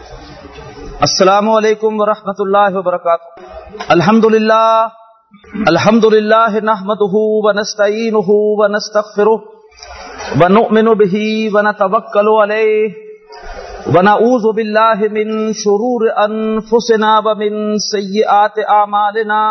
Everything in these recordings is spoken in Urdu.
السلام علیکم ورحمۃ اللہ وبرکاتہ۔ الحمدللہ نحمدہ ونستعینہ ونستغفرہ ونؤمن بہ ونتوکل علیہ ونعوذ باللہ من شرور انفسنا ومن سیئات اعمالنا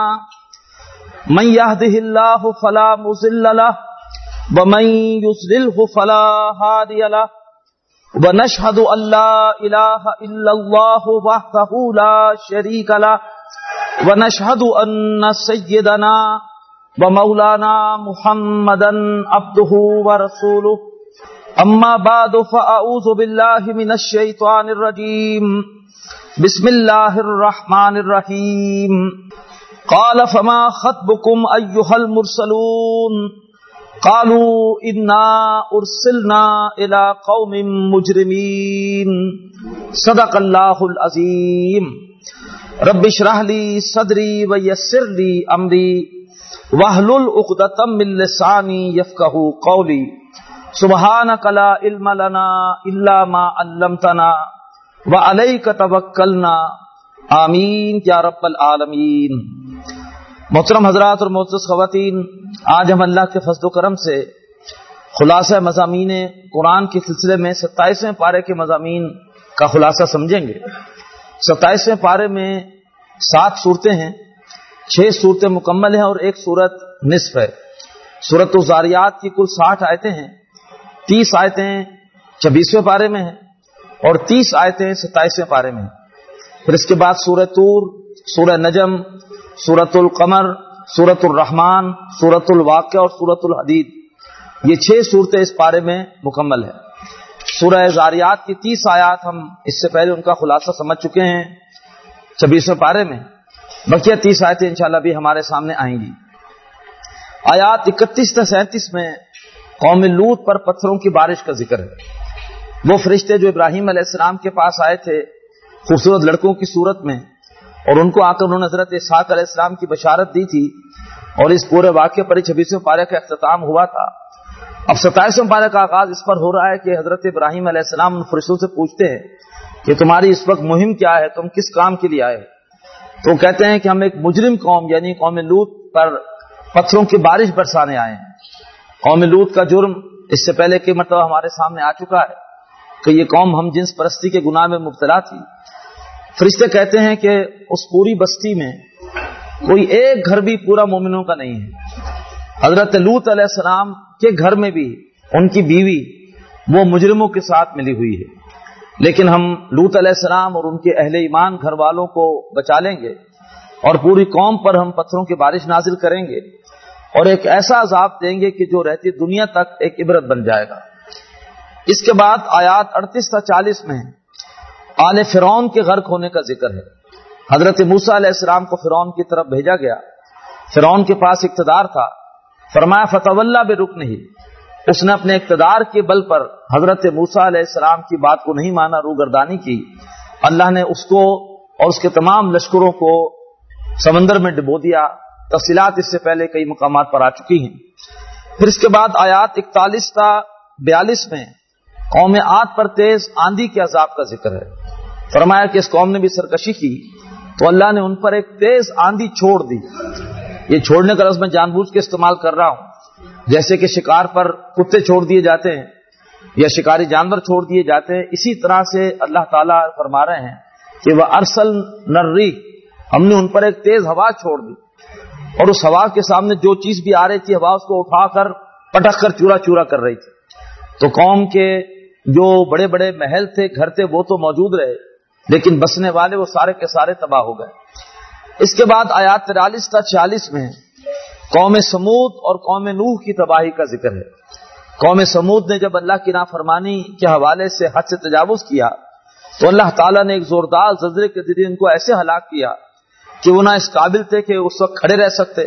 من یہدہ اللہ فلا مضل لہ ومن یضللہ فلا ہادی لہ ونشہد ان لا الہ الا اللہ وحدہ لا شریک لہ ونشہد ان سیدنا ومولانا محمدا عبدہ ورسولہ اما بعد فاعوذ باللہ من الشیطان الرجیم بسم اللہ الرحمن الرحیم قال فما خطبکم ایھا المرسلون قالوا انا ارسلنا الى قوم مجرمین صدق اللہ العظیم۔ رب اشرح لی صدری ویسر لی امری واحلل عقدۃ من لسانی یفقہوا قولی سبحانک لا علم لنا الا ما علمتنا وعلیک توکلنا آمین یا رب العالمین۔ محترم حضرات اور معزز خواتین، آج ہم اللہ کے فضل و کرم سے خلاصہ مضامین قرآن کے سلسلے میں 27ویں پارے کے مضامین کا خلاصہ سمجھیں گے۔ 27ویں پارے میں 7 صورتیں ہیں، 6 صورتیں مکمل ہیں اور 1 صورت نصف ہے۔ سورۃ الذاریات کی کل 60 آیتیں ہیں، 30 آیتیں 26ویں پارے میں ہیں اور 30 آیتیں 27ویں پارے میں ہیں۔ پھر اس کے بعد سورہ طور، سورہ نجم، سورۃ القمر، سورۃ الرحمن، سورۃ الواقعہ اور سورۃ الحدید، یہ 6 صورتیں اس پارے میں مکمل ہیں۔ سورہ ذاریات کی 30 آیات ہم اس سے پہلے ان کا خلاصہ سمجھ چکے ہیں 26ویں پارے میں، بقیہ 30 آیتیں انشاءاللہ بھی ہمارے سامنے آئیں گی۔ آیات 31 سے 37 میں قوم لوط پر پتھروں کی بارش کا ذکر ہے۔ وہ فرشتے جو ابراہیم علیہ السلام کے پاس آئے تھے خوبصورت لڑکوں کی صورت میں، اور ان کو آ کر انہوں نے حضرت اسحاق علیہ السلام کی بشارت دی تھی، اور اس پورے واقعے پر 26ویں پارے کا اختتام ہوا تھا۔ اب 27ویں پارے کا آغاز اس پر ہو رہا ہے کہ حضرت ابراہیم علیہ السلام ان فرشتوں سے پوچھتے ہیں کہ تمہاری اس وقت مہم کیا ہے، تم کس کام کے لیے آئے؟ تو کہتے ہیں کہ ہم ایک مجرم قوم یعنی قوم لوط پر پتھروں کی بارش برسانے آئے ہیں۔ قوم لوط کا جرم اس سے پہلے کئی مرتبہ ہمارے سامنے آ چکا ہے کہ یہ قوم ہم جنس پرستی کے گناہ میں مبتلا تھی۔ فرشتے کہتے ہیں کہ اس پوری بستی میں کوئی ایک گھر بھی پورا مومنوں کا نہیں ہے۔ حضرت لوط علیہ السلام کے گھر میں بھی ان کی بیوی وہ مجرموں کے ساتھ ملی ہوئی ہے، لیکن ہم لوط علیہ السلام اور ان کے اہل ایمان گھر والوں کو بچا لیں گے اور پوری قوم پر ہم پتھروں کی بارش نازل کریں گے اور ایک ایسا عذاب دیں گے کہ جو رہتی دنیا تک ایک عبرت بن جائے گا۔ اس کے بعد آیات 38 سے 40 میں آل فرعون کے غرق ہونے کا ذکر ہے۔ حضرت موسیٰ علیہ السلام کو فرعون کی طرف بھیجا گیا، فرعون کے پاس اقتدار تھا، فرمایا فتولی برکنہ، اس نے اپنے اقتدار کے بل پر حضرت موسیٰ علیہ السلام کی بات کو نہیں مانا، روگردانی کی۔ اللہ نے اس کو اور اس کے تمام لشکروں کو سمندر میں ڈبو دیا۔ تفصیلات اس سے پہلے کئی مقامات پر آ چکی ہیں۔ پھر اس کے بعد آیات 41 تا 42 میں قوم عاد پر تیز آندھی کے عذاب کا ذکر ہے۔ فرمایا کہ اس قوم نے بھی سرکشی کی تو اللہ نے ان پر ایک تیز آندھی چھوڑ دی۔ یہ چھوڑنے کا لفظ میں جان بوجھ کے استعمال کر رہا ہوں، جیسے کہ شکار پر کتے چھوڑ دیے جاتے ہیں یا شکاری جانور چھوڑ دیے جاتے ہیں، اسی طرح سے اللہ تعالیٰ فرما رہے ہیں کہ وہ ارسل نری، ہم نے ان پر ایک تیز ہوا چھوڑ دی، اور اس ہوا کے سامنے جو چیز بھی آ رہی تھی ہوا اس کو اٹھا کر پٹک کر چورا چورا کر رہی تھی۔ تو قوم کے جو بڑے بڑے محل تھے، گھر تھے، وہ تو موجود رہے، لیکن بسنے والے وہ سارے کے سارے تباہ ہو گئے۔ اس کے بعد آیات 43 تا 40 میں قوم سمود اور قوم نوح کی تباہی کا ذکر ہے۔ قوم سمود نے جب اللہ کی نافرمانی کے حوالے سے حد سے تجاوز کیا تو اللہ تعالیٰ نے ایک زوردار زلزلے کے ذریعے ان کو ایسے ہلاک کیا کہ وہ نہ اس قابل تھے کہ اس وقت کھڑے رہ سکتے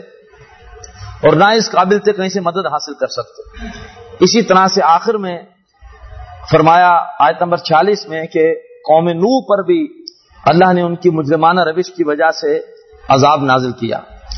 اور نہ اس قابل تھے کہیں سے مدد حاصل کر سکتے۔ اسی طرح سے آخر میں فرمایا آیت نمبر 40 میں کہ قوم نوح پر بھی اللہ نے ان کی مجرمانہ روش کی وجہ سے عذاب نازل کیا۔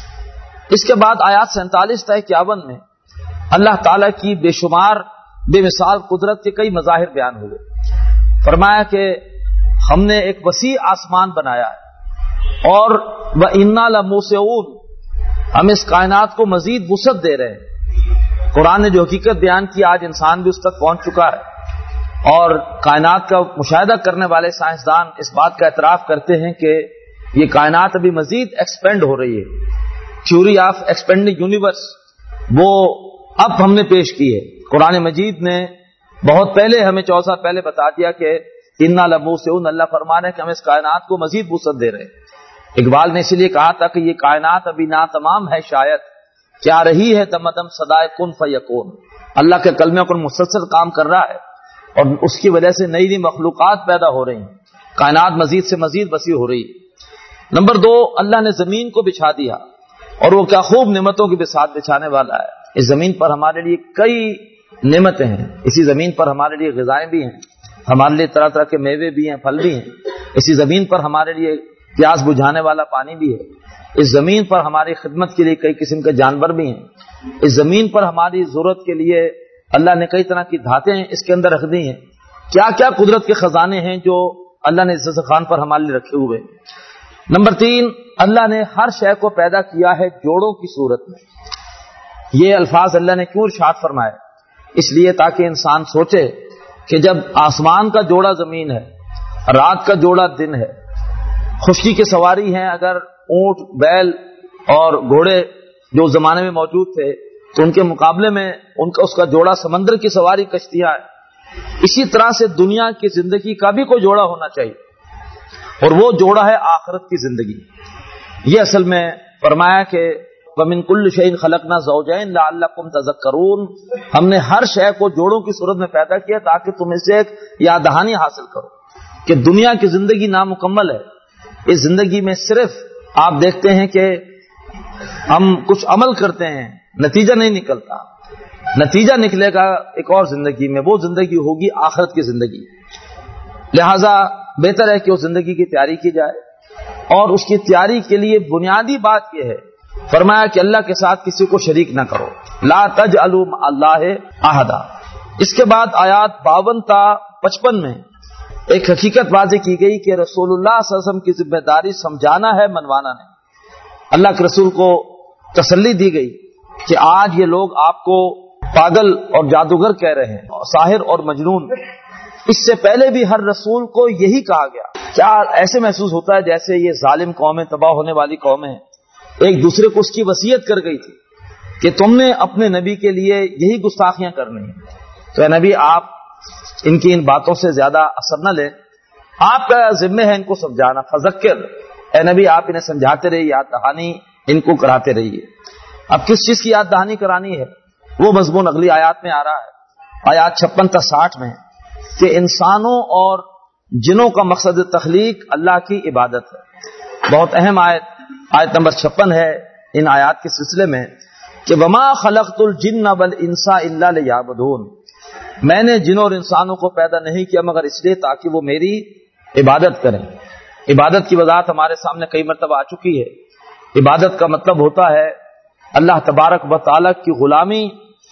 اس کے بعد آیات 47 تا 51 میں اللہ تعالیٰ کی بے شمار بے مثال قدرت کے کئی مظاہر بیان ہوئے۔ فرمایا کہ ہم نے ایک وسیع آسمان بنایا ہے، اور وَإِنَّا لَمُوسِعُونَ، ہم اس کائنات کو مزید وسعت دے رہے ہیں۔ قرآن نے جو حقیقت بیان کی آج انسان بھی اس تک پہنچ چکا ہے، اور کائنات کا مشاہدہ کرنے والے سائنسدان اس بات کا اعتراف کرتے ہیں کہ یہ کائنات ابھی مزید ایکسپینڈ ہو رہی ہے۔ تھیوری آف ایکسپینڈنگ یونیورس وہ اب ہم نے پیش کی ہے۔ قرآن مجید نے بہت پہلے ہمیں 14 سال پہلے بتا دیا کہ اِنَّا لَمُوسِعُونَ، اللہ فرمانا ہے کہ ہم اس کائنات کو مزید وسعت دے رہے ہیں۔ اقبال نے اسی لیے کہا تھا کہ یہ کائنات ابھی ناتمام ہے، شاید کیا رہی ہے دمدم صدائے کن فیکون۔ اللہ کے کلمے پر مسلسل کام کر رہا ہے، اور اس کی وجہ سے نئی نئی مخلوقات پیدا ہو رہی ہیں، کائنات مزید سے مزید وسیع ہو رہی ہے۔ نمبر 2، اللہ نے زمین کو بچھا دیا، اور وہ کیا خوب نعمتوں کی بساط بچھانے والا ہے۔ اس زمین پر ہمارے لیے کئی نعمتیں ہیں، اسی زمین پر ہمارے لیے غذائیں بھی ہیں، ہمارے لیے طرح طرح کے میوے بھی ہیں، پھل بھی ہیں، اسی زمین پر ہمارے لیے پیاس بجھانے والا پانی بھی ہے، اس زمین پر ہماری خدمت کے لیے کئی قسم کے جانور بھی ہیں، اس زمین پر ہماری ضرورت کے لیے اللہ نے کئی طرح کی دھاتیں اس کے اندر رکھ دی ہیں۔ کیا کیا قدرت کے خزانے ہیں جو اللہ نے عزت خان پر ہمارے لیے رکھے ہوئے۔ نمبر 3، اللہ نے ہر شے کو پیدا کیا ہے جوڑوں کی صورت میں۔ یہ الفاظ اللہ نے کیوں ارشاد فرمائے؟ اس لیے تاکہ انسان سوچے کہ جب آسمان کا جوڑا زمین ہے، رات کا جوڑا دن ہے، خشکی کی سواری ہیں، اگر اونٹ، بیل اور گھوڑے جو زمانے میں موجود تھے تو ان کے مقابلے میں اس کا جوڑا سمندر کی سواری کشتیاں ہیں، اسی طرح سے دنیا کی زندگی کا بھی کوئی جوڑا ہونا چاہیے، اور وہ جوڑا ہے آخرت کی زندگی۔ یہ اصل میں فرمایا کہ وَمِن كُلِّ شَيْءٍ خَلَقْنَا زَوْجَيْنِ لَعَلَّكُمْ تَذَكَّرُونَ، ہم نے ہر شے کو جوڑوں کی صورت میں پیدا کیا تاکہ تم اس سے ایک یاد دہانی حاصل کرو کہ دنیا کی زندگی نامکمل ہے۔ اس زندگی میں صرف آپ دیکھتے ہیں کہ ہم کچھ عمل کرتے ہیں، نتیجہ نہیں نکلتا، نتیجہ نکلے گا ایک اور زندگی میں، وہ زندگی ہوگی آخرت کی زندگی۔ لہذا بہتر ہے کہ اس زندگی کی تیاری کی جائے، اور اس کی تیاری کے لیے بنیادی بات یہ ہے، فرمایا کہ اللہ کے ساتھ کسی کو شریک نہ کرو، لا تجعلوا مع اللہ احدا۔ اس کے بعد آیات 52 تا 55 میں ایک حقیقت واضح کی گئی کہ رسول اللہ صلی اللہ علیہ وسلم کی ذمہ داری سمجھانا ہے، منوانا نہیں۔ اللہ کے رسول کو تسلی دی گئی کہ آج یہ لوگ آپ کو پاگل اور جادوگر کہہ رہے ہیں، ساحر اور مجنون۔ اس سے پہلے بھی ہر رسول کو یہی کہا گیا۔ کیا ایسے محسوس ہوتا ہے جیسے یہ ظالم قومیں، تباہ ہونے والی قومیں ایک دوسرے کو اس کی وصیت کر گئی تھی کہ تم نے اپنے نبی کے لیے یہی گستاخیاں کرنی ہیں۔ تو اے نبی، آپ ان کی ان باتوں سے زیادہ اثر نہ لیں، آپ کا ذمہ ہے ان کو سمجھانا۔ فذکر، اے نبی آپ انہیں سمجھاتے رہیے، یاد دہانی ان کو کراتے رہیے۔ اب کس چیز کی یاد دہانی کرانی ہے وہ مضمون اگلی آیات میں آ رہا ہے، آیات 56 تا 60 میں، کہ انسانوں اور جنوں کا مقصد تخلیق اللہ کی عبادت ہے۔ بہت اہم آیت نمبر 56 ہے ان آیات کے سلسلے میں کہ وما خلقت الجن والانس الا لیعبدون، میں نے جنوں اور انسانوں کو پیدا نہیں کیا مگر اس لیے تاکہ وہ میری عبادت کریں۔ عبادت کی وضاحت ہمارے سامنے کئی مرتبہ آ چکی ہے۔ عبادت کا مطلب ہوتا ہے اللہ تبارک و تعالی کی غلامی،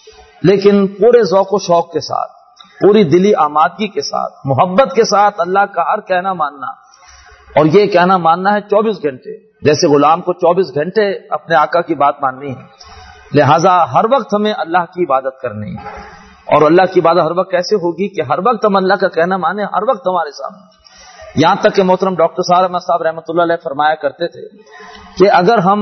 لیکن پورے ذوق و شوق کے ساتھ، پوری دلی آمادگی کے ساتھ، محبت کے ساتھ اللہ کا ہر کہنا ماننا، اور یہ کہنا ماننا ہے 24 گھنٹے، جیسے غلام کو 24 گھنٹے اپنے آقا کی بات ماننی ہے۔ لہٰذا ہر وقت ہمیں اللہ کی عبادت کرنی ہے، اور اللہ کی عبادت ہر وقت کیسے ہوگی کہ ہر وقت ہم اللہ کا کہنا مانیں، ہر وقت ہمارے سامنے۔ یہاں تک کہ محترم ڈاکٹر سعد احمد صاحب رحمۃ اللہ علیہ فرمایا کرتے تھے کہ اگر ہم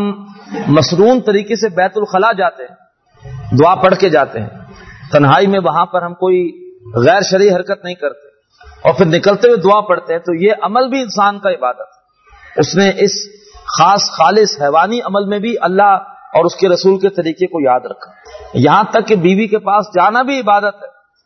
مسنون طریقے سے بیت الخلاء جاتے ہیں، دعا پڑھ کے جاتے ہیں تنہائی میں، وہاں پر ہم کوئی غیر شرعی حرکت نہیں کرتے اور پھر نکلتے ہوئے دعا پڑھتے ہیں، تو یہ عمل بھی انسان کا عبادت ہے۔ اس نے اس خاص خالص حیوانی عمل میں بھی اللہ اور اس کے رسول کے طریقے کو یاد رکھا۔ یہاں تک کہ بیوی کے پاس جانا بھی عبادت ہے،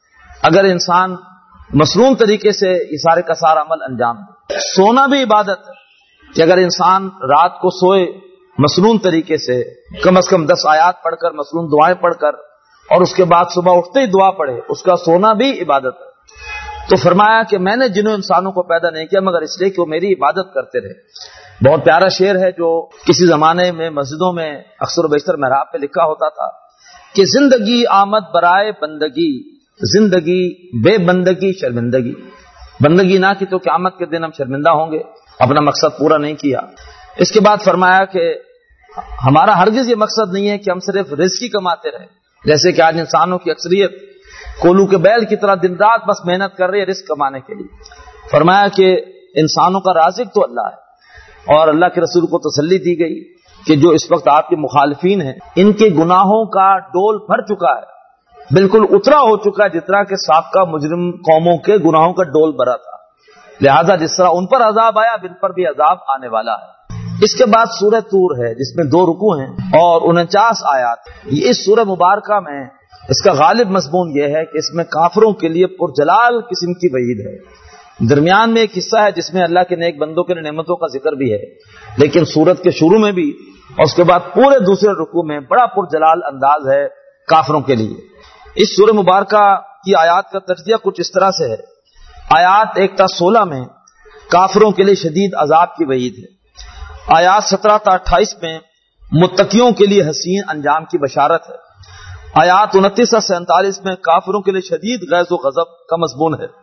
اگر انسان مسنون طریقے سے یہ سارے کا سارا عمل انجام دے۔ سونا بھی عبادت ہے کہ اگر انسان رات کو سوئے مسنون طریقے سے، کم از کم 10 آیات پڑھ کر، مسنون دعائیں پڑھ کر، اور اس کے بعد صبح اٹھتے ہی دعا پڑھے، اس کا سونا بھی عبادت ہے۔ تو فرمایا کہ میں نے جنوں انسانوں کو پیدا نہیں کیا مگر اس لیے کہ وہ میری عبادت کرتے رہے۔ بہت پیارا شعر ہے جو کسی زمانے میں مسجدوں میں اکثر و بیشتر محراب پہ لکھا ہوتا تھا کہ زندگی آمد برائے بندگی، زندگی بے بندگی شرمندگی۔ بندگی نہ کی تو قیامت کے دن ہم شرمندہ ہوں گے، اپنا مقصد پورا نہیں کیا۔ اس کے بعد فرمایا کہ ہمارا ہرگز یہ مقصد نہیں ہے کہ ہم صرف رزق ہی کماتے رہیں، جیسے کہ آج انسانوں کی اکثریت کولو کے بیل کی طرح دن رات بس محنت کر رہی ہے رزق کمانے کے لیے۔ فرمایا کہ انسانوں کا رازق تو اللہ ہے، اور اللہ کے رسول کو تسلی دی گئی کہ جو اس وقت آپ کے مخالفین ہیں ان کے گناہوں کا ڈول بھر چکا ہے، بالکل اترا ہو چکا ہے جتنا کہ سابقہ مجرم قوموں کے گناہوں کا ڈول بھرا تھا، لہذا جس طرح ان پر عذاب آیا اب ان پر بھی عذاب آنے والا ہے۔ اس کے بعد سورہ طور ہے جس میں 2 رکوع ہیں اور 49 آیات۔ اس سورہ مبارکہ میں اس کا غالب مضمون یہ ہے کہ اس میں کافروں کے لیے پرجلال قسم کی وعید ہے۔ درمیان میں ایک حصہ ہے جس میں اللہ کے نیک بندوں کے نعمتوں کا ذکر بھی ہے، لیکن سورت کے شروع میں بھی اور اس کے بعد پورے دوسرے رکوع میں بڑا پرجلال انداز ہے کافروں کے لیے۔ اس سورہ مبارکہ کی آیات کا تجزیہ کچھ اس طرح سے ہے۔ آیات 1 تا 16 میں کافروں کے لیے شدید عذاب کی وعید ہے۔ آیات 17 تا 28 میں متقیوں کے لیے حسین انجام کی بشارت ہے۔ آیات 29 تا 47 میں کافروں کے لیے شدید غیظ و غضب کا مضمون ہے،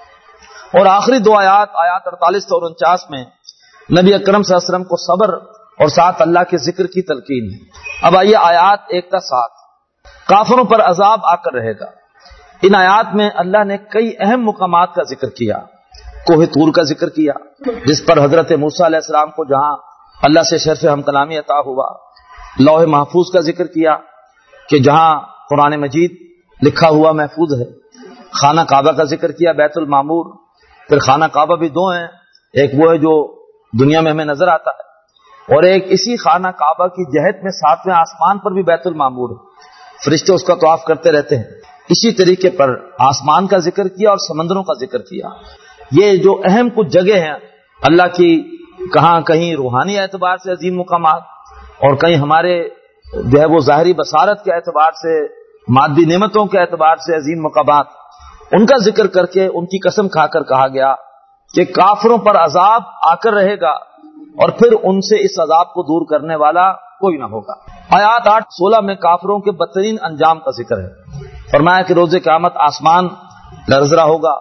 اور آخری 2 آیات 48 تا 49 میں نبی اکرم صلی اللہ علیہ وسلم کو صبر اور ساتھ اللہ کے ذکر کی تلقین ہے۔ اب آئیے آیات 1 تا 7، کافروں پر عذاب آ کر رہے گا۔ ان آیات میں اللہ نے کئی اہم مقامات کا ذکر کیا۔ کوہ طور کا ذکر کیا جس پر حضرت موسیٰ علیہ السلام کو جہاں اللہ سے شرف ہم کلامی عطا ہوا، لوح محفوظ کا ذکر کیا کہ جہاں قرآن مجید لکھا ہوا محفوظ ہے، خانہ کعبہ کا ذکر کیا، بیت المعمور، پھر خانہ کعبہ بھی 2 ہیں، ایک وہ ہے جو دنیا میں ہمیں نظر آتا ہے اور ایک اسی خانہ کعبہ کی جہت میں 7ویں آسمان پر بھی بیت المعمور ہے، فرشتے اس کا طواف کرتے رہتے ہیں۔ اسی طریقے پر آسمان کا ذکر کیا اور سمندروں کا ذکر کیا۔ یہ جو اہم کچھ جگہ ہیں اللہ کی، کہاں کہیں روحانی اعتبار سے عظیم مقامات اور کہیں ہمارے جو ہے وہ ظاہری بصارت کے اعتبار سے، مادی نعمتوں کے اعتبار سے عظیم مقامات، ان کا ذکر کر کے ان کی قسم کھا کر کہا گیا کہ کافروں پر عذاب آ کر رہے گا اور پھر ان سے اس عذاب کو دور کرنے والا کوئی نہ ہوگا۔ آیات 8-16 میں کافروں کے بدترین انجام کا ذکر ہے۔ فرمایا کہ روز قیامت آسمان لرز رہا ہوگا،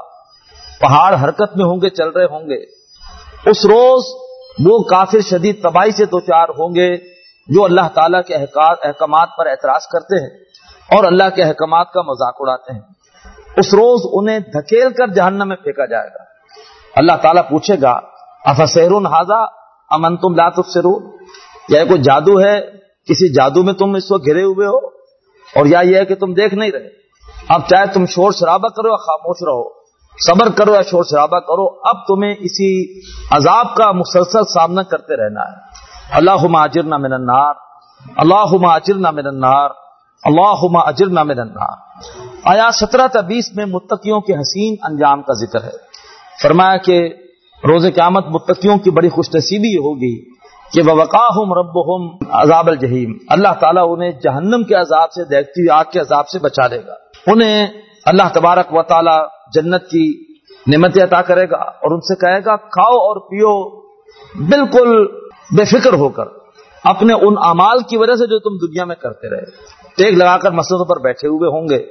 پہاڑ حرکت میں ہوں گے، چل رہے ہوں گے۔ اس روز وہ کافر شدید تباہی سے دوچار ہوں گے جو اللہ تعالیٰ کے احکامات پر اعتراض کرتے ہیں اور اللہ کے احکامات کا مذاق اڑاتے ہیں۔ اس روز انہیں دھکیل کر جہنم میں پھینکا جائے گا۔ اللہ تعالیٰ پوچھے گا افسحر ھذا ام انتم لا تبصرون، یا کوئی جادو ہے، کسی جادو میں تم اس وقت گھرے ہوئے ہو، اور یا یہ ہے کہ تم دیکھ نہیں رہے۔ اب چاہے تم شور شرابہ کرو یا خاموش رہو، صبر کرو یا شور شرابہ کرو، اب تمہیں اسی عذاب کا مسلسل سامنا کرتے رہنا ہے۔ اللہم اجرنا من النار، اللہم اجرنا من النار، اللہم اجرنا من النار۔ آیات 17-20 میں متقیوں کے حسین انجام کا ذکر ہے۔ فرمایا کہ روز قیامت متقیوں کی بڑی خوش نصیبی ہوگی کہ وَوَقَاهُمْ رَبُّهُمْ عذاب الجحیم، اللہ تعالیٰ انہیں جہنم کے عذاب سے، دیکھتی ہوئی آگ کے عذاب سے بچا لے گا۔ انہیں اللہ تبارک و تعالیٰ جنت کی نعمتیں عطا کرے گا اور ان سے کہے گا کھاؤ اور پیو بالکل بے فکر ہو کر، اپنے ان اعمال کی وجہ سے جو تم دنیا میں کرتے رہے۔ ٹیک لگا کر مسجدوں پر بیٹھے ہوئے ہوں گے،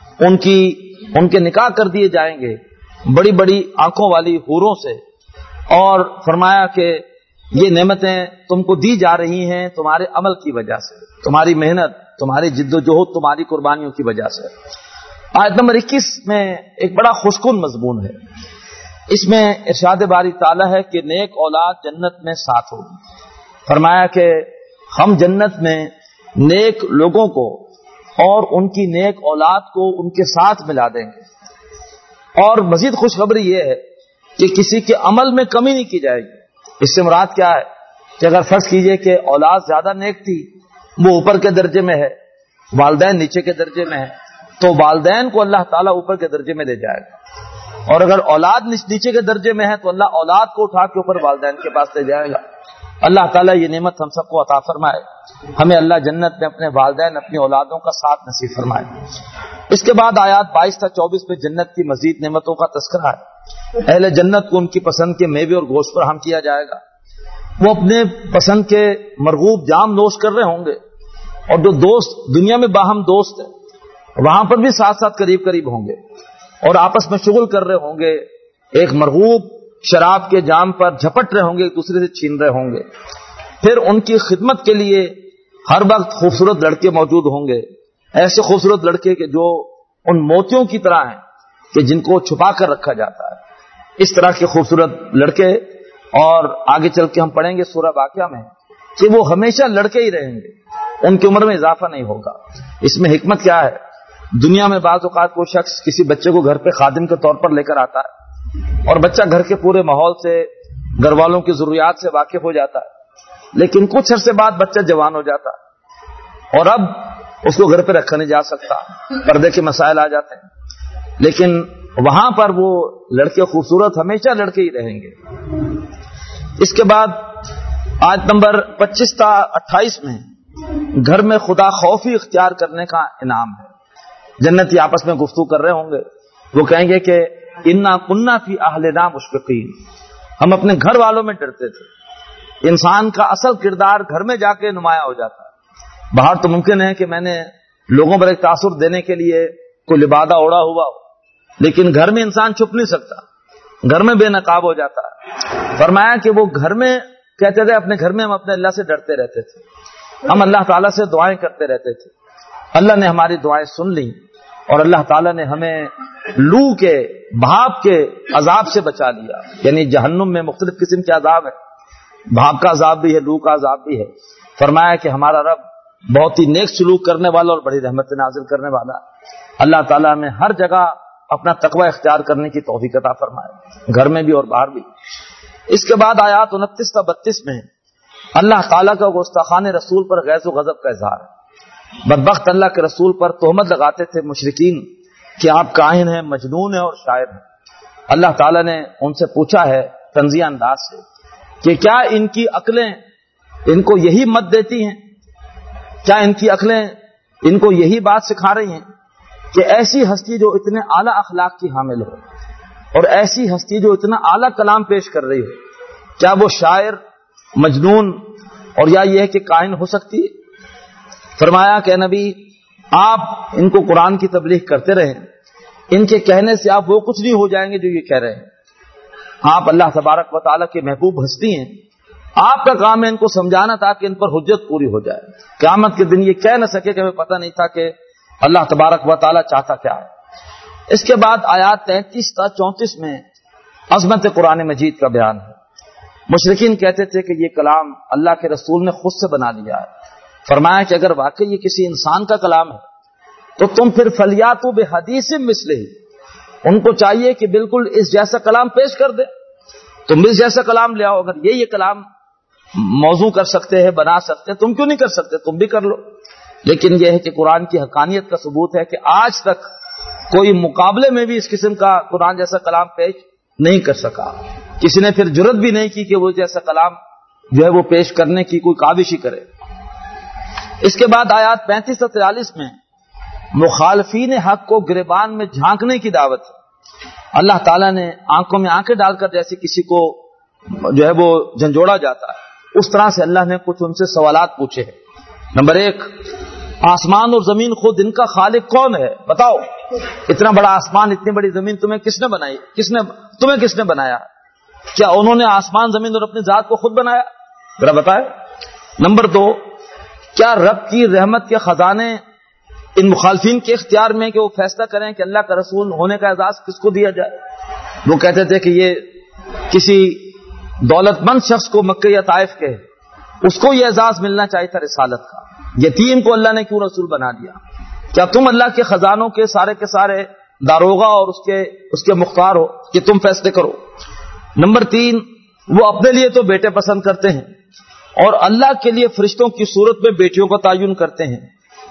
ان کے نکاح کر دیے جائیں گے بڑی بڑی آنکھوں والی حوروں سے، اور فرمایا کہ یہ نعمتیں تم کو دی جا رہی ہیں تمہارے عمل کی وجہ سے، تمہاری محنت، تمہاری جد و جہد، تمہاری قربانیوں کی وجہ سے۔ آیت نمبر 21 میں ایک بڑا خوشکن مضمون ہے۔ اس میں ارشاد باری تعالیٰ ہے کہ نیک اولاد جنت میں ساتھ ہوگی۔ فرمایا کہ ہم جنت میں نیک لوگوں کو اور ان کی نیک اولاد کو ان کے ساتھ ملا دیں گے، اور مزید خوشخبری یہ ہے کہ کسی کے عمل میں کمی نہیں کی جائے گی۔ اس سے مراد کیا ہے کہ اگر فرض کیجئے کہ اولاد زیادہ نیک تھی، وہ اوپر کے درجے میں ہے، والدین نیچے کے درجے میں ہے، تو والدین کو اللہ تعالیٰ اوپر کے درجے میں لے جائے گا، اور اگر اولاد نیچے کے درجے میں ہے تو اللہ اولاد کو اٹھا کے اوپر والدین کے پاس لے جائے گا۔ اللہ تعالیٰ یہ نعمت ہم سب کو عطا فرمائے، ہمیں اللہ جنت میں اپنے والدین، اپنی اولادوں کا ساتھ نصیب فرمائے۔ اس کے بعد آیات 22-24 میں جنت کی مزید نعمتوں کا تذکرہ ہے۔ اہل جنت کو ان کی پسند کے میوے اور گوشت فراہم کیا جائے گا، وہ اپنے پسند کے مرغوب جام نوش کر رہے ہوں گے، اور جو دوست دنیا میں باہم دوست ہیں وہاں پر بھی ساتھ ساتھ قریب قریب ہوں گے اور آپس میں شغل کر رہے ہوں گے، ایک مرغوب شراب کے جام پر جھپٹ رہے ہوں گے، ایک دوسرے سے چھین رہے ہوں گے. پھر ان کی خدمت کے لیے ہر وقت خوبصورت لڑکے موجود ہوں گے، ایسے خوبصورت لڑکے کہ جو ان موتیوں کی طرح ہیں کہ جن کو چھپا کر رکھا جاتا ہے. اس طرح کے خوبصورت لڑکے. اور آگے چل کے ہم پڑھیں گے سورہ واقعہ میں کہ وہ ہمیشہ لڑکے ہی رہیں گے، ان کی عمر میں اضافہ نہیں ہوگا. اس میں حکمت کیا ہے؟ دنیا میں بعض اوقات کوئی شخص کسی بچے کو گھر پہ خادم کے طور پر لے کر آتا ہے اور بچہ گھر کے پورے ماحول سے، گھر والوں کی ضروریات سے واقف ہو جاتا ہے، لیکن کچھ عرصے بعد بچہ جوان ہو جاتا ہے اور اب اس کو گھر پہ رکھا نہیں جا سکتا، پردے کے مسائل آ جاتے ہیں. لیکن وہاں پر وہ لڑکے خوبصورت ہمیشہ لڑکے ہی رہیں گے. اس کے بعد آیت نمبر 25 تا 28 میں گھر میں خدا خوفی اختیار کرنے کا انعام ہے. جنتی آپس میں گفتگو کر رہے ہوں گے، وہ کہیں گے کہ انا کننا فی اہلنا مشفقین، ہم اپنے گھر والوں میں ڈرتے تھے. انسان کا اصل کردار گھر میں جا کے نمایاں ہو جاتا ہے. باہر تو ممکن ہے کہ میں نے لوگوں پر ایک تاثر دینے کے لیے کوئی لبادہ اوڑا ہوا ہو، لیکن گھر میں انسان چھپ نہیں سکتا، گھر میں بے نقاب ہو جاتا ہے. فرمایا کہ وہ گھر میں کہتے تھے اپنے گھر میں ہم اپنے اللہ سے ڈرتے رہتے تھے، ہم اللہ تعالیٰ سے دعائیں کرتے رہتے تھے. اللہ نے ہماری دعائیں سن لی اور اللہ تعالیٰ نے ہمیں لو کے، بھاپ کے عذاب سے بچا لیا. یعنی جہنم میں مختلف قسم کے عذاب ہیں، بھاپ کا عذاب بھی ہے، لو کا عذاب بھی ہے. فرمایا کہ ہمارا رب بہت ہی نیک سلوک کرنے والا اور بڑی رحمت نازل کرنے والا. اللہ تعالیٰ میں ہر جگہ اپنا تقوی اختیار کرنے کی توفیق عطا فرمائے، گھر میں بھی اور باہر بھی. اس کے بعد آیات 29 تا 32 میں اللہ تعالیٰ کا گستاخان رسول پر غیظ و غضب کا اظہار ہے. بدبخت اللہ کے رسول پر تہمت لگاتے تھے مشرکین کہ آپ کاہن ہیں، مجنون ہیں اور شاعر ہیں. اللہ تعالیٰ نے ان سے پوچھا ہے طنزیہ انداز سے کہ کیا ان کی عقلیں ان کو یہی مت دیتی ہیں؟ کیا ان کی عقلیں ان کو یہی بات سکھا رہی ہیں کہ ایسی ہستی جو اتنے اعلیٰ اخلاق کی حامل ہو اور ایسی ہستی جو اتنا اعلیٰ کلام پیش کر رہی ہو، کیا وہ شاعر، مجنون اور یا یہ ہے کہ کائن ہو سکتی ہے؟ فرمایا کہ نبی آپ ان کو قرآن کی تبلیغ کرتے رہیں، ان کے کہنے سے آپ وہ کچھ نہیں ہو جائیں گے جو یہ کہہ رہے ہیں. آپ اللہ تبارک و تعالیٰ کے محبوب ہستی ہیں، آپ کا کام ہے ان کو سمجھانا تاکہ ان پر حجت پوری ہو جائے. قیامت کے دن یہ کہہ نہ سکے کہ ہمیں پتہ نہیں تھا کہ اللہ تبارک و تعالیٰ چاہتا کیا ہے. اس کے بعد آیات 33 تا 34 میں عظمت قرآن مجید کا بیان ہے. مشرکین کہتے تھے کہ یہ کلام اللہ کے رسول نے خود سے بنا لیا ہے. فرمایا کہ اگر واقعی یہ کسی انسان کا کلام ہے تو تم پھر فلیاتو بحدیث مثلہ، ان کو چاہیے کہ بالکل اس جیسا کلام پیش کر دے. تم اس جیسا کلام لے آؤ، اگر یہ کلام موضوع کر سکتے ہیں، بنا سکتے ہیں، تم کیوں نہیں کر سکتے؟ تم بھی کر لو. لیکن یہ ہے کہ قرآن کی حقانیت کا ثبوت ہے کہ آج تک کوئی مقابلے میں بھی اس قسم کا قرآن جیسا کلام پیش نہیں کر سکا. کسی نے پھر جرت بھی نہیں کی کہ وہ جیسا کلام جو ہے وہ پیش کرنے کی کوئی کاوش ہی کرے. اس کے بعد آیات 35 سے 43 میں مخالفین حق کو گریبان میں جھانکنے کی دعوت ہے. اللہ تعالیٰ نے آنکھوں میں آنکھیں ڈال کر جیسے کسی کو جو ہے وہ جھنجھوڑا جاتا ہے، اس طرح سے اللہ نے کچھ ان سے سوالات پوچھے ہیں. نمبر 1، آسمان اور زمین خود ان کا خالق کون ہے؟ بتاؤ، اتنا بڑا آسمان، اتنی بڑی زمین تمہیں کس نے بنائی؟ تمہیں کس نے بنایا؟ کیا انہوں نے آسمان زمین اور اپنی ذات کو خود بنایا؟ ذرا بتائے. نمبر 2، کیا رب کی رحمت کے خزانے ان مخالفین کے اختیار میں کہ وہ فیصلہ کریں کہ اللہ کا رسول ہونے کا اعزاز کس کو دیا جائے؟ وہ کہتے تھے کہ یہ کسی دولت مند شخص کو مکہ یا طائف کے اس کو یہ اعزاز ملنا چاہیے تھا رسالت کا. یتیم کو اللہ نے کیوں رسول بنا دیا؟ کیا تم اللہ کے خزانوں کے سارے داروغہ اور اس کے مختار ہو کہ تم فیصلے کرو؟ نمبر 3، وہ اپنے لیے تو بیٹے پسند کرتے ہیں اور اللہ کے لیے فرشتوں کی صورت میں بیٹیوں کا تعین کرتے ہیں.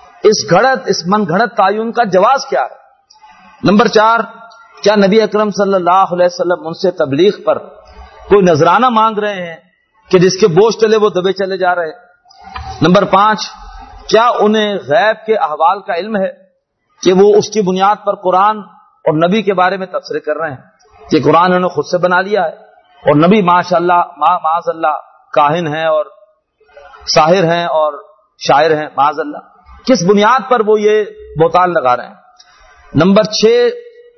اس من گھڑت تعین کا جواز کیا ہے؟ نمبر 4، کیا نبی اکرم صلی اللہ علیہ وسلم ان سے تبلیغ پر کوئی نذرانہ مانگ رہے ہیں کہ جس کے بوجھ تلے وہ دبے چلے جا رہے ہیں؟ نمبر 5، کیا انہیں غیب کے احوال کا علم ہے کہ وہ اس کی بنیاد پر قرآن اور نبی کے بارے میں تبصرے کر رہے ہیں کہ قرآن انہوں نے خود سے بنا لیا ہے اور نبی ماشاءاللہ معاذ اللہ کاہن ہیں اور ساحر ہیں اور شاعر ہیں معاذ اللہ؟ کس بنیاد پر وہ یہ بہتان لگا رہے ہیں؟ نمبر 6،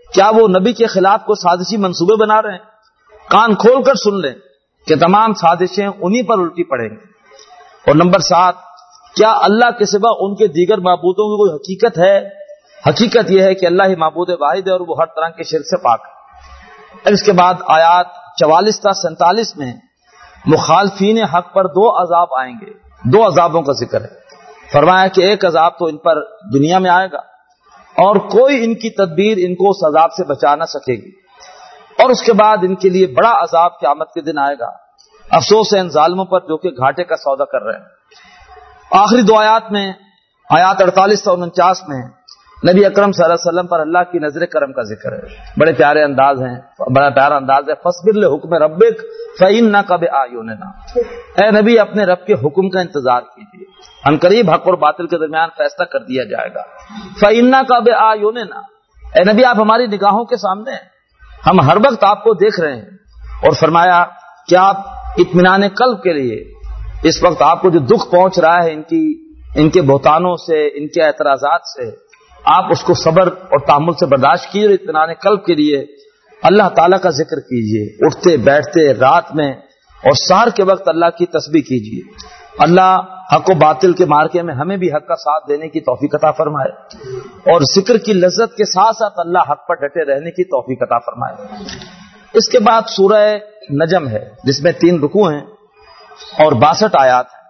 کیا وہ نبی کے خلاف کو سازشی منصوبے بنا رہے ہیں؟ کان کھول کر سن لیں کہ تمام سازشیں انہی پر الٹی پڑیں گی۔ اور نمبر 7، کیا اللہ کے سوا ان کے دیگر معبودوں کی کوئی حقیقت ہے؟ حقیقت یہ ہے کہ اللہ ہی معبود واحد ہے اور وہ ہر طرح کے شرک سے پاک ہے۔ اب اس کے بعد آیات 44 تا 47 میں مخالفین حق پر 2 عذاب آئیں گے، 2 عذابوں کا ذکر ہے۔ فرمایا کہ ایک عذاب تو ان پر دنیا میں آئے گا اور کوئی ان کی تدبیر ان کو اس عذاب سے بچا نہ سکے گی، اور اس کے بعد ان کے لیے بڑا عذاب قیامت کے دن آئے گا۔ افسوس ہے ان ظالموں پر جو کہ گھاٹے کا سودا کر رہے ہیں۔ آخری 2 آیات میں، آیات 48 اور 49 میں نبی اکرم صلی اللہ علیہ وسلم پر اللہ کی نظر کرم کا ذکر ہے۔ بڑے پیارے انداز ہیں، بڑا پیارا انداز ہے۔ فاصبر لحکم ربک فإنک بأعیننا، اے نبی اپنے رب کے حکم کا انتظار کیجیے، ان قریب حق اور باطل کے درمیان فیصلہ کر دیا جائے گا۔ فإنک بأعیننا، اے نبی آپ ہماری نگاہوں کے سامنے ہیں، ہم ہر وقت آپ کو دیکھ رہے ہیں۔ اور فرمایا کہ آپ اطمینان قلب کے لیے اس وقت آپ کو جو دکھ پہنچ رہا ہے ان کے بہتانوں سے، ان کے اعتراضات سے، آپ اس کو صبر اور تحمل سے برداشت کیجیے، اور اطمینان قلب کے لیے اللہ تعالیٰ کا ذکر کیجیے، اٹھتے بیٹھتے رات میں اور سحر کے وقت اللہ کی تسبیح کیجیے۔ اللہ حق و باطل کے مارکے میں ہمیں بھی حق کا ساتھ دینے کی توفیق عطا فرمائے، اور ذکر کی لذت کے ساتھ ساتھ اللہ حق پر ڈٹے رہنے کی توفیق عطا فرمائے۔ اس کے بعد سورہ نجم ہے جس میں 3 رکوع ہیں اور 62 آیات ہیں۔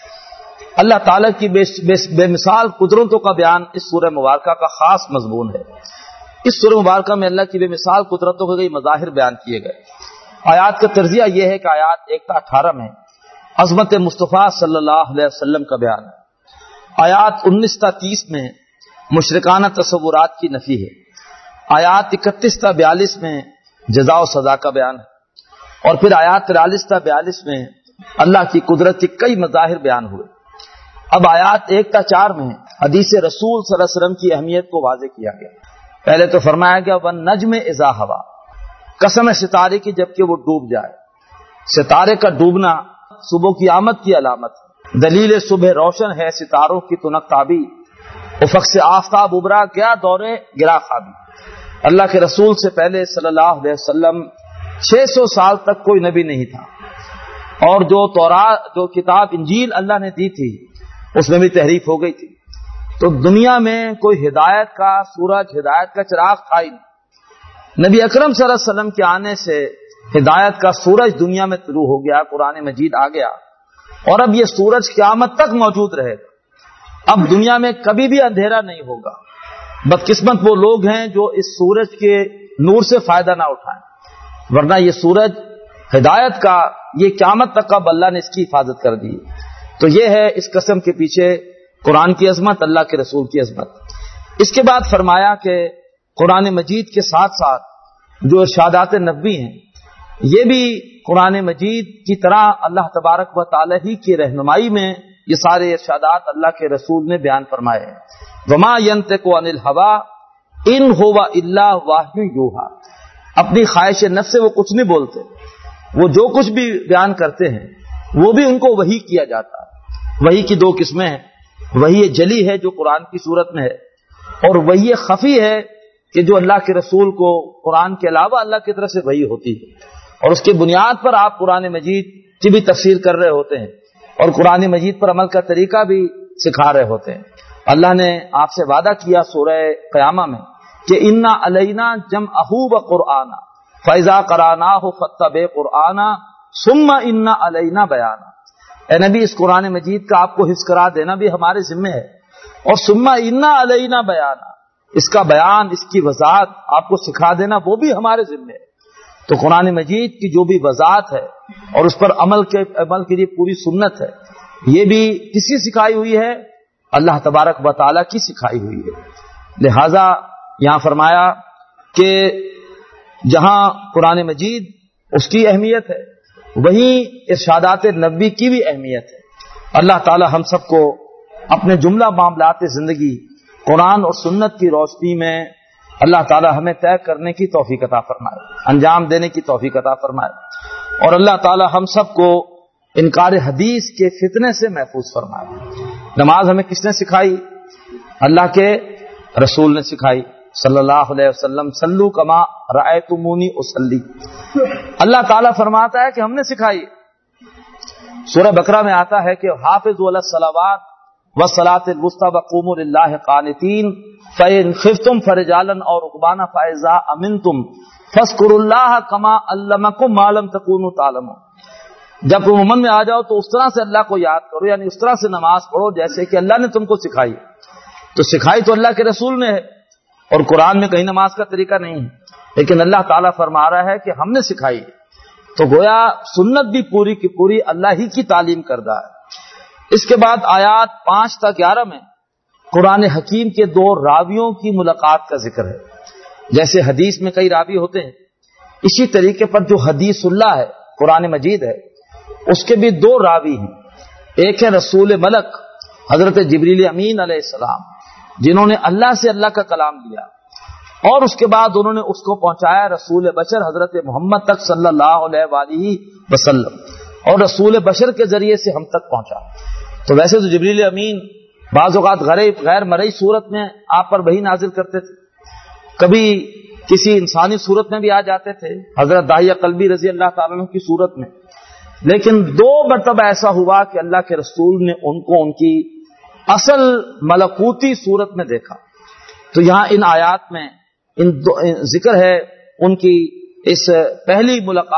اللہ تعالیٰ کی بے مثال قدرتوں کا بیان اس سورہ مبارکہ کا خاص مضمون ہے۔ اس سورہ مبارکہ میں اللہ کی بے مثال قدرتوں کے کئی مظاہر بیان کیے گئے۔ آیات کا ترجیح یہ ہے کہ آیات 1 تا 18 میں عظمت مصطفیٰ صلی اللہ علیہ وسلم کا بیان ہے، آیات 19 تا 30 میں مشرکانہ تصورات کی نفی ہے، آیات 31 تا 42 میں جزا و سزا کا بیان ہے، اور پھر آیات 43 تا 42 میں اللہ کی قدرت کے کئی مظاہر بیان ہوئے۔ اب آیات 1 تا 4 میں حدیث رسول صلی اللہ علیہ وسلم کی اہمیت کو واضح کیا گیا۔ پہلے تو فرمایا گیا وَالنَّجْمِ إِذَا هَوَىٰ، قسم ہے ستارے کی جبکہ وہ ڈوب جائے۔ ستارے کا ڈوبنا صبح کی آمد کی علامت ہے، دلیل صبح روشن ہے ستاروں کی تنک تابی، افق سے آفتاب ابھرا گیا دورے گرا خوابی۔ اللہ کے رسول سے پہلے صلی اللہ علیہ وسلم 600 سال تک کوئی نبی نہیں تھا، اور جو کتاب انجیل اللہ نے دی تھی اس میں بھی تحریف ہو گئی تھی، تو دنیا میں کوئی ہدایت کا سورج، ہدایت کا چراغ تھا ہی نہیں۔ نبی اکرم صلی اللہ علیہ وسلم کے آنے سے ہدایت کا سورج دنیا میں طلوع ہو گیا، قرآن مجید آ گیا، اور اب یہ سورج قیامت تک موجود رہے گا۔ اب دنیا میں کبھی بھی اندھیرا نہیں ہوگا۔ بدقسمت وہ لوگ ہیں جو اس سورج کے نور سے فائدہ نہ اٹھائیں، ورنہ یہ سورج ہدایت کا، یہ قیامت تک اب اللہ نے اس کی حفاظت کر دی۔ تو یہ ہے اس قسم کے پیچھے قرآن کی عظمت، اللہ کے رسول کی عظمت۔ اس کے بعد فرمایا کہ قرآن مجید کے ساتھ ساتھ جو ارشادات نبوی ہیں یہ بھی قرآن مجید کی طرح اللہ تبارک و تعالی ہی کی رہنمائی میں یہ سارے ارشادات اللہ کے رسول نے بیان فرمائے ہیں۔ وما ينطق عن الهوى ان هو الا وحی یوحی، اپنی خواہش نفس سے وہ کچھ نہیں بولتے، وہ جو کچھ بھی بیان کرتے ہیں وہ بھی ان کو وحی کیا جاتا ہے۔ وحی کی 2 قسمیں ہیں، وحی جلی ہے جو قرآن کی صورت میں ہے، اور وحی خفی ہے کہ جو اللہ کے رسول کو قرآن کے علاوہ اللہ کی طرف سے وحی ہوتی ہے، اور اس کی بنیاد پر آپ قرآن مجید کی بھی تفسیر کر رہے ہوتے ہیں اور قرآن مجید پر عمل کا طریقہ بھی سکھا رہے ہوتے ہیں۔ اللہ نے آپ سے وعدہ کیا سورہ قیامہ میں کہ انا علینا جمعہ وقرآنا فاذا قرأناہ فاتبع قرآنا ثم ان علینا بیانا، اے نبی اس قرآن مجید کا آپ کو حفظ کرا دینا بھی ہمارے ذمہ ہے، اور ثم ان علینا بیانا، اس کا بیان، اس کی وضاحت آپ کو سکھا دینا وہ بھی ہمارے ذمہ ہے۔ تو قرآن مجید کی جو بھی وضاحت ہے اور اس پر عمل کے لیے پوری سنت ہے، یہ بھی کسی سکھائی ہوئی ہے؟ اللہ تبارک و تعالیٰ کی سکھائی ہوئی ہے۔ لہذا یہاں فرمایا کہ جہاں قرآن مجید اس کی اہمیت ہے وہیں ارشادات نبوی کی بھی اہمیت ہے۔ اللہ تعالیٰ ہم سب کو اپنے جملہ معاملات زندگی قرآن اور سنت کی روشنی میں اللہ تعالیٰ ہمیں طے کرنے کی توفیق عطا فرمائے، انجام دینے کی توفیق عطا فرمائے، اور اللہ تعالیٰ ہم سب کو انکار حدیث کے فتنے سے محفوظ فرمائے۔ نماز ہمیں کس نے سکھائی؟ اللہ کے رسول نے سکھائی۔ صلی اللہ علیہ وسلم صلو کما رأیتمونی اصلی. اللہ تعالیٰ فرماتا ہے کہ ہم نے سکھائی. سورہ بقرہ میں آتا ہے کہ حافظوا علی الصلوات والصلاۃ الوسطی وقوموا للہ قانتین فإن خفتم فرجالا اور رکبانا فإذا امنتم فاذکروا اللہ کما علمکم ما لم تکونوا تعلمون. جب تم امن میں آ جاؤ تو اس طرح سے اللہ کو یاد کرو، یعنی اس طرح سے نماز پڑھو جیسے کہ اللہ نے تم کو سکھائی. تو سکھائی تو اللہ کے رسول نے ہے، اور قرآن میں کہیں نماز کا طریقہ نہیں ہے، لیکن اللہ تعالیٰ فرما رہا ہے کہ ہم نے سکھائی. تو گویا سنت بھی پوری کی پوری اللہ ہی کی تعلیم کردہ ہے. اس کے بعد آیات 5 تا 11 میں قرآن حکیم کے 2 راویوں کی ملاقات کا ذکر ہے. جیسے حدیث میں کئی راوی ہوتے ہیں، اسی طریقے پر جو حدیث اللہ ہے قرآن مجید ہے اس کے بھی 2 راوی ہیں. ایک ہے رسول ملک حضرت جبریل امین علیہ السلام، جنہوں نے اللہ سے اللہ کا کلام لیا، اور اس کے بعد انہوں نے اس کو پہنچایا رسول بشر حضرت محمد تک صلی اللہ علیہ وآلہ وسلم، اور رسول بشر کے ذریعے سے ہم تک پہنچا. تو ویسے تو جبریل امین بعض اوقات غیر مرئی صورت میں آپ پر وحی نازل کرتے تھے، کبھی کسی انسانی صورت میں بھی آ جاتے تھے، حضرت داعیہ قلبی رضی اللہ تعالیٰ عنہ کی صورت میں. لیکن 2 مرتبہ ایسا ہوا کہ اللہ کے رسول نے ان کو ان کی اصل ملکوتی صورت میں دیکھا. تو یہاں ان آیات میں ذکر ہے ان کی اس پہلی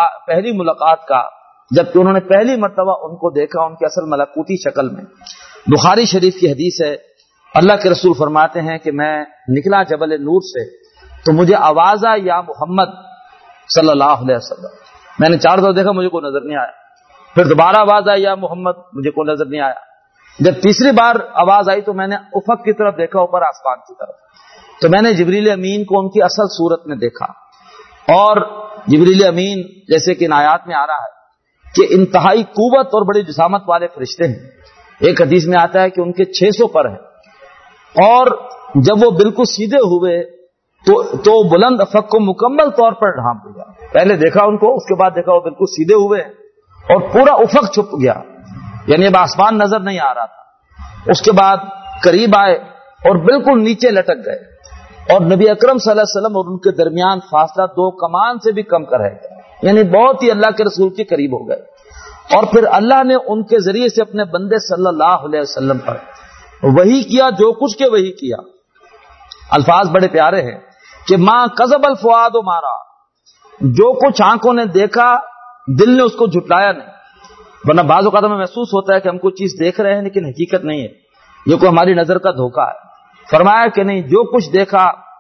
ملاقات کا، جبکہ انہوں نے پہلی مرتبہ ان کو دیکھا ان کی اصل ملکوتی شکل میں. بخاری شریف کی حدیث ہے، اللہ کے رسول فرماتے ہیں کہ میں نکلا جبل نور سے تو مجھے آواز آئی یا محمد صلی اللہ علیہ وسلم. میں نے 4 دفعہ دیکھا، مجھے کوئی نظر نہیں آیا. پھر دوبارہ آواز آئی یا محمد، مجھے کوئی نظر نہیں آیا. جب تیسری بار آواز آئی تو میں نے افق کی طرف دیکھا، اوپر آسمان کی طرف. تو میں نے جبریل امین کو ان کی اصل صورت میں دیکھا. اور جبریل امین جیسے کہ ان آیات میں آ رہا ہے کہ انتہائی قوت اور بڑی جسامت والے فرشتے ہیں. ایک حدیث میں آتا ہے کہ ان کے 600 پر ہیں، اور جب وہ بالکل سیدھے ہوئے تو بلند افق کو مکمل طور پر ڈھانپ لیا. پہلے دیکھا ان کو، اس کے بعد دیکھا وہ بالکل سیدھے ہوئے اور پورا افق چھپ گیا، یعنی اب آسمان نظر نہیں آ رہا تھا. اس کے بعد قریب آئے اور بالکل نیچے لٹک گئے، اور نبی اکرم صلی اللہ علیہ وسلم اور ان کے درمیان فاصلہ 2 کمان سے بھی کم کا رہ گیا، یعنی بہت ہی اللہ کے رسول کے قریب ہو گئے. اور پھر اللہ نے ان کے ذریعے سے اپنے بندے صلی اللہ علیہ وسلم پر وحی کیا، جو کچھ کے وحی کیا. الفاظ بڑے پیارے ہیں کہ ماں کذب الفؤاد و مارا، جو کچھ آنکھوں نے دیکھا دل نے اس کو جھٹلایا نہیں. ورنہ بعض اوقات میں محسوس ہوتا ہے کہ ہم کوئی چیز دیکھ رہے ہیں لیکن حقیقت نہیں ہے، یہ کوئی ہماری نظر کا دھوکہ ہے. فرمایا کہ نہیں، جو کچھ دیکھا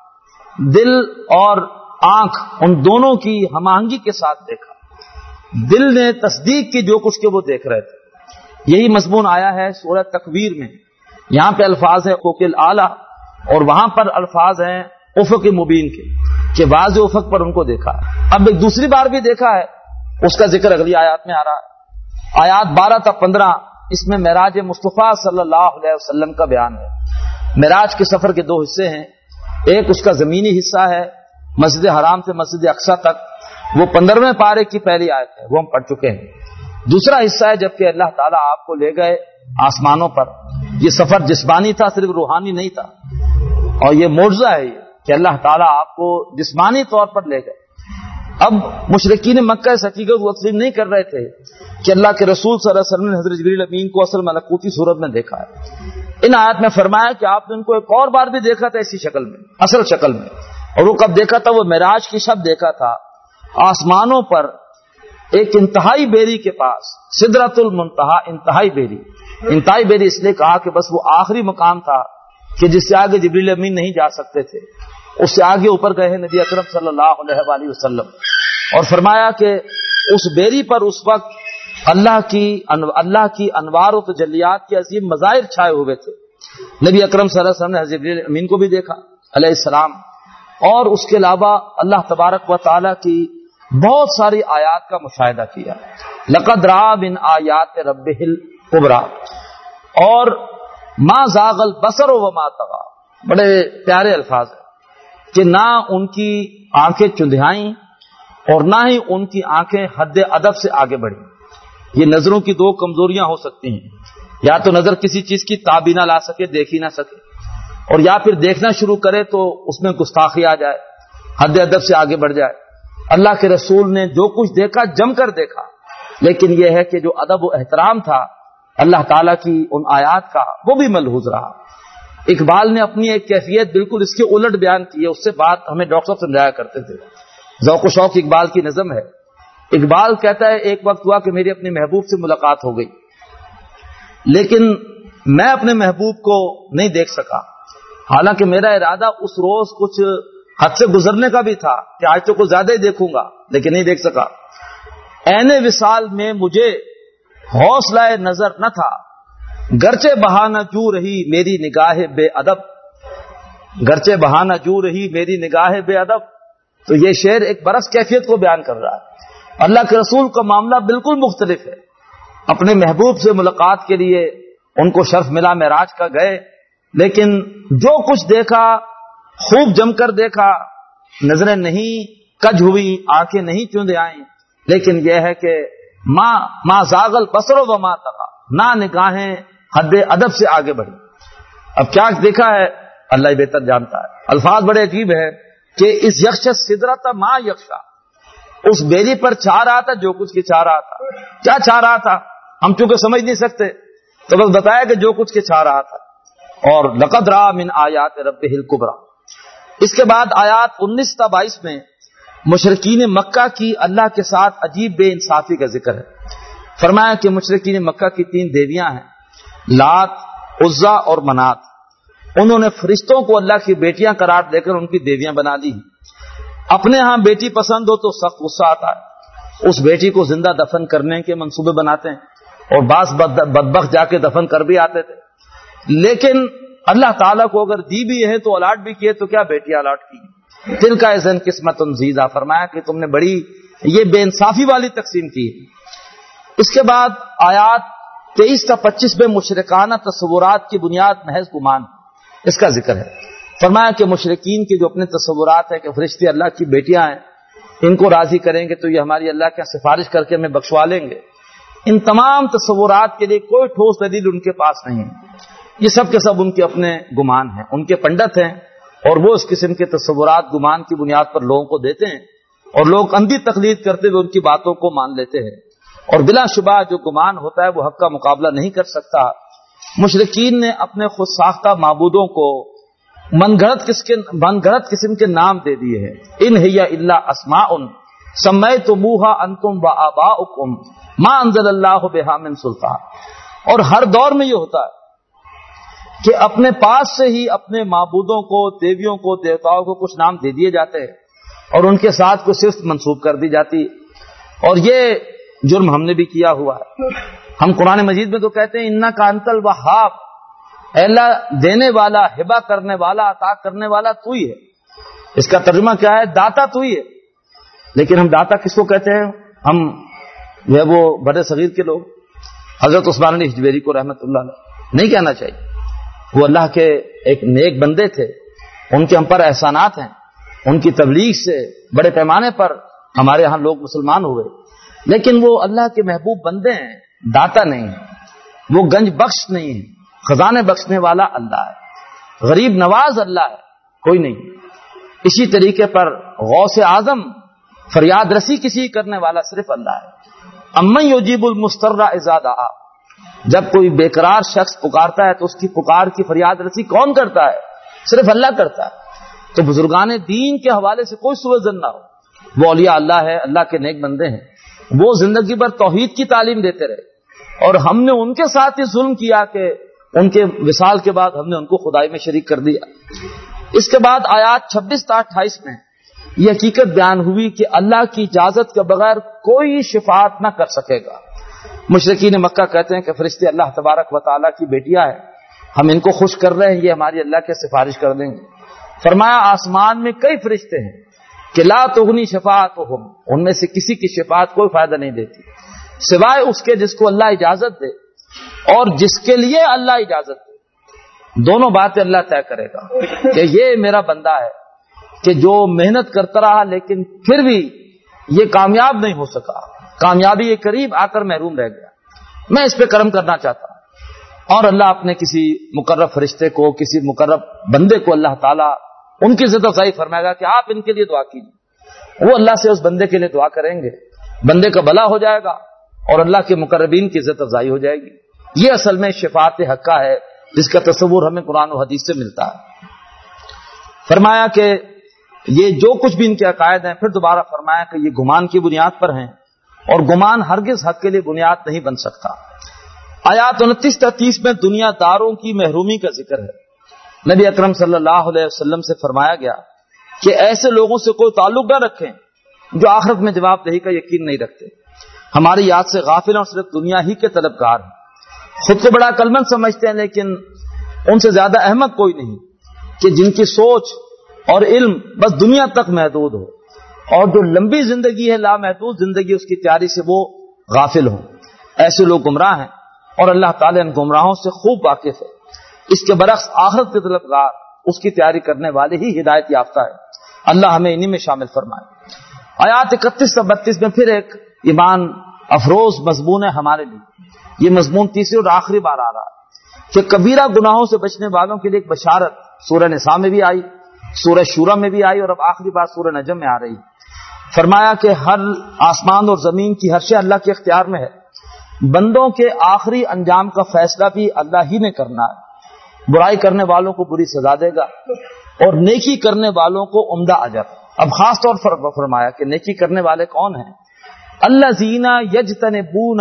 دل اور آنکھ ان دونوں کی ہم آہنگی کے ساتھ دیکھا. دل نے تصدیق کی جو کچھ کے وہ دیکھ رہے تھے. یہی مضمون آیا ہے سورہ تکویر میں. یہاں پہ الفاظ ہیں افق الاعلی، اور وہاں پر الفاظ ہیں افق مبین کے، کہ واضح افق پر ان کو دیکھا. اب ایک دوسری بار بھی دیکھا ہے، اس کا ذکر اگلی آیات میں آ رہا ہے. آیات 12 تا 15 اس میں معراج مصطفیٰ صلی اللہ علیہ وسلم کا بیان ہے. معراج کے سفر کے 2 حصے ہیں. ایک اس کا زمینی حصہ ہے، مسجد حرام سے مسجد اقصی تک، وہ 15ویں پارے کی پہلی آیت ہے، وہ ہم پڑھ چکے ہیں. دوسرا حصہ ہے جبکہ اللہ تعالیٰ آپ کو لے گئے آسمانوں پر. یہ سفر جسمانی تھا، صرف روحانی نہیں تھا، اور یہ معجزہ ہے کہ اللہ تعالیٰ آپ کو جسمانی طور پر لے گئے. اب مشرکین مکہ اس حقیقت کو تسلیم نہیں کر رہے تھے کہ اللہ کے رسول صلی اللہ علیہ وسلم نے حضرت جبریل امین کو اصل ملکوتی صورت میں دیکھا ہے. ان آیات میں فرمایا کہ آپ نے ان کو ایک اور بار بھی دیکھا تھا اسی شکل میں، اصل شکل میں. اور وہ کب دیکھا تھا؟ وہ معراج کی شب دیکھا تھا، آسمانوں پر ایک انتہائی بیری کے پاس، سدرۃ المنتہا، انتہائی بیری. انتہائی بیری اس لیے کہا کہ بس وہ آخری مقام تھا کہ جس سے آگے جبریل امین نہیں جا سکتے تھے. اس سے آگے اوپر گئے ہیں نبی اکرم صلی اللہ علیہ وآلہ وسلم. اور فرمایا کہ اس بیری پر اس وقت اللہ کی انوار و تجلیات کے عظیم مظاہر چھائے ہوئے تھے. نبی اکرم صلی اللہ علیہ وسلم نے حضرت جبریل امین کو بھی دیکھا علیہ السلام، اور اس کے علاوہ اللہ تبارک و تعالی کی بہت ساری آیات کا مشاہدہ کیا. لقد رأى من آیات ربہ الکبریٰ، اور ما زاغ البصر وما طغیٰ. بڑے پیارے الفاظ ہیں کہ نہ ان کی آنکھیں چندھیائیں اور نہ ہی ان کی آنکھیں حد ادب سے آگے بڑھی. یہ نظروں کی 2 کمزوریاں ہو سکتی ہیں، یا تو نظر کسی چیز کی تاب ہی نہ لا سکے، دیکھ ہی نہ سکے، اور یا پھر دیکھنا شروع کرے تو اس میں گستاخی آ جائے، حد ادب سے آگے بڑھ جائے۔ اللہ کے رسول نے جو کچھ دیکھا جم کر دیکھا، لیکن یہ ہے کہ جو ادب و احترام تھا اللہ تعالیٰ کی ان آیات کا وہ بھی ملحوظ رہا۔ اقبال نے اپنی ایک کیفیت بالکل اس کے الٹ بیان کی ہے، اس سے بات ہمیں ڈاکٹر صاحب سمجھایا کرتے تھے۔ ذوق و شوق اقبال کی نظم ہے۔ اقبال کہتا ہے ایک وقت ہوا کہ میری اپنے محبوب سے ملاقات ہو گئی، لیکن میں اپنے محبوب کو نہیں دیکھ سکا، حالانکہ میرا ارادہ اس روز کچھ حد سے گزرنے کا بھی تھا کہ آج تو کچھ زیادہ ہی دیکھوں گا، لیکن نہیں دیکھ سکا۔ عین وصال میں مجھے حوصلہ نظر نہ تھا، گرچہ بہانہ جو رہی میری نگاہ بے ادب، گرچہ بہانہ جو رہی میری نگاہ بے ادب۔ تو یہ شعر ایک برس کیفیت کو بیان کر رہا ہے۔ اللہ کے رسول کا معاملہ بالکل مختلف ہے۔ اپنے محبوب سے ملاقات کے لیے ان کو شرف ملا، معراج کا گئے، لیکن جو کچھ دیکھا خوب جم کر دیکھا، نظریں نہیں کج ہوئی، آنکھیں نہیں چوندے آئیں، لیکن یہ ہے کہ ما زاغل بصر و ما طغی، نہ نگاہیں حد ادب سے آگے بڑھی۔ اب کیا دیکھا ہے اللہ ہی بہتر جانتا ہے۔ الفاظ بڑے عجیب ہیں کہ اس یکش سدرۃ ما یکشا، اس بیلی پر چھا رہا تھا جو کچھ کی چھا رہا تھا۔ کیا چھا رہا تھا ہم چونکہ سمجھ نہیں سکتے، تو بس بتایا کہ جو کچھ کے چھا رہا تھا۔ اور لقد رأى من آیات ربہ الکبریٰ۔ اس کے بعد آیات 19 تا 22 میں مشرکین مکہ کی اللہ کے ساتھ عجیب بے انصافی کا ذکر ہے۔ فرمایا کہ مشرکین مکہ کی 3 دیویاں ہیں، لات، عزا اور منات، انہوں نے فرشتوں کو اللہ کی بیٹیاں قرار دے کر ان کی دیویاں بنا لی ہیں۔ اپنے ہاں بیٹی پسند ہو تو سخت غصہ آتا ہے، اس بیٹی کو زندہ دفن کرنے کے منصوبے بناتے ہیں، اور بعض بدبخت جا کے دفن کر بھی آتے تھے۔ لیکن اللہ تعالیٰ کو اگر دی بھی ہے تو الاٹ بھی کیے، تو کیا بیٹیاں الاٹ کی؟ دل کا اذن قسمت زیزہ، فرمایا کہ تم نے بڑی یہ بے انصافی والی تقسیم کی۔ اس کے بعد آیات 23 تا 25 میں مشرکانہ تصورات کی بنیاد محض گمان، اس کا ذکر ہے۔ فرمایا کہ مشرکین کے جو اپنے تصورات ہیں کہ فرشتے اللہ کی بیٹیاں ہیں، ان کو راضی کریں گے تو یہ ہماری اللہ کے سفارش کر کے ہمیں بخشوا لیں گے، ان تمام تصورات کے لیے کوئی ٹھوس دلیل ان کے پاس نہیں ہے۔ یہ سب کے سب ان کے اپنے گمان ہیں، ان کے پنڈت ہیں، اور وہ اس قسم کے تصورات گمان کی بنیاد پر لوگوں کو دیتے ہیں، اور لوگ اندھی تقلید کرتے ہوئے ان کی باتوں کو مان لیتے ہیں، اور بلا شبہ جو گمان ہوتا ہے وہ حق کا مقابلہ نہیں کر سکتا۔ مشرکین نے اپنے خود ساختہ معبودوں کو من گھڑت قسم کے نام دے دیے ہیں۔ ان ہی الا اسماء سمیتموہا انتم وآباؤکم ما انزل اللہ بہا من سلطان۔ اور ہر دور میں یہ ہوتا ہے کہ اپنے پاس سے ہی اپنے معبودوں کو، دیویوں کو، دیوتاؤں کو کچھ نام دے دیے جاتے ہیں، اور ان کے ساتھ کوئی صفت منسوب کر دی جاتی ہے، اور یہ جرم ہم نے بھی کیا ہوا ہے۔ ہم قرآن مجید میں تو کہتے ہیں انک انت الوہاب، اے اللہ دینے والا، ہبہ کرنے والا، عطا کرنے والا تو ہی ہے۔ اس کا ترجمہ کیا ہے؟ داتا تو ہی ہے۔ لیکن ہم داتا کس کو کہتے ہیں؟ ہم جو ہے وہ بڑے صغیر کے لوگ، حضرت عثمان علی حجویری کو رحمت اللہ علیہ نہیں کہنا چاہیے۔ وہ اللہ کے ایک نیک بندے تھے، ان کے ہم پر احسانات ہیں، ان کی تبلیغ سے بڑے پیمانے پر ہمارے ہاں لوگ مسلمان ہوئے، لیکن وہ اللہ کے محبوب بندے ہیں، داتا نہیں ہیں، وہ گنج بخش نہیں ہیں، خزانے بخشنے والا اللہ ہے، غریب نواز اللہ ہے، کوئی نہیں۔ اسی طریقے پر غوث اعظم، فریاد رسی کسی کرنے والا صرف اللہ ہے۔ امن یجیب المضطر اذا دعا، جب کوئی بیقرار شخص پکارتا ہے تو اس کی پکار کی فریاد رسی کون کرتا ہے؟ صرف اللہ کرتا ہے۔ تو بزرگان دین کے حوالے سے کوئی سوء ظن نہ ہو، وہ اولیاء اللہ ہے، اللہ کے نیک بندے ہیں، وہ زندگی بھر توحید کی تعلیم دیتے رہے، اور ہم نے ان کے ساتھ ہی ظلم کیا کہ ان کے وصال کے بعد ہم نے ان کو خدائی میں شریک کر دیا۔ اس کے بعد آیات 26 تا 28 میں یہ حقیقت بیان ہوئی کہ اللہ کی اجازت کے بغیر کوئی شفاعت نہ کر سکے گا۔ مشرکین مکہ کہتے ہیں کہ فرشتے اللہ تبارک و تعالیٰ کی بیٹیاں ہیں، ہم ان کو خوش کر رہے ہیں، یہ ہماری اللہ کے سفارش کر دیں گے۔ فرمایا آسمان میں کئی فرشتے ہیں کہ لا تغنی شفاعتہم، ان میں سے کسی کی شفاعت کوئی فائدہ نہیں دیتی سوائے اس کے جس کو اللہ اجازت دے اور جس کے لیے اللہ اجازت دے۔ دونوں باتیں اللہ طے کرے گا کہ یہ میرا بندہ ہے کہ جو محنت کرتا رہا لیکن پھر بھی یہ کامیاب نہیں ہو سکا، کامیابی کے قریب آ کر محروم رہ گیا، میں اس پہ کرم کرنا چاہتا ہوں۔ اور اللہ اپنے کسی مقرب فرشتے کو، کسی مقرب بندے کو اللہ تعالیٰ ان کی عزت افزائی فرمائے گا کہ آپ ان کے لیے دعا کیجیے، وہ اللہ سے اس بندے کے لیے دعا کریں گے، بندے کا بھلا ہو جائے گا اور اللہ کے مقربین کی عزت افزائی ہو جائے گی۔ یہ اصل میں شفاعت حقہ ہے جس کا تصور ہمیں قرآن و حدیث سے ملتا ہے۔ فرمایا کہ یہ جو کچھ بھی ان کے عقائد ہیں، پھر دوبارہ فرمایا کہ یہ گمان کی بنیاد پر ہیں اور گمان ہرگز حق کے لیے بنیاد نہیں بن سکتا۔ آیات 29-30 میں دنیا داروں کی محرومی کا ذکر ہے۔ نبی اکرم صلی اللہ علیہ وسلم سے فرمایا گیا کہ ایسے لوگوں سے کوئی تعلق نہ رکھیں جو آخرت میں جواب دہی کا یقین نہیں رکھتے، ہماری یاد سے غافل اور صرف دنیا ہی کے طلبگار ہیں، خود کو بڑا عقلمند سمجھتے ہیں لیکن ان سے زیادہ احمق کوئی نہیں، کہ جن کی سوچ اور علم بس دنیا تک محدود ہو اور جو لمبی زندگی ہے، لامحدود زندگی، اس کی تیاری سے وہ غافل ہوں۔ ایسے لوگ گمراہ ہیں اور اللہ تعالیٰ ان گمراہوں سے خوب واقف ہے۔ اس کے برعکس آخرت کے طلبگار، اس کی تیاری کرنے والے ہی ہدایت یافتہ ہے۔ اللہ ہمیں انہی میں شامل فرمائے۔ آیات 31 سے 32 میں پھر ایک ایمان افروز مضمون ہے ہمارے لیے۔ یہ مضمون تیسری اور آخری بار آ رہا ہے کہ کبیرہ گناہوں سے بچنے والوں کے لیے ایک بشارت سورہ نساء میں بھی آئی، سورہ شورى میں بھی آئی اور اب آخری بار سورہ نجم میں آ رہی۔ فرمایا کہ ہر آسمان اور زمین کی ہر شے اللہ کے اختیار میں ہے، بندوں کے آخری انجام کا فیصلہ بھی اللہ ہی نے کرنا ہے، برائی کرنے والوں کو بری سزا دے گا اور نیکی کرنے والوں کو عمدہ اجر۔ اب خاص طور پر فرمایا کہ نیکی کرنے والے کون ہیں؟ الذین یجتنبون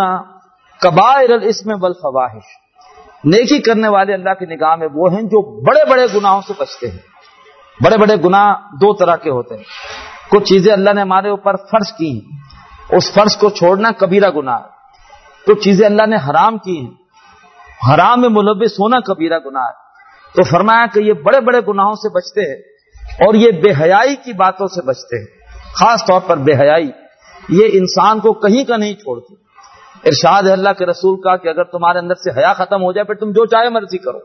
کبائر الاسم والفواحش، نیکی کرنے والے اللہ کی نگاہ میں وہ ہیں جو بڑے بڑے گناہوں سے بچتے ہیں۔ بڑے بڑے گناہ دو طرح کے ہوتے ہیں، کچھ چیزیں اللہ نے ہمارے اوپر فرض کی ہیں، اس فرض کو چھوڑنا کبیرہ گناہ ہے، کچھ چیزیں اللہ نے حرام کی ہیں، حرام میں ملوث ہونا کبیرہ گناہ ہے۔ تو فرمایا کہ یہ بڑے بڑے گناہوں سے بچتے ہیں اور یہ بے حیائی کی باتوں سے بچتے ہیں، خاص طور پر بے حیائی، یہ انسان کو کہیں کا نہیں چھوڑتی۔ ارشاد ہے اللہ کے رسول کا کہ اگر تمہارے اندر سے حیا ختم ہو جائے پھر تم جو چاہے مرضی کرو۔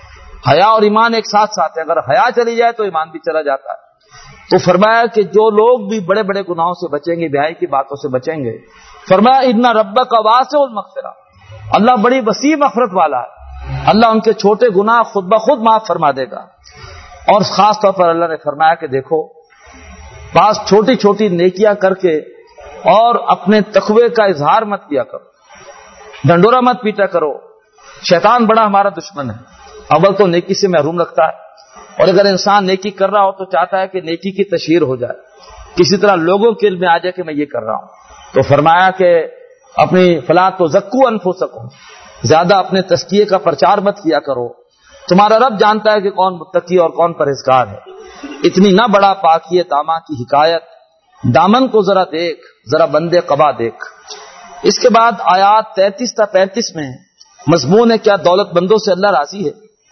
حیا اور ایمان ایک ساتھ ساتھ ہے، اگر حیا چلی جائے تو ایمان بھی چلا جاتا ہے۔ تو فرمایا کہ جو لوگ بھی بڑے بڑے گناہوں سے بچیں گے، بے حیائی کی باتوں سے بچیں گے، فرمایا ان ربک واسع المغفرہ، اللہ بڑی وسیع مغفرت والا ہے، اللہ ان کے چھوٹے گناہ خود بخود معاف فرما دے گا۔ اور خاص طور پر اللہ نے فرمایا کہ دیکھو، بعض چھوٹی چھوٹی نیکیاں کر کے اور اپنے تقوی کا اظہار مت کیا کرو، ڈنڈورا مت پیٹا کرو۔ شیطان بڑا ہمارا دشمن ہے، اول تو نیکی سے محروم رکھتا ہے، اور اگر انسان نیکی کر رہا ہو تو چاہتا ہے کہ نیکی کی تشہیر ہو جائے، کسی طرح لوگوں کے علم میں آ جائے کہ میں یہ کر رہا ہوں۔ تو فرمایا کہ اپنی فلا تزکوا انفسکم، زیادہ اپنے تزکیے کا پرچار مت کیا کرو، تمہارا رب جانتا ہے کہ کون متقی اور کون پرہیزگار ہے۔ اتنی نہ بڑا پاکیے داماں کی حکایت، دامن کو ذرا دیکھ، ذرا بندے قبا دیکھ۔ اس کے بعد آیات 33 تا 35 میں مضمون ہے کیا دولت مندوں سے اللہ راضی ہے۔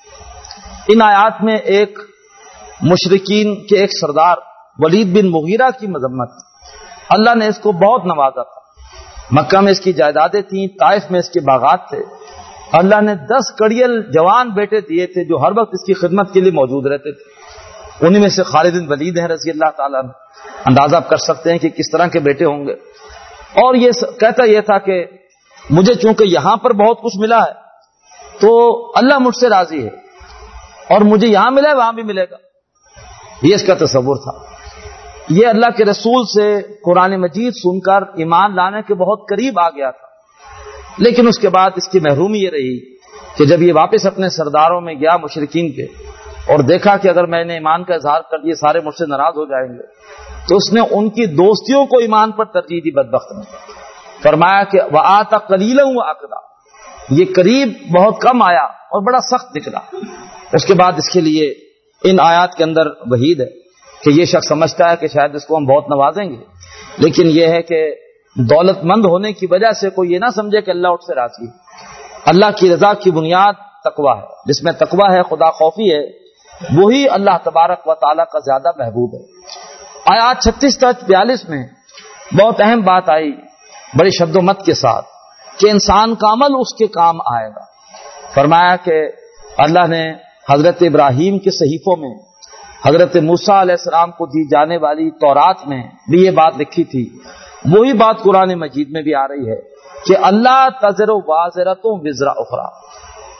ان آیات میں ایک مشرکین کے ایک سردار ولید بن مغیرہ کی مذمت، اللہ نے اس کو بہت نوازا تھا، مکہ میں اس کی جائیدادیں تھیں، طائف میں اس کے باغات تھے، اللہ نے 10 کڑیل جوان بیٹے دیے تھے جو ہر وقت اس کی خدمت کے لیے موجود رہتے تھے، انہی میں سے خالد بن ولید ہیں رضی اللہ تعالیٰ عنہ۔ اندازہ آپ کر سکتے ہیں کہ کس طرح کے بیٹے ہوں گے۔ اور یہ کہتا یہ تھا کہ مجھے چونکہ یہاں پر بہت کچھ ملا ہے تو اللہ مجھ سے راضی ہے، اور مجھے یہاں ملا ہے وہاں بھی ملے گا، یہ اس کا تصور تھا۔ یہ اللہ کے رسول سے قرآن مجید سن کر ایمان لانے کے بہت قریب آ گیا تھا، لیکن اس کے بعد اس کی محرومی یہ رہی کہ جب یہ واپس اپنے سرداروں میں گیا مشرکین کے اور دیکھا کہ اگر میں نے ایمان کا اظہار کر دیا سارے مجھ سے ناراض ہو جائیں گے، تو اس نے ان کی دوستیوں کو ایمان پر ترجیح دی۔ بدبخت نے فرمایا کہ وآتا قلیلا وأکدا، یہ قریب بہت کم آیا اور بڑا سخت نکلا۔ اس کے بعد اس کے لیے ان آیات کے اندر وعید ہے کہ یہ شخص سمجھتا ہے کہ شاید اس کو ہم بہت نوازیں گے، لیکن یہ ہے کہ دولت مند ہونے کی وجہ سے کوئی یہ نہ سمجھے کہ اللہ اس سے راضی ہے۔ اللہ کی رضا کی بنیاد تقویٰ ہے، جس میں تقویٰ ہے، خدا خوفی ہے، وہی اللہ تبارک و تعالیٰ کا زیادہ محبوب ہے۔ آیات 36 تا 42 میں بہت اہم بات آئی بڑی شد و مت کے ساتھ کہ انسان کا عمل اس کے کام آئے گا۔ فرمایا کہ اللہ نے حضرت ابراہیم کے صحیفوں میں حضرت موسیٰ علیہ السلام کو دی جانے والی تورات میں بھی یہ بات لکھی تھی، وہی بات قرآن مجید میں بھی آ رہی ہے کہ اللہ تزر وازرۃ وزر اخری،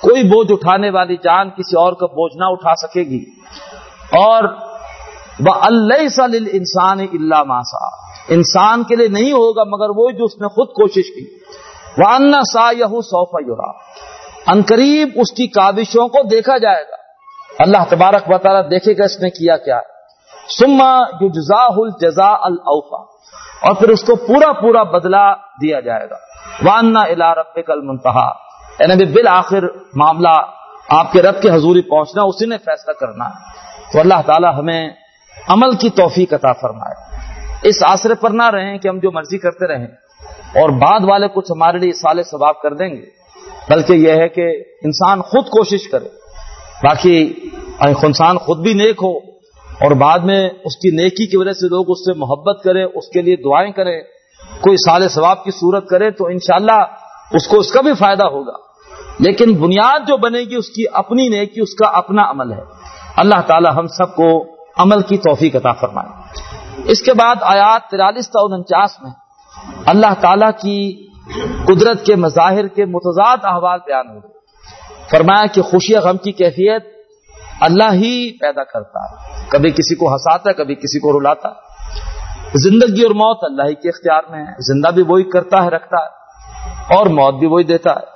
کوئی بوجھ اٹھانے والی جان کسی اور کا بوجھ نہ اٹھا سکے گی. اور وَأَلَّيْسَ لِلْإِنسَانِ إِلَّا مَا سَعَى، انسان کے لیے نہیں ہوگا مگر وہ جو اس نے خود کوشش کی. وَأَنَّ سَعْيَهُ سَوْفَ يُرَىٰ، عنقریب اس کی کاوشوں کو دیکھا جائے گا. اللہ تبارک و تعالیٰ دیکھے گا اس نے کیا کیا ہے. ثُمَّ يُجْزَاهُ الْجَزَاءَ الْأَوْفَىٰ، اور پھر اس کو پورا پورا بدلہ دیا جائے گا. وَأَنَّ إِلَىٰ رَبِّكَ الْمُنتَهَىٰ، یعنی بالآخر معاملہ آپ کے رب کے حضوری پہنچنا، اسی نے فیصلہ کرنا ہے. تو اللہ تعالیٰ ہمیں عمل کی توفیق عطا فرمائے. اس آسرے پر نہ رہیں کہ ہم جو مرضی کرتے رہیں اور بعد والے کچھ ہمارے لیے اصالِ ثواب کر دیں گے، بلکہ یہ ہے کہ انسان خود کوشش کرے. باقی انسان خود بھی نیک ہو اور بعد میں اس کی نیکی کی وجہ سے لوگ اس سے محبت کریں، اس کے لیے دعائیں کریں، کوئی اصالِ ثواب کی صورت کرے، تو انشاءاللہ اس کو اس کا بھی فائدہ ہوگا. لیکن بنیاد جو بنے گی اس کی اپنی نیکی، اس کا اپنا عمل ہے. اللہ تعالی ہم سب کو عمل کی توفیق عطا فرمائے. اس کے بعد آیات 43 تا 49 میں اللہ تعالی کی قدرت کے مظاہر کے متضاد احوال بیان ہوئے. فرمایا کہ خوشی غم کی کیفیت اللہ ہی پیدا کرتا ہے، کبھی کسی کو ہنساتا ہے، کبھی کسی کو رلاتا ہے. زندگی اور موت اللہ ہی کے اختیار میں ہے، زندہ بھی وہی کرتا ہے، رکھتا ہے، اور موت بھی وہی دیتا ہے.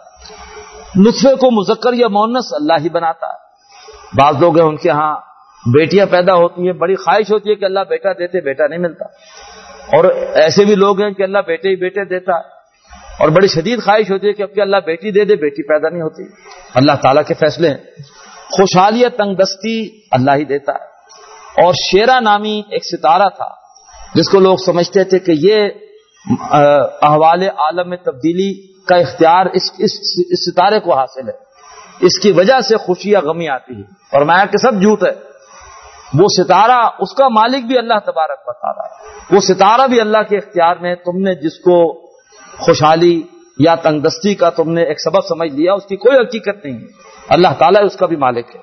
نطفے کو مذکر یا مؤنث اللہ ہی بناتا ہے. بعض لوگ ہیں ان کے ہاں بیٹیاں پیدا ہوتی ہیں، بڑی خواہش ہوتی ہے کہ اللہ بیٹا دیتے، بیٹا نہیں ملتا. اور ایسے بھی لوگ ہیں کہ اللہ بیٹے ہی بیٹے دیتا ہے، اور بڑی شدید خواہش ہوتی ہے کہ اب کہ اللہ بیٹی دے دے، بیٹی پیدا نہیں ہوتی. اللہ تعالیٰ کے فیصلے ہیں. خوشحالی یا تنگ دستی اللہ ہی دیتا ہے. اور شیرا نامی ایک ستارہ تھا جس کو لوگ سمجھتے تھے کہ یہ احوال عالم میں تبدیلی کا اختیار اس ستارے کو حاصل ہے، اس کی وجہ سے خوشی یا غمی آتی ہے. فرمایا کہ سب جھوٹ ہے. وہ ستارہ، اس کا مالک بھی اللہ تبارک و تعالیٰ ہے، وہ ستارہ بھی اللہ کے اختیار میں. تم نے جس کو خوشحالی یا تنگ دستی کا تم نے ایک سبب سمجھ لیا، اس کی کوئی حقیقت نہیں ہے. اللہ تعالیٰ اس کا بھی مالک ہے.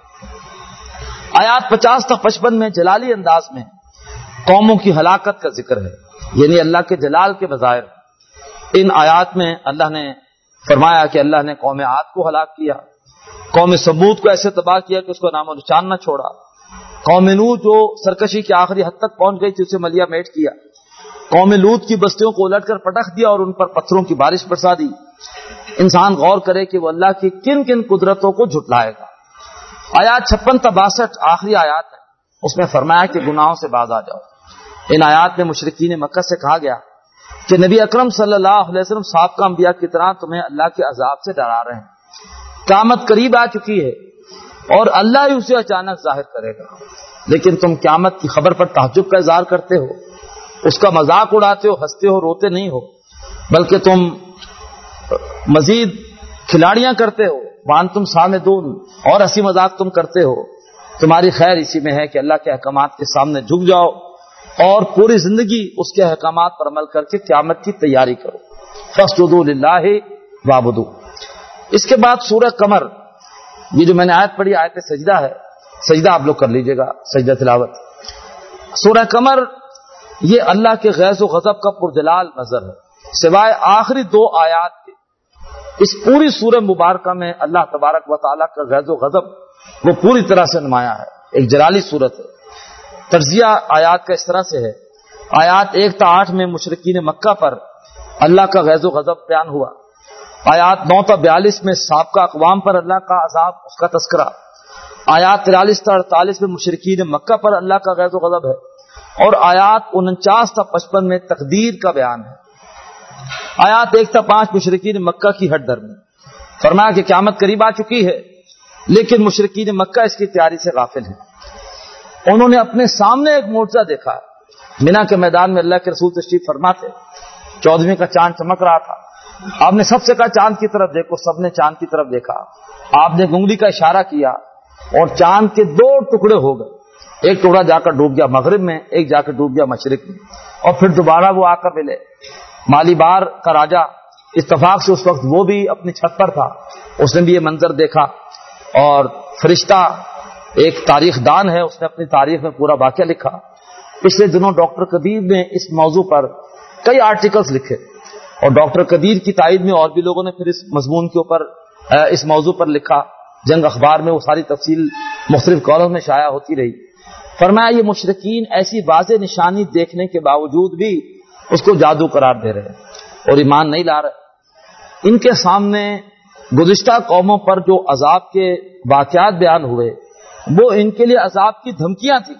آیات 50 تا 55 میں جلالی انداز میں قوموں کی ہلاکت کا ذکر ہے، یعنی اللہ کے جلال کے مظاہر. ان آیات میں اللہ نے فرمایا کہ اللہ نے قوم عاد کو ہلاک کیا، قوم سمود کو ایسے تباہ کیا کہ اس کو نام و نشان نہ چھوڑا، قوم نوح جو سرکشی کی آخری حد تک پہنچ گئی تھی اسے ملیا میٹ کیا، قوم لوط کی بستیوں کو الٹ کر پٹخ دیا اور ان پر پتھروں کی بارش برسا دی. انسان غور کرے کہ وہ اللہ کی کن کن قدرتوں کو جھٹلائے گا. آیات 56 تا 62 آخری آیات ہے، اس میں فرمایا کہ گناہوں سے باز آ جاؤ. ان آیات میں مشرکین مکہ سے کہا گیا کہ نبی اکرم صلی اللہ علیہ وسلم سابقہ انبیاء کی طرح تمہیں اللہ کے عذاب سے ڈرا رہے ہیں. قیامت قریب آ چکی ہے اور اللہ ہی اسے اچانک ظاہر کرے گا، لیکن تم قیامت کی خبر پر تعجب کا اظہار کرتے ہو، اس کا مذاق اڑاتے ہو، ہنستے ہو، روتے نہیں ہو، بلکہ تم مزید کھلاڑیاں کرتے ہو. وانتم سامدون، اور ہنسی مذاق تم کرتے ہو. تمہاری خیر اسی میں ہے کہ اللہ کے احکامات کے سامنے جھک جاؤ اور پوری زندگی اس کے احکامات پر عمل کر کے قیامت کی تیاری کرو. فاسجدوا للہ وعبدوا. اس کے بعد سورہ قمر، یہ جو میں نے آیت پڑھی آیت سجدہ ہے، سجدہ آپ لوگ کر لیجئے گا، سجدہ تلاوت. سورہ قمر یہ اللہ کے غیظ و غضب کا پرجلال نظر ہے. سوائے آخری 2 آیات کے اس پوری سورہ مبارکہ میں اللہ تبارک و تعالیٰ کا غیظ و غضب وہ پوری طرح سے نمایاں ہے. ایک جلالی صورت ہے. تجزیہ آیات کا اس طرح سے ہے. آیات 1 تا 8 میں مشرکین مکہ پر اللہ کا غیظ و غضب بیان ہوا. آیات 9 تا 42 میں سابقہ اقوام پر اللہ کا عذاب، اس کا تذکرہ. آیات 43 تا 48 میں مشرکین مکہ پر اللہ کا غیظ و غضب ہے، اور آیات 49 تا 55 میں تقدیر کا بیان ہے. آیات 1 تا 5 مشرکین مکہ کی ہٹ درمی. فرمایا کہ قیامت قریب آ چکی ہے، لیکن مشرکین مکہ اس کی تیاری سے غافل ہیں. انہوں نے اپنے سامنے ایک معجزہ دیکھا. مینا کے میدان میں اللہ کے رسول تشریف فرماتے، 14ویں کا چاند چمک رہا تھا. آپ نے سب سے کہا چاند کی طرف دیکھو، سب نے چاند کی طرف دیکھا. آپ نے انگلی کا اشارہ کیا اور چاند کے 2 ٹکڑے ہو گئے. ایک ٹکڑا جا کر ڈوب گیا مغرب میں، ایک جا کر ڈوب گیا مشرق میں، اور پھر دوبارہ وہ آ کر ملے. مالی بار کا راجہ اتفاق سے اس وقت وہ بھی اپنی چھت پر تھا، اس نے بھی یہ منظر دیکھا. اور فرشتہ ایک تاریخ دان ہے، اس نے اپنی تاریخ میں پورا واقعہ لکھا. پچھلے دنوں ڈاکٹر قدیر نے اس موضوع پر کئی آرٹیکلز لکھے، اور ڈاکٹر قدیر کی تائید میں اور بھی لوگوں نے پھر اس مضمون کے اوپر اس موضوع پر لکھا، جنگ اخبار میں وہ ساری تفصیل مختلف کالم میں شائع ہوتی رہی۔ فرمایا یہ مشرکین ایسی واضح نشانی دیکھنے کے باوجود بھی اس کو جادو قرار دے رہے ہیں اور ایمان نہیں لا رہے۔ ان کے سامنے گزشتہ قوموں پر جو عذاب کے واقعات بیان ہوئے وہ ان کے لیے عذاب کی دھمکیاں تھیں،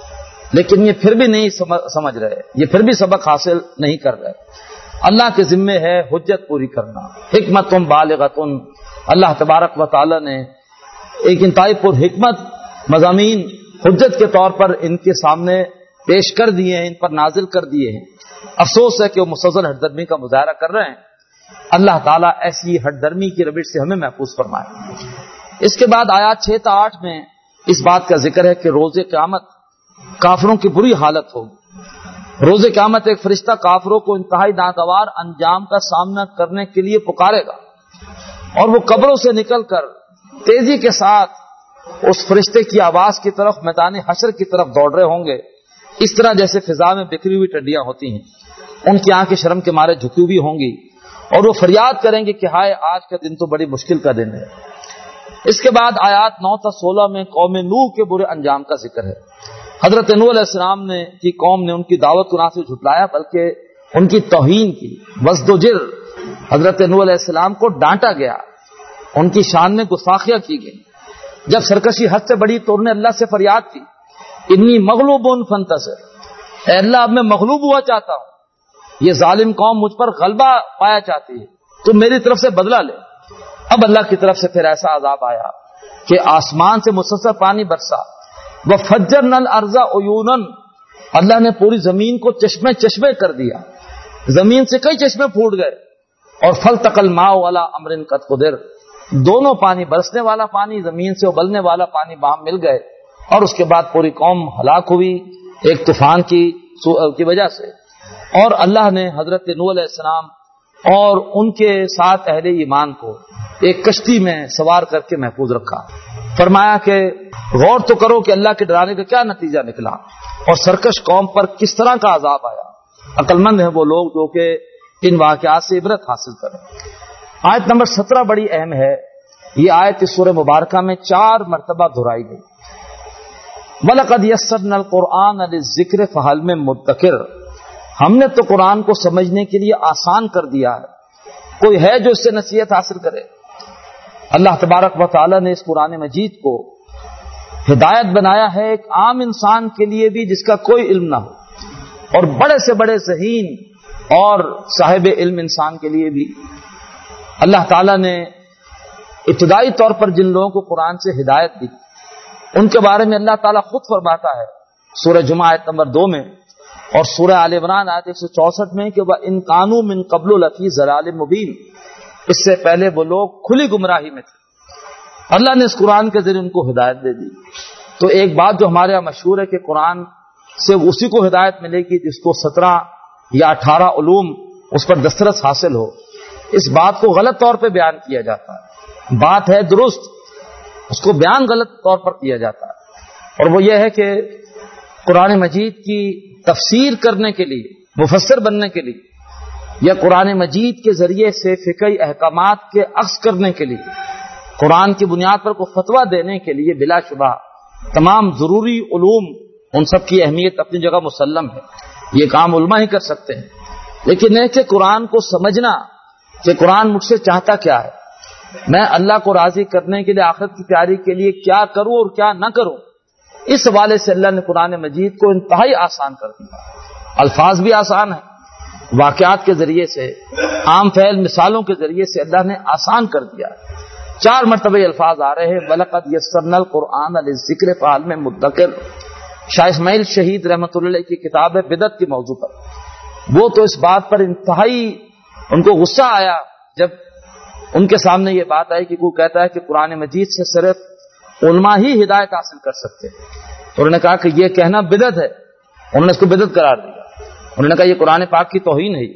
لیکن یہ پھر بھی نہیں سمجھ رہے، یہ پھر بھی سبق حاصل نہیں کر رہے۔ اللہ کے ذمے ہے حجت پوری کرنا، حکمت بالغۃ۔ اللہ تبارک و تعالی نے ایک انتہائی پر حکمت مضامین حجت کے طور پر ان کے سامنے پیش کر دیے ہیں، ان پر نازل کر دیے ہیں۔ افسوس ہے کہ وہ مسلسل ہٹ درمی کا مظاہرہ کر رہے ہیں۔ اللہ تعالیٰ ایسی ہٹ درمی کی روش سے ہمیں محفوظ فرمائے۔ اس کے بعد آیات 6 تا 8 میں اس بات کا ذکر ہے کہ روز قیامت کافروں کی بری حالت ہوگی۔ روز قیامت ایک فرشتہ کافروں کو انتہائی ناگوار انجام کا سامنا کرنے کے لیے پکارے گا، اور وہ قبروں سے نکل کر تیزی کے ساتھ اس فرشتے کی آواز کی طرف میدان حشر کی طرف دوڑ رہے ہوں گے، اس طرح جیسے فضا میں بکھری ہوئی ٹڈیاں ہوتی ہیں۔ ان کی آنکھیں شرم کے مارے جھکی ہوئی ہوں گی اور وہ فریاد کریں گے کہ ہائے آج کا دن تو بڑی مشکل کا دن ہے۔ اس کے بعد آیات 9 تا 16 میں قوم نوح کے برے انجام کا ذکر ہے۔ حضرت نوح علیہ السلام نے کی قوم نے ان کی دعوت کو نہ صرف جھٹلایا بلکہ ان کی توہین کی، وزدوجر۔ حضرت نوح علیہ السلام کو ڈانٹا گیا، ان کی شان میں گستاخیاں کی گئی۔ جب سرکشی حد سے بڑی تو انہوں نے اللہ سے فریاد کی، انی مغلوب فانتصر، اے اللہ اب میں مغلوب ہوا چاہتا ہوں، یہ ظالم قوم مجھ پر غلبہ پایا چاہتی ہے، تو میری طرف سے بدلہ لے۔ اب اللہ کی طرف سے پھر ایسا عذاب آیا کہ آسمان سے مسلسل پانی برسا، وَفَجَّرْنَا الْأَرْضَ عُيُونًا، اللہ نے پوری زمین کو چشمے چشمے کر دیا، زمین سے کئی چشمے پھوٹ گئے۔ اور فَالْتَقَى الْمَاءُ عَلَىٰ أَمْرٍ قَدْ قُدِرَ، دونوں پانی، برسنے والا پانی، زمین سے ابلنے والا پانی باہم مل گئے، اور اس کے بعد پوری قوم ہلاک ہوئی ایک طوفان کی وجہ سے۔ اور اللہ نے حضرت نوح علیہ السلام اور ان کے ساتھ اہل ایمان کو ایک کشتی میں سوار کر کے محفوظ رکھا۔ فرمایا کہ غور تو کرو کہ اللہ کے ڈرانے کا کیا نتیجہ نکلا اور سرکش قوم پر کس طرح کا عذاب آیا۔ عقل مند ہیں وہ لوگ جو کہ ان واقعات سے عبرت حاصل کریں۔ آیت نمبر 17 بڑی اہم ہے۔ یہ آیت اس سورہ مبارکہ میں 4 مرتبہ دہرائی گئی۔ وَلَقَدْ يَسَّرْنَا الْقُرْآنَ لِلذِّكْرِ فَهَلْ مِن مُدَّكِرٍ، ہم نے تو قرآن کو سمجھنے کے لیے آسان کر دیا ہے، کوئی ہے جو اس سے نصیحت حاصل کرے۔ اللہ تبارک و تعالی نے اس قرآن مجید کو ہدایت بنایا ہے ایک عام انسان کے لیے بھی جس کا کوئی علم نہ ہو، اور بڑے سے بڑے ذہین اور صاحب علم انسان کے لیے بھی۔ اللہ تعالیٰ نے ابتدائی طور پر جن لوگوں کو قرآن سے ہدایت دی ان کے بارے میں اللہ تعالیٰ خود فرماتا ہے سورہ جمعہ آیت نمبر 2 میں اور سورہ آل عمران آیت 164 میں کہ وَإِن كَانُوا مِن قَبْلُ لَفِي ضَلَالٍ مُبِينٍ، اس سے پہلے وہ لوگ کھلی گمراہی میں تھے، اللہ نے اس قرآن کے ذریعے ان کو ہدایت دے دی۔ تو ایک بات جو ہمارے یہاں مشہور ہے کہ قرآن سے اسی کو ہدایت ملے گی جس کو 17 یا 18 علوم اس پر دسترس حاصل ہو، اس بات کو غلط طور پہ بیان کیا جاتا ہے۔ بات ہے درست، اس کو بیان غلط طور پر کیا جاتا ہے، اور وہ یہ ہے کہ قرآن مجید کی تفسیر کرنے کے لیے، مفسر بننے کے لیے، یا قرآن مجید کے ذریعے سے فقہی احکامات کے اخذ کرنے کے لیے، قرآن کی بنیاد پر کوئی فتویٰ دینے کے لیے بلا شبہ تمام ضروری علوم ان سب کی اہمیت اپنی جگہ مسلم ہے، یہ کام علماء ہی کر سکتے ہیں۔ لیکن ہے کہ قرآن کو سمجھنا کہ قرآن مجھ سے چاہتا کیا ہے، میں اللہ کو راضی کرنے کے لیے، آخرت کی تیاری کے لیے کیا کروں اور کیا نہ کروں، اس حوالے سے اللہ نے قرآن مجید کو انتہائی آسان کر دیا۔ الفاظ بھی آسان ہیں، واقعات کے ذریعے سے، عام فعل مثالوں کے ذریعے سے اللہ نے آسان کر دیا۔ 4 مرتبہ یہ الفاظ آ رہے ہیں وَلَقَدْ يَسَّرْنَا الْقُرْآنَ لِلذِّكْرِ فَهَلْ مِن مُدَّكِرٍ۔ شاہ اسماعیل شہید رحمۃ اللہ علیہ کی کتاب ہے بدعت کے موضوع پر، وہ تو اس بات پر انتہائی ان کو غصہ آیا جب ان کے سامنے یہ بات آئی کہ کوئی کہتا ہے کہ قرآن مجید سے صرف علماء ہی ہدایت حاصل کر سکتے ہیں، تو انہوں نے کہا کہ یہ کہنا بدعت ہے، انہوں نے اس کو بدعت قرار دیا۔ انہوں نے کہا یہ قرآن پاک کی توہین ہے۔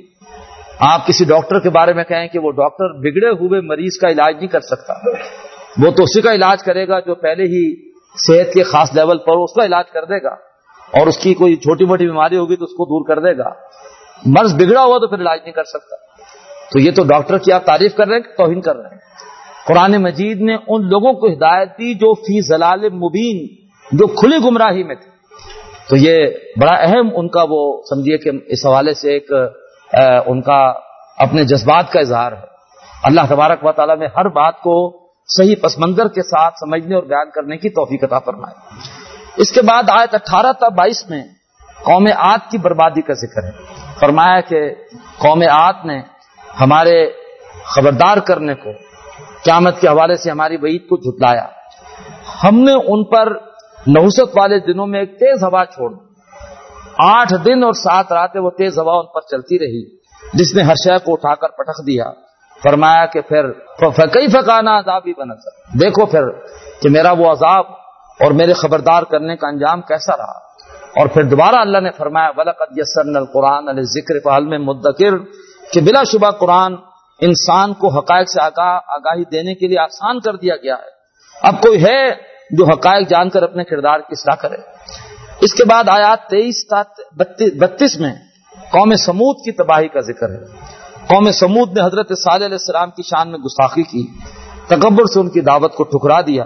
آپ کسی ڈاکٹر کے بارے میں کہیں کہ وہ ڈاکٹر بگڑے ہوئے مریض کا علاج نہیں کر سکتا، وہ تو اسی کا علاج کرے گا جو پہلے ہی صحت کے خاص لیول پر اس کا علاج کر دے گا، اور اس کی کوئی چھوٹی موٹی بیماری ہوگی تو اس کو دور کر دے گا، مرض بگڑا ہوا تو پھر علاج نہیں کر سکتا۔ تو یہ تو ڈاکٹر کی آپ تعریف کر رہے ہیں کہ توہین کر رہے ہیں؟ قرآن مجید نے ان لوگوں کو ہدایت دی جو فی ضلال مبین، جو کھلی گمراہی میں تھے. تو یہ بڑا اہم ان کا وہ سمجھیے کہ اس حوالے سے ایک ان کا اپنے جذبات کا اظہار ہے. اللہ تبارک و تعالیٰ نے ہر بات کو صحیح پس منظر کے ساتھ سمجھنے اور بیان کرنے کی توفیق عطا فرمائے. اس کے بعد آیت 18 تا 22 میں قوم عاد کی بربادی کا ذکر ہے. فرمایا کہ قوم عاد نے ہمارے خبردار کرنے کو، قیامت کے حوالے سے ہماری وعید کو جھٹلایا. ہم نے ان پر نحوست والے دنوں میں ایک تیز ہوا چھوڑ دی. 8 دن اور 7 راتیں وہ تیز ہوا ان پر چلتی رہی، جس نے ہر شے کو اٹھا کر پٹک دیا. فرمایا کہ پھر کیف کان عذابی بنظر، دیکھو پھر کہ میرا وہ عذاب اور میرے خبردار کرنے کا انجام کیسا رہا. اور پھر دوبارہ اللہ نے فرمایا وَلَقَدْ يَسَّرْنَا الْقُرْآنَ لِلذِّكْرِ فَهَلْ مِن مُدَّكِرٍ، کہ بلا شبہ قرآن انسان کو حقائق سے آگاہی دینے کے لیے آسان کر دیا گیا ہے. اب کوئی ہے جو حقائق جان کر اپنے کردار کی اصلاح کرے. اس کے بعد آیات 23 تا 32 میں قوم سمود کی تباہی کا ذکر ہے. قوم سمود نے حضرت صالح علیہ السلام کی شان میں گستاخی کی، تکبر سے ان کی دعوت کو ٹھکرا دیا.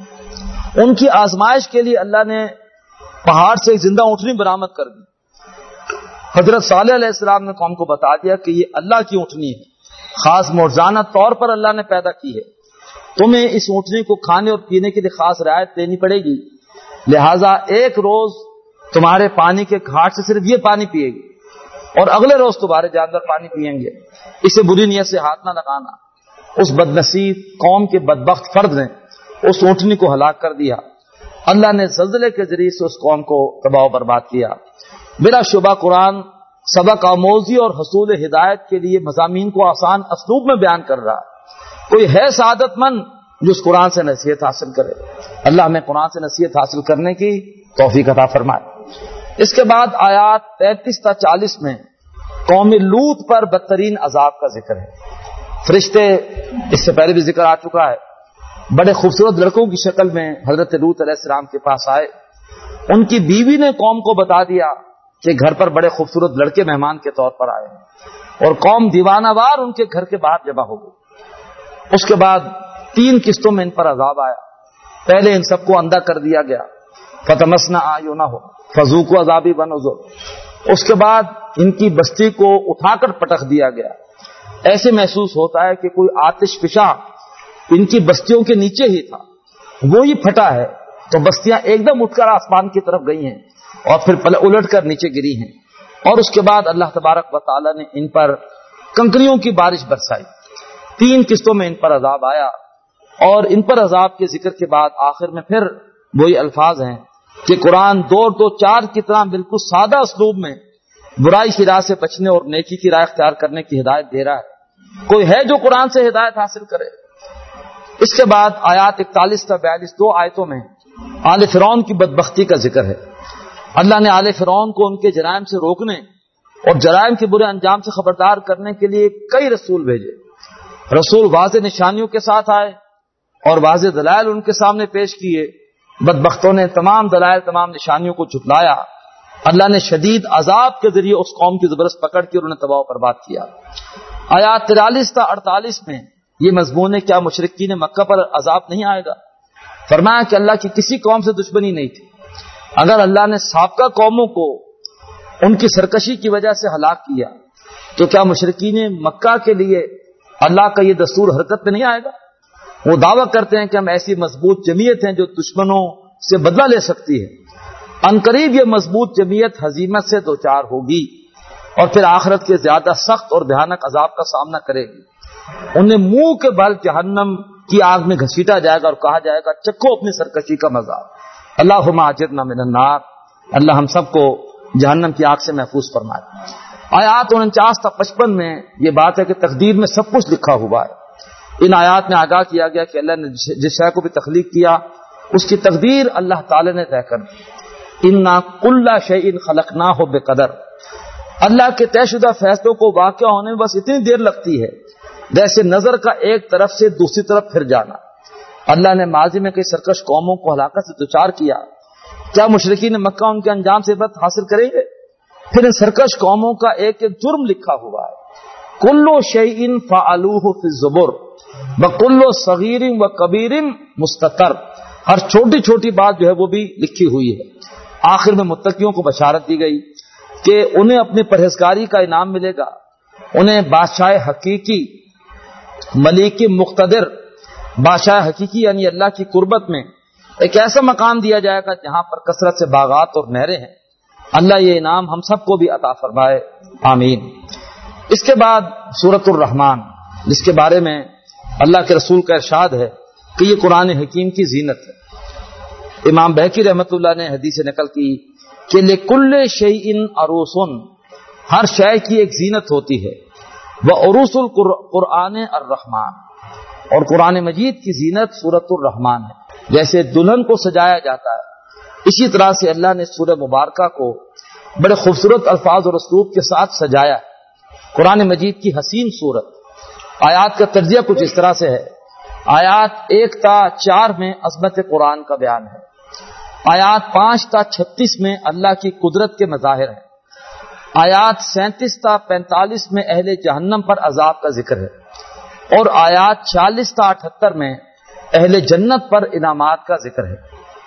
ان کی آزمائش کے لیے اللہ نے پہاڑ سے ایک زندہ اونٹنی برآمد کر دی. حضرت صالح علیہ السلام نے قوم کو بتا دیا کہ یہ اللہ کی اونٹنی ہے، خاص معجزانہ طور پر اللہ نے پیدا کی ہے. تمہیں اس اونٹنی کو کھانے اور پینے کے لیے خاص رعایت دینی پڑے گی، لہٰذا ایک روز تمہارے پانی کے گھاٹ سے صرف یہ پانی پیے گی اور اگلے روز تمہارے جانور پانی پیئیں گے. اسے بری نیت سے ہاتھ نہ لگانا. اس بد نصیب قوم کے بدبخت فرد نے اس اونٹنی کو ہلاک کر دیا. اللہ نے زلزلے کے ذریعے سے اس قوم کو تباہ و برباد کیا. بلا شبہ قرآن سبق آموزی اور حصول ہدایت کے لیے مضامین کو آسان اسلوب میں بیان کر رہا. کوئی ہے سعادت مند جو اس قرآن سے نصیحت حاصل کرے. اللہ ہمیں قرآن سے نصیحت حاصل کرنے کی توفیق عطا فرمائے. اس کے بعد آیات 33 تا 40 میں قوم لوط پر بدترین عذاب کا ذکر ہے. فرشتے اس سے پہلے بھی ذکر آ چکا ہے، بڑے خوبصورت لڑکوں کی شکل میں حضرت لوط علیہ السلام کے پاس آئے. ان کی بیوی نے قوم کو بتا دیا کہ گھر پر بڑے خوبصورت لڑکے مہمان کے طور پر آئے ہیں، اور قوم دیوانہ وار ان کے گھر کے باہر جمع ہو گئی. اس کے بعد 3 قسطوں میں ان پر عذاب آیا. پہلے ان سب کو اندھا کر دیا گیا، فتمسنا اعینہم فذوقوا عذابی ونذر. اس کے بعد ان کی بستی کو اٹھا کر پٹک دیا گیا. ایسے محسوس ہوتا ہے کہ کوئی آتش فشاں ان کی بستیوں کے نیچے ہی تھا، وہی پھٹا ہے تو بستیاں ایک دم اٹھ کر آسمان کی طرف گئی ہیں اور پھر الٹ کر نیچے گری ہیں. اور اس کے بعد اللہ تبارک و تعالی نے ان پر کنکریوں کی بارش برسائی. 3 قسطوں میں ان پر عذاب آیا. اور ان پر عذاب کے ذکر کے بعد آخر میں پھر وہی الفاظ ہیں کہ قرآن 2-4 کی طرح بالکل سادہ اسلوب میں برائی کی راہ سے بچنے اور نیکی کی راہ اختیار کرنے کی ہدایت دے رہا ہے. کوئی ہے جو قرآن سے ہدایت حاصل کرے. اس کے بعد آیات 41 تا 42 2 آیتوں میں آل فرعون کی بدبختی کا ذکر ہے. اللہ نے آل فرعون کو ان کے جرائم سے روکنے اور جرائم کے برے انجام سے خبردار کرنے کے لیے کئی رسول بھیجے. رسول واضح نشانیوں کے ساتھ آئے اور واضح دلائل ان کے سامنے پیش کیے. بدبختوں نے تمام دلائل تمام نشانیوں کو جھٹلایا. اللہ نے شدید عذاب کے ذریعے اس قوم کی زبردست پکڑ کے انہیں تباہ و برباد کیا. آیات 43 تا 48 میں یہ مضمون ہے کیا مشرکین مکہ پر عذاب نہیں آئے گا. فرمایا کہ اللہ کی کسی قوم سے دشمنی نہیں تھی. اگر اللہ نے سابقہ قوموں کو ان کی سرکشی کی وجہ سے ہلاک کیا تو کیا مشرکین مکہ کے لیے اللہ کا یہ دستور حرکت میں نہیں آئے گا. وہ دعویٰ کرتے ہیں کہ ہم ایسی مضبوط جمعیت ہیں جو دشمنوں سے بدلہ لے سکتی ہے. عنقریب یہ مضبوط جمعیت ہزیمت سے دوچار ہوگی اور پھر آخرت کے زیادہ سخت اور بھیانک عذاب کا سامنا کرے گی. انہیں منہ کے بل جہنم کی آگ میں گھسیٹا جائے گا اور کہا جائے گا چکھو اپنی سرکشی کا مزہ. اللہم اجرنا من النار. اللہ ہم سب کو جہنم کی آگ سے محفوظ فرمائے. آیات 49 تا 55 میں یہ بات ہے کہ تقدیر میں سب کچھ لکھا ہوا ہے. ان آیات میں آگاہ کیا گیا کہ اللہ نے جس شے کو بھی تخلیق کیا اس کی تقدیر اللہ تعالی نے طے کر دی. انا کل شیء خلقناہ بقدر. اللہ کے طے شدہ فیصلوں کو واقع ہونے میں بس اتنی دیر لگتی ہے جیسے نظر کا ایک طرف سے دوسری طرف پھر جانا. اللہ نے ماضی میں کئی سرکش قوموں کو ہلاکت سے دوچار کیا. کیا مشرکین مکہ ان کے انجام سے عبرت حاصل کریں گے؟ پھر ان سرکش قوموں کا ایک ایک جرم لکھا ہوا ہے. کل شیء فعلوہ فی الزبر. بکل صغیر و کبیر مستتر، ہر چھوٹی چھوٹی بات جو ہے وہ بھی لکھی ہوئی ہے۔ آخر میں متقیوں کو بشارت دی گئی کہ انہیں اپنی پرہیزگاری کا انعام ملے گا، انہیں بادشاہ حقیقی، ملیک مقتدر، بادشاہ حقیقی یعنی اللہ کی قربت میں ایک ایسا مقام دیا جائے گا جہاں پر کثرت سے باغات اور نہریں ہیں۔ اللہ یہ انعام ہم سب کو بھی عطا فرمائے، آمین۔ اس کے بعد سورۃ الرحمن، جس کے بارے میں اللہ کے رسول کا ارشاد ہے کہ یہ قرآن حکیم کی زینت ہے۔ امام بہقی رحمۃ اللہ نے حدیث نقل کی کہ لکل شیء عروس، ہر شے کی ایک زینت ہوتی ہے، وعروس القرآن الرحمن، اور قرآن مجید کی زینت سورۃ الرحمن ہے۔ جیسے دلہن کو سجایا جاتا ہے، اسی طرح سے اللہ نے سورہ مبارکہ کو بڑے خوبصورت الفاظ اور اسلوب کے ساتھ سجایا ہے۔ قرآن مجید کی حسین صورت، آیات کا تجزیہ کچھ اس طرح سے ہے۔ آیات 1 تا 4 میں عظمت قرآن کا بیان ہے، آیات 5 تا 36 میں اللہ کی قدرت کے مظاہر ہیں، آیات 37 تا 45 میں اہل جہنم پر عذاب کا ذکر ہے، اور آیات 40 تا 78 میں اہل جنت پر انعامات کا ذکر ہے۔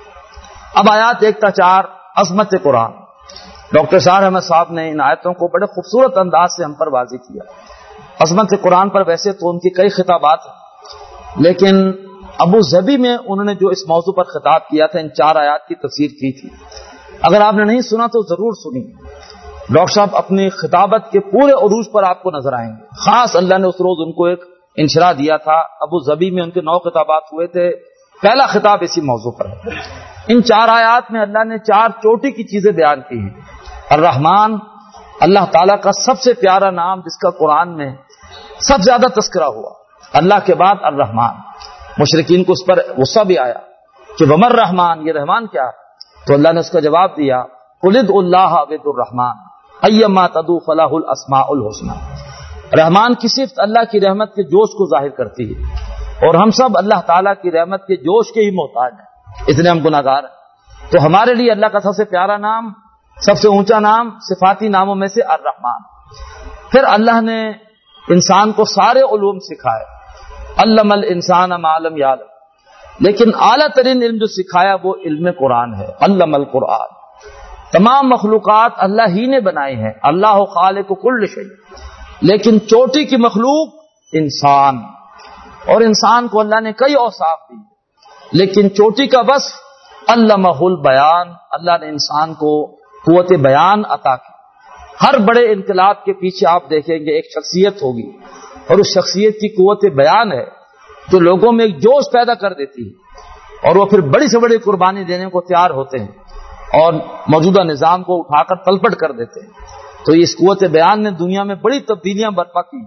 اب آیات 1 تا 4 عظمت قرآن، ڈاکٹر شاہ احمد صاحب نے ان آیتوں کو بڑے خوبصورت انداز سے ہم پر واضح کیا۔ عظمت قرآن پر ویسے تو ان کی کئی خطابات ہیں، لیکن ابو ظبی میں انہوں نے جو اس موضوع پر خطاب کیا تھا، ان 4 آیات کی تفسیر کی تھی۔ اگر آپ نے نہیں سنا تو ضرور سنی۔ ڈاکٹر صاحب اپنی خطابت کے پورے عروج پر آپ کو نظر آئیں گے۔ خاص اللہ نے اس روز ان کو ایک انشراح دیا تھا۔ ابو ظبی میں ان کے 9 خطابات ہوئے تھے، پہلا خطاب اسی موضوع پر ہے۔ ان 4 آیات میں اللہ نے 4 چوٹی کی چیزیں بیان کی ہیں۔ الرحمن، اللہ تعالیٰ کا سب سے پیارا نام جس کا قرآن میں سب سے زیادہ تذکرہ ہوا، اللہ کے بعد الرحمن۔ مشرکین کو اس پر غصہ بھی آیا کہ ومر رحمان، یہ رحمان کیا ہے؟ تو اللہ نے اس کا جواب دیا قل ادعوا اللہ ود الرحمن ایما تدعوا فلہ الاسماء الحسنی۔ رحمان کی صفت اللہ کی رحمت کے جوش کو ظاہر کرتی ہے، اور ہم سب اللہ تعالیٰ کی رحمت کے جوش کے ہی محتاج ہیں، اتنے ہم گناہ گار ہیں۔ تو ہمارے لیے اللہ کا سب سے پیارا نام، سب سے اونچا نام صفاتی ناموں میں سے الرحمن۔ پھر اللہ نے انسان کو سارے علوم سکھائے، علم الانسان ما لم یعلم، لیکن اعلیٰ ترین علم جو سکھایا وہ علم قرآن ہے، علم القرآن۔ تمام مخلوقات اللہ ہی نے بنائی ہیں، اللہ خالق کل شیء، لیکن چوٹی کی مخلوق انسان، اور انسان کو اللہ نے کئی اوصاف دی، لیکن چوٹی کا وصف علمہ البیان، اللہ نے انسان کو قوت بیان عطا کی۔ ہر بڑے انقلاب کے پیچھے آپ دیکھیں گے ایک شخصیت ہوگی، اور اس شخصیت کی قوت بیان ہے جو لوگوں میں ایک جوش پیدا کر دیتی ہے، اور وہ پھر بڑی سے بڑی قربانی دینے کو تیار ہوتے ہیں اور موجودہ نظام کو اٹھا کر تلپٹ کر دیتے ہیں۔ تو اس قوت بیان نے دنیا میں بڑی تبدیلیاں برپا کی۔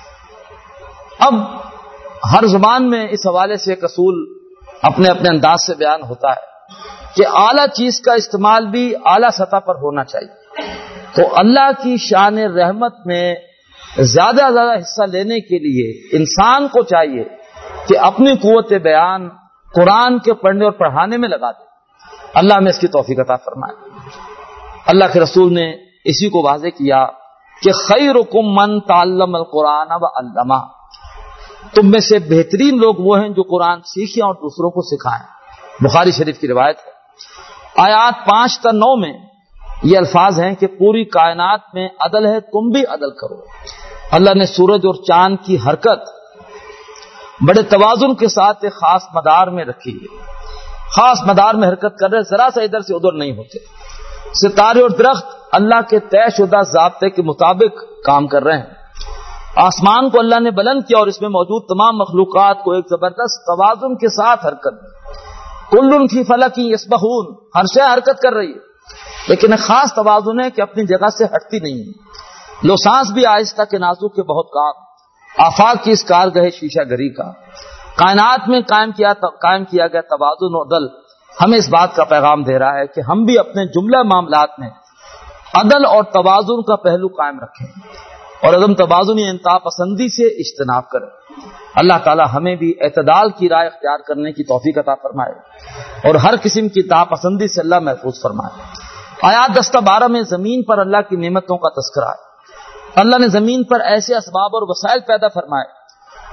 اب ہر زبان میں اس حوالے سے ایک اصول اپنے اپنے انداز سے بیان ہوتا ہے کہ اعلیٰ چیز کا استعمال بھی اعلیٰ سطح پر ہونا چاہیے۔ تو اللہ کی شان رحمت میں زیادہ سے زیادہ حصہ لینے کے لیے انسان کو چاہیے کہ اپنی قوت بیان قرآن کے پڑھنے اور پڑھانے میں لگا دے۔ اللہ ہمیں اس کی توفیق عطا فرمائے۔ اللہ کے رسول نے اسی کو واضح کیا کہ خیرکم من تعلم القرآن وعلمہ، تم میں سے بہترین لوگ وہ ہیں جو قرآن سیکھیں اور دوسروں کو سکھائیں۔ بخاری شریف کی روایت ہے۔ آیات 5 تا 9 میں یہ الفاظ ہیں کہ پوری کائنات میں عدل ہے، تم بھی عدل کرو۔ اللہ نے سورج اور چاند کی حرکت بڑے توازن کے ساتھ ایک خاص مدار میں رکھی ہے، خاص مدار میں حرکت کر رہے، ذرا سا ادھر سے ادھر نہیں ہوتے۔ ستارے اور درخت اللہ کے طے شدہ ضابطے کے مطابق کام کر رہے ہیں۔ آسمان کو اللہ نے بلند کیا اور اس میں موجود تمام مخلوقات کو ایک زبردست توازن کے ساتھ حرکت دی۔ کل فی فلک یسبحون، ہر شے حرکت کر رہی ہے، لیکن ایک خاص توازن ہے کہ اپنی جگہ سے ہٹتی نہیں ہے۔ لو سانس بھی آہستہ کے نازک کے بہت کام، آفاق کی اس کارگاہ شیشہ گری کا، کائنات میں قائم کیا گیا توازن و عدل ہمیں اس بات کا پیغام دے رہا ہے کہ ہم بھی اپنے جملہ معاملات میں عدل اور توازن کا پہلو قائم رکھیں، اور عدم توازنی انتہا پسندی سے اجتناب کریں۔ اللہ تعالی ہمیں بھی اعتدال کی راہ اختیار کرنے کی توفیق عطا فرمائے، اور ہر قسم کی انتہا پسندی سے اللہ محفوظ فرمائے۔ آیات 10 تا 12 میں زمین پر اللہ کی نعمتوں کا تذکرہ ہے۔ اللہ نے زمین پر ایسے اسباب اور وسائل پیدا فرمائے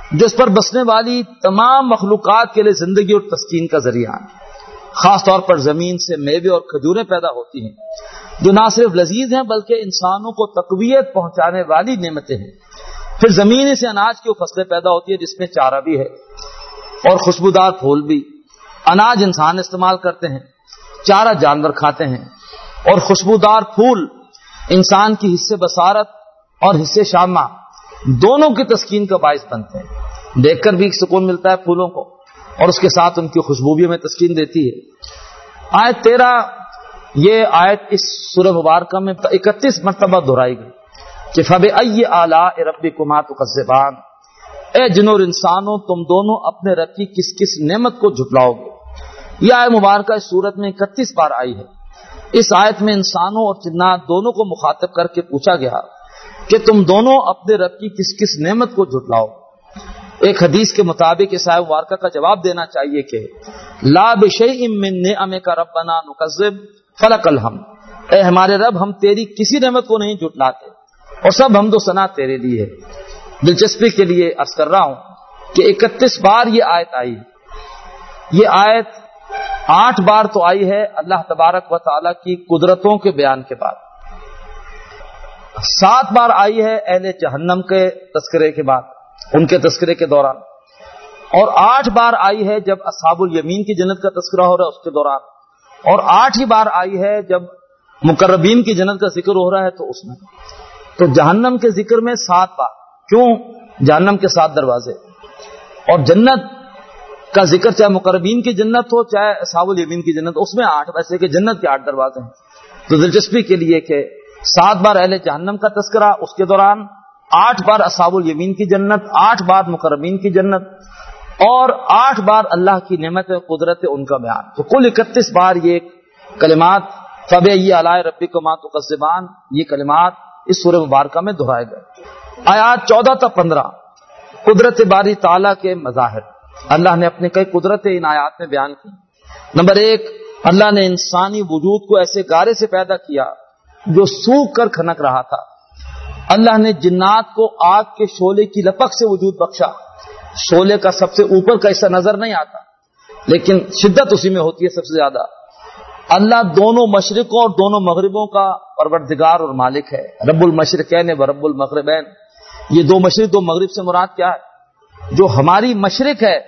جو اس پر بسنے والی تمام مخلوقات کے لیے زندگی اور تسکین کا ذریعہ ہے۔ خاص طور پر زمین سے میوے اور کھجوریں پیدا ہوتی ہیں جو نہ صرف لذیذ ہیں بلکہ انسانوں کو تقویت پہنچانے والی نعمتیں ہیں۔ پھر زمین سے اناج کی وہ فصلیں پیدا ہوتی ہے جس میں چارہ بھی ہے اور خوشبودار پھول بھی۔ اناج انسان استعمال کرتے ہیں، چارہ جانور کھاتے ہیں، اور خوشبودار پھول انسان کی حصے بصارت اور حصے شامہ دونوں کی تسکین کا باعث بنتے ہیں۔ دیکھ کر بھی سکون ملتا ہے پھولوں کو، اور اس کے ساتھ ان کی خوشبو بھی ہمیں تسکین دیتی ہے۔ آیت 13 یہ آیت اس سورہ مبارکہ میں 31 مرتبہ دہرائی گئی کہ فَبِأَيِّ آلَاءِ رَبِّكُمَا تُكَذِّبَانِ، اے جن اور انسانوں تم دونوں اپنے رب کی کس کس نعمت کو جھٹلاؤ گے۔ یہ آیت مبارکہ اس سورت میں 31 بار آئی ہے۔ اس آیت میں انسانوں اور جنات دونوں کو مخاطب کر کے پوچھا گیا کہ تم دونوں اپنے رب کی کس کس نعمت کو جھٹلاؤ۔ ایک حدیث کے مطابق اس آیت مبارکہ کا جواب دینا چاہیے کہ لا بشیء من نعمک ربنا نکذب فلک الحمد، اے ہمارے رب ہم تیری کسی نعمت کو نہیں جھٹلاتے اور سب حمد و ثنا تیرے لیے ہے۔ دلچسپی کے لیے عرض کر رہا ہوں کہ 31 بار یہ آیت آئی ہے۔ یہ آیت 8 بار تو آئی ہے اللہ تبارک و تعالی کی قدرتوں کے بیان کے بعد، 7 بار آئی ہے اہل جہنم کے تذکرے کے بعد، ان کے تذکرے کے دوران، اور 8 بار آئی ہے جب اصحاب الیمین کی جنت کا تذکرہ ہو رہا ہے اس کے دوران، اور 8 ہی بار آئی ہے جب مقربین کی جنت کا ذکر ہو رہا ہے تو اس میں۔ تو جہنم کے ذکر میں 7 بار، کیوں؟ جہنم کے 7 دروازے، اور جنت کا ذکر چاہے مقربین کی جنت ہو چاہے اصحاب الیمین کی جنت، اس میں 8، ویسے کہ جنت کے 8 دروازے ہیں۔ تو دلچسپی کے لیے کہ 7 بار اہل جہنم کا تذکرہ، اس کے دوران 8 بار اصحاب الیمین کی جنت، 8 بار مقربین کی جنت، اور 8 بار اللہ کی نعمت قدرت ان کا بیان۔ تو کل 31 بار یہ کلمات فَبِأَيِّ آلَاءِ رَبِّكُمَا تُكَذِّبَانِ یہ کلمات اس سورہ مبارکہ میں دہرائے گئے۔ آیات 14 تا 15 قدرت باری تعالیٰ کے مظاہر، اللہ نے اپنے کئی قدرتیں ان آیات میں بیان کی۔ نمبر 1، اللہ نے انسانی وجود کو ایسے گارے سے پیدا کیا جو سوکھ کر کھنک رہا تھا۔ اللہ نے جنات کو آگ کے شعلے کی لپک سے وجود بخشا۔ شعلے کا سب سے اوپر کا حصہ نظر نہیں آتا لیکن شدت اسی میں ہوتی ہے سب سے زیادہ۔ اللہ دونوں مشرقوں اور دونوں مغربوں کا پروردگار اور مالک ہے۔ رب المشرقین و رب المغربین، یہ 2 مشرق 2 مغرب سے مراد کیا ہے؟ جو ہماری مشرق ہے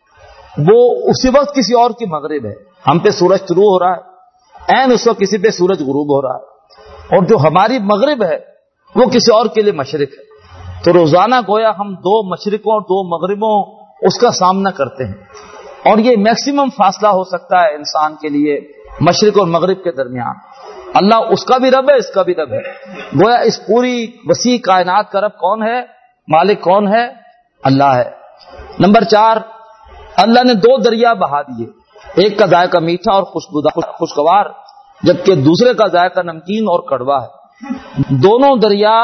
وہ اسی وقت کسی اور کی مغرب ہے۔ ہم پہ سورج طلوع ہو رہا ہے، عین اس وقت کسی پہ سورج غروب ہو رہا ہے، اور جو ہماری مغرب ہے وہ کسی اور کے لیے مشرق ہے۔ تو روزانہ گویا ہم 2 مشرقوں اور 2 مغربوں اس کا سامنا کرتے ہیں، اور یہ میکسیمم فاصلہ ہو سکتا ہے انسان کے لیے مشرق اور مغرب کے درمیان۔ اللہ اس کا بھی رب ہے، اس کا بھی رب ہے۔ گویا اس پوری وسیع کائنات کا رب کون ہے؟ مالک کون ہے؟ اللہ ہے۔ نمبر 4، اللہ نے 2 دریا بہا دیے، ایک کا ذائقہ میٹھا اور خوشگوار، جبکہ دوسرے کا ذائقہ نمکین اور کڑوا ہے۔ دونوں دریا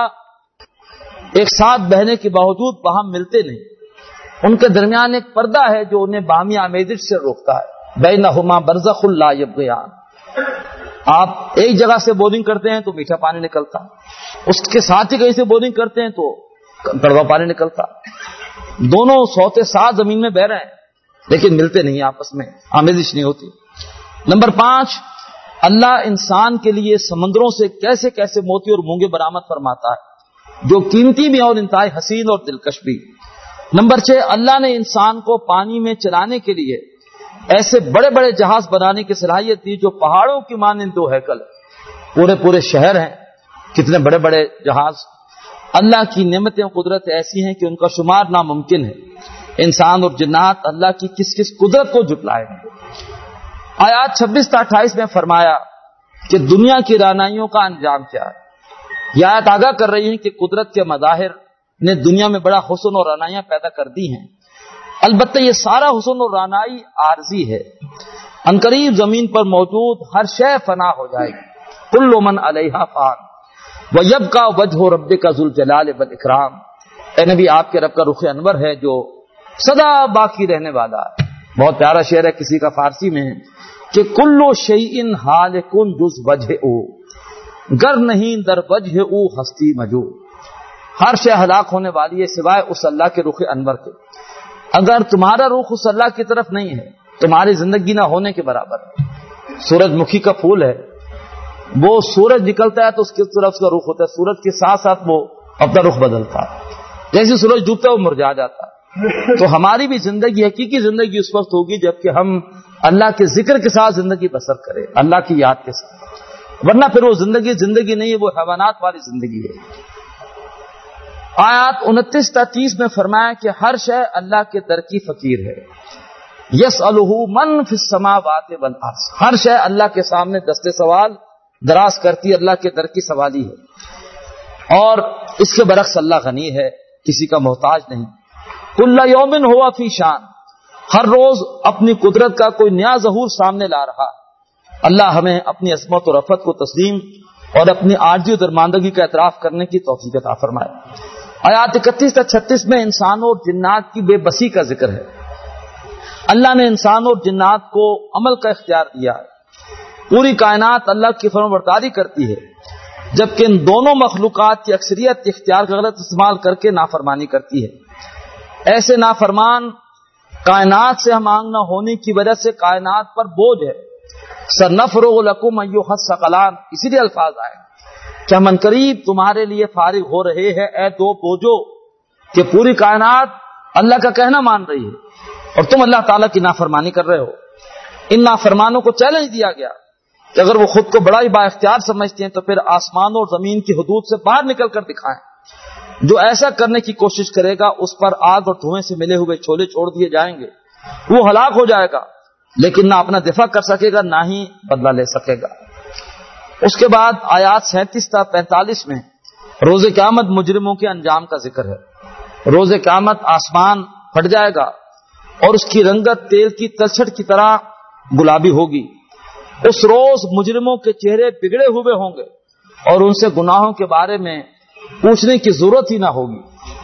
ایک ساتھ بہنے کے باوجود باہم ملتے نہیں، ان کے درمیان ایک پردہ ہے جو انہیں باہمی آمیزش سے روکتا ہے۔ بینہما برزخ لا یبغیان، آپ ایک جگہ سے بورنگ کرتے ہیں تو میٹھا پانی نکلتا، اس کے ساتھ ہی کہیں سے بورنگ کرتے ہیں تو کڑوا پانی نکلتا۔ دونوں سوتے ساتھ زمین میں بہ رہے ہیں لیکن ملتے نہیں، آپس میں آمیزش نہیں ہوتی۔ نمبر 5، اللہ انسان کے لیے سمندروں سے کیسے کیسے موتی اور مونگے برآمد فرماتا ہے جو قیمتی بھی اور انتہائی حسین اور دلکش بھی۔ نمبر 6، اللہ نے انسان کو پانی میں چلانے کے لیے ایسے بڑے بڑے جہاز بنانے کی صلاحیت دی جو پہاڑوں کی مانند 2 ہیکل، پورے شہر ہیں، کتنے بڑے بڑے جہاز۔ اللہ کی نعمتیں و قدرت ایسی ہیں کہ ان کا شمار ناممکن ہے۔ انسان اور جنات اللہ کی کس کس قدرت کو جھٹلائیں گے۔ آیات 26 تا 28 میں فرمایا کہ دنیا کی رعنائیوں کا انجام کیا ہے۔ یہ آیت آگاہ کر رہی ہے کہ قدرت کے مظاہر نے دنیا میں بڑا حسن اور رعنائیاں پیدا کر دی ہیں، البتہ یہ سارا حسن اور رعنائی عارضی ہے۔ عنقریب زمین پر موجود ہر شے فنا ہو جائے گی، کل من علیہا فان ویبقی وجہ ربک ذو الجلال والاکرام۔ اے نبی، آپ کے رب کا رخ انور ہے جو سدا باقی رہنے والا ہے۔ بہت پیارا شعر ہے کسی کا فارسی میں کہ کلو شیء ہالکن جز وجہ او، گر نہیں در وجہ او ہستی مجو۔ ہر شے ہلاک ہونے والی ہے سوائے اس اللہ کے رخ انور کے. اگر تمہارا رخ اس اللہ کی طرف نہیں ہے تمہاری زندگی نہ ہونے کے برابر ہے. سورج مکھی کا پھول ہے, وہ سورج نکلتا ہے تو اس کی طرف اس کا رخ ہوتا ہے, سورج کے ساتھ ساتھ وہ اپنا رخ بدلتا ہے, جیسے سورج ڈوبتا ہے وہ مرجھا جاتا ہے. تو ہماری بھی زندگی, حقیقی زندگی اس وقت ہوگی جبکہ ہم اللہ کے ذکر کے ساتھ زندگی بسر کریں, اللہ کی یاد کے ساتھ, ورنہ پھر وہ زندگی نہیں ہے, وہ حیوانات والی زندگی ہے. آیات 29 تا 30 میں فرمایا کہ ہر شے اللہ کے در کی فقیر ہے. یسألہ من فی السماوات والارض, ہر شے اللہ کے سامنے دستے سوال دراز کرتی, اللہ کے در کی سوالی ہے. اور اس کے برعکس اللہ غنی ہے, کسی کا محتاج نہیں. کل یوم ہوا فی شان, ہر روز اپنی قدرت کا کوئی نیا ظہور سامنے لا رہا. اللہ ہمیں اپنی عظمت و رفعت کو تسلیم اور اپنی عاجزی و درماندگی کا اعتراف کرنے کی توفیق عطا فرمائے. آیات 31 تا 36 میں انسانوں اور جنات کی بے بسی کا ذکر ہے. اللہ نے انسانوں اور جنات کو عمل کا اختیار دیا ہے. پوری کائنات اللہ کی فرمانبرداری کرتی ہے, جبکہ ان دونوں مخلوقات کی اکثریت اختیار کا غلط استعمال کر کے نافرمانی کرتی ہے. ایسے نافرمان کائنات سے ہم آہنگ نہ ہونے کی وجہ سے کائنات پر بوجھ ہے. سنفرغ لکم ایھا الثقلان, اسی لیے الفاظ آئے کہ ہم عنقریب تمہارے لیے فارغ ہو رہے ہیں اے دو بوجھو, کہ پوری کائنات اللہ کا کہنا مان رہی ہے اور تم اللہ تعالیٰ کی نافرمانی کر رہے ہو. ان نافرمانوں کو چیلنج دیا گیا کہ اگر وہ خود کو بڑا ہی با اختیار سمجھتے ہیں تو پھر آسمانوں اور زمین کی حدود سے باہر نکل کر دکھائیں. جو ایسا کرنے کی کوشش کرے گا اس پر آگ اور دھوئیں سے ملے ہوئے چھولے چھوڑ دیے جائیں گے, وہ ہلاک ہو جائے گا, لیکن نہ اپنا دفاع کر سکے گا نہ ہی بدلہ لے سکے گا. اس کے بعد آیات 37 تا 45 میں روز قیامت مجرموں کے انجام کا ذکر ہے. روز قیامت آسمان پھٹ جائے گا اور اس کی رنگت تیل کی تلچھٹ کی طرح گلابی ہوگی. اس روز مجرموں کے چہرے بگڑے ہوئے ہوں گے اور ان سے گناہوں کے بارے میں پوچھنے کی ضرورت ہی نہ ہوگی.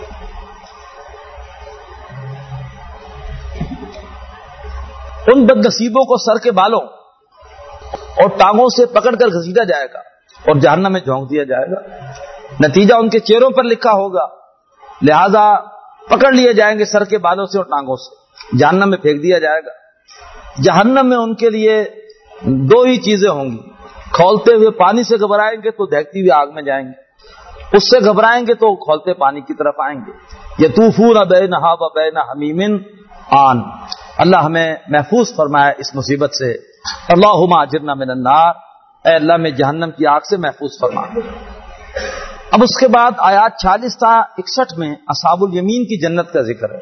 ان بد نصیبوں کو سر کے بالوں اور ٹانگوں سے پکڑ کر گھسیٹا جائے گا اور جہنم میں جھونک دیا جائے گا. نتیجہ ان کے چہروں پر لکھا ہوگا, لہذا پکڑ لیے جائیں گے سر کے بالوں سے اور ٹانگوں سے, جہنم میں پھینک دیا جائے گا. جہنم میں ان کے لیے دو ہی چیزیں ہوں گی, کھولتے ہوئے پانی سے گھبرائیں گے تو دہتی ہوئی آگ میں جائیں گے, اس سے گھبرائیں گے تو کھولتے پانی کی طرف آئیں گے. یطوفون بینہا و بین حمیم آن, اللہ ہمیں محفوظ فرمائے اس مصیبت سے. اللہم اجرنا من النار, اے اللہ میں جہنم کی آگ سے محفوظ فرما. اب اس کے بعد آیات 46 تا 61 میں اصحاب الیمین کی جنت کا ذکر ہے.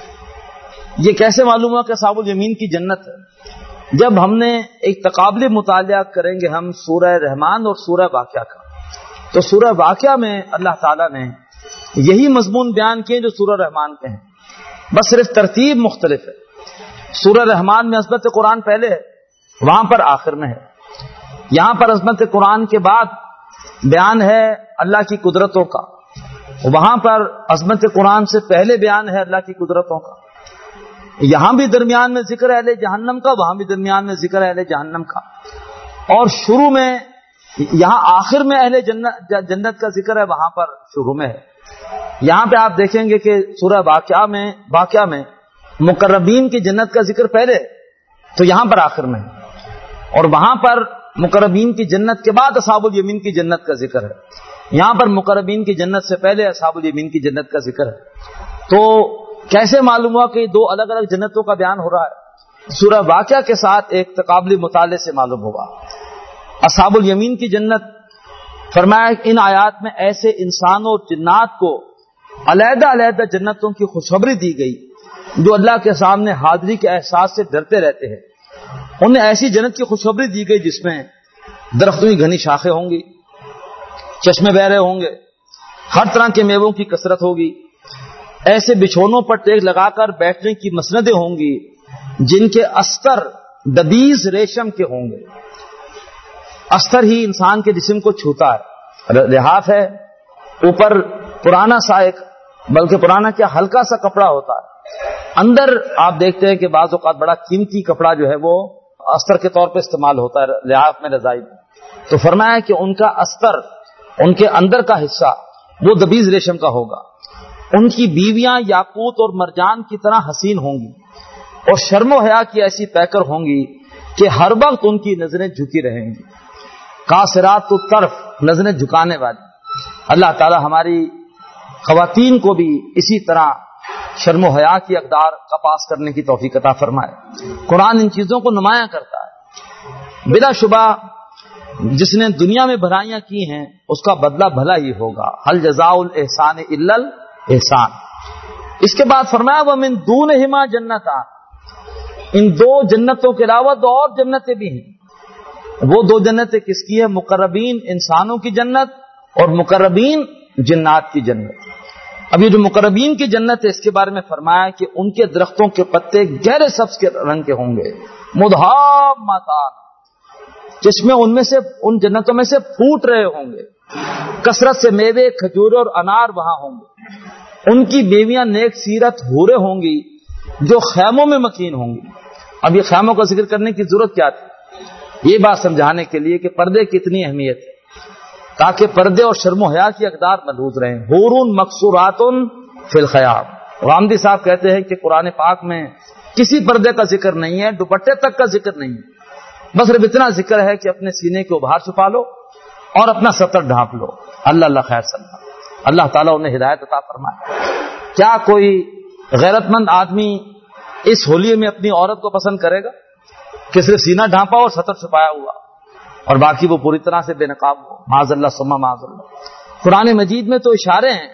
یہ کیسے معلوم ہوا کہ اصحاب الیمین کی جنت ہے؟ جب ہم نے ایک تقابلی مطالعہ کریں گے ہم سورہ رحمان اور سورہ واقعہ کا, تو سورہ واقعہ میں اللہ تعالیٰ نے یہی مضمون بیان کیے جو سورہ رحمان کے ہیں, بس صرف ترتیب مختلف ہے. سورہ رحمان میں عظمت قرآن پہلے ہے, وہاں پر آخر میں ہے. یہاں پر عظمت قرآن کے بعد بیان ہے اللہ کی قدرتوں کا, وہاں پر عظمت قرآن سے پہلے بیان ہے اللہ کی قدرتوں کا. یہاں بھی درمیان میں ذکر ہے اہل جہنم کا, وہاں بھی درمیان میں ذکر ہے اہل جہنم کا, اور شروع میں یہاں آخر میں اہل جنت کا ذکر ہے, وہاں پر شروع میں ہے. یہاں پہ آپ دیکھیں گے کہ سورہ واقعہ میں مقربین کی جنت کا ذکر پہلے ہے, تو یہاں پر آخر میں ہے, اور وہاں پر مقربین کی جنت کے بعد اصحاب الیمین کی جنت کا ذکر ہے. یہاں پر مقربین کی جنت سے پہلے اصحاب الیمین کی جنت کا ذکر ہے. تو کیسے معلوم ہوا کہ دو الگ الگ جنتوں کا بیان ہو رہا ہے؟ سورہ واقعہ کے ساتھ ایک تقابلی مطالعے سے معلوم ہوگا. اصحاب الیمین کی جنت فرمایا ان آیات میں ایسے انسانوں اور جنات کو علیحدہ علیحدہ جنتوں کی خوشخبری دی گئی جو اللہ کے سامنے حاضری کے احساس سے ڈرتے رہتے ہیں. انہیں ایسی جنت کی خوشخبری دی گئی جس میں درختوں کی گھنی شاخیں ہوں گی, چشمے بہ رہے ہوں گے, ہر طرح کے میووں کی کثرت ہوگی, ایسے بچھونوں پر ٹیک لگا کر بیٹھنے کی مسندیں ہوں گی جن کے استر دبیز ریشم کے ہوں گے. استر ہی انسان کے جسم کو چھوتا ہے, لحاف ہے, اوپر پرانا سا ایک, بلکہ پرانا کیا ہلکا سا کپڑا ہوتا ہے, اندر آپ دیکھتے ہیں کہ بعض اوقات بڑا قیمتی کپڑا جو ہے وہ استر کے طور پہ استعمال ہوتا ہے لحاف میں, رضائی میں. تو فرمایا کہ ان کا استر, ان کے اندر کا حصہ وہ دبیز ریشم کا ہوگا. ان کی بیویاں یاقوت اور مرجان کی طرح حسین ہوں گی اور شرم و حیا کی ایسی پیکر ہوں گی کہ ہر وقت ان کی نظریں جھکی رہیں گی. قاصرات الطرف، نظریں جھکانے والی. اللہ تعالی ہماری خواتین کو بھی اسی طرح شرم و حیا کی اقدار کا پاس کرنے کی توفیق عطا فرمائے. قرآن ان چیزوں کو نمایاں کرتا ہے. بلا شبہ جس نے دنیا میں بھلائیاں کی ہیں اس کا بدلہ بھلا ہی ہوگا. هل جزاء الاحسان الا الاحسان. اس کے بعد فرمایا ومن دونہما جنتان، ان دو جنتوں کے علاوہ دو اور جنتیں بھی ہیں. وہ دو جنتیں کس کی ہیں؟ مقربین انسانوں کی جنت اور مقربین جنات کی جنت. اب یہ جو مقربین کی جنت ہے اس کے بارے میں فرمایا کہ ان کے درختوں کے پتے گہرے سبز کے رنگ کے ہوں گے. مدھامتان، چشمے ان میں سے ان جنتوں میں سے پھوٹ رہے ہوں گے. کثرت سے میوے، کھجور اور انار وہاں ہوں گے. ان کی بیویاں نیک سیرت حوریں ہوں گی جو خیموں میں مکین ہوں گی. اب یہ خیموں کا ذکر کرنے کی ضرورت کیا تھی؟ یہ بات سمجھانے کے لیے کہ پردے کی اتنی اہمیت ہے تاکہ پردے اور شرم و حیا کی اقدار محفوظ رہیں. حورٌ مقصورات فی الخیام. غامدی صاحب کہتے ہیں کہ قرآن پاک میں کسی پردے کا ذکر نہیں ہے، دوپٹے تک کا ذکر نہیں ہے. بس صرف اتنا ذکر ہے کہ اپنے سینے کے ابھار چھپا لو اور اپنا سطر ڈھانپ لو. اللہ خیر سلام. اللہ تعالیٰ انہیں ہدایت عطا فرمائے. کیا کوئی غیرت مند آدمی اس ہولی میں اپنی عورت کو پسند کرے گا کہ صرف سینہ ڈھانپا اور سطر چھپایا ہوا اور باقی وہ پوری طرح سے بے نقاب ہو؟ معاذ اللہ ثم معاذ اللہ. قرآن مجید میں تو اشارے ہیں،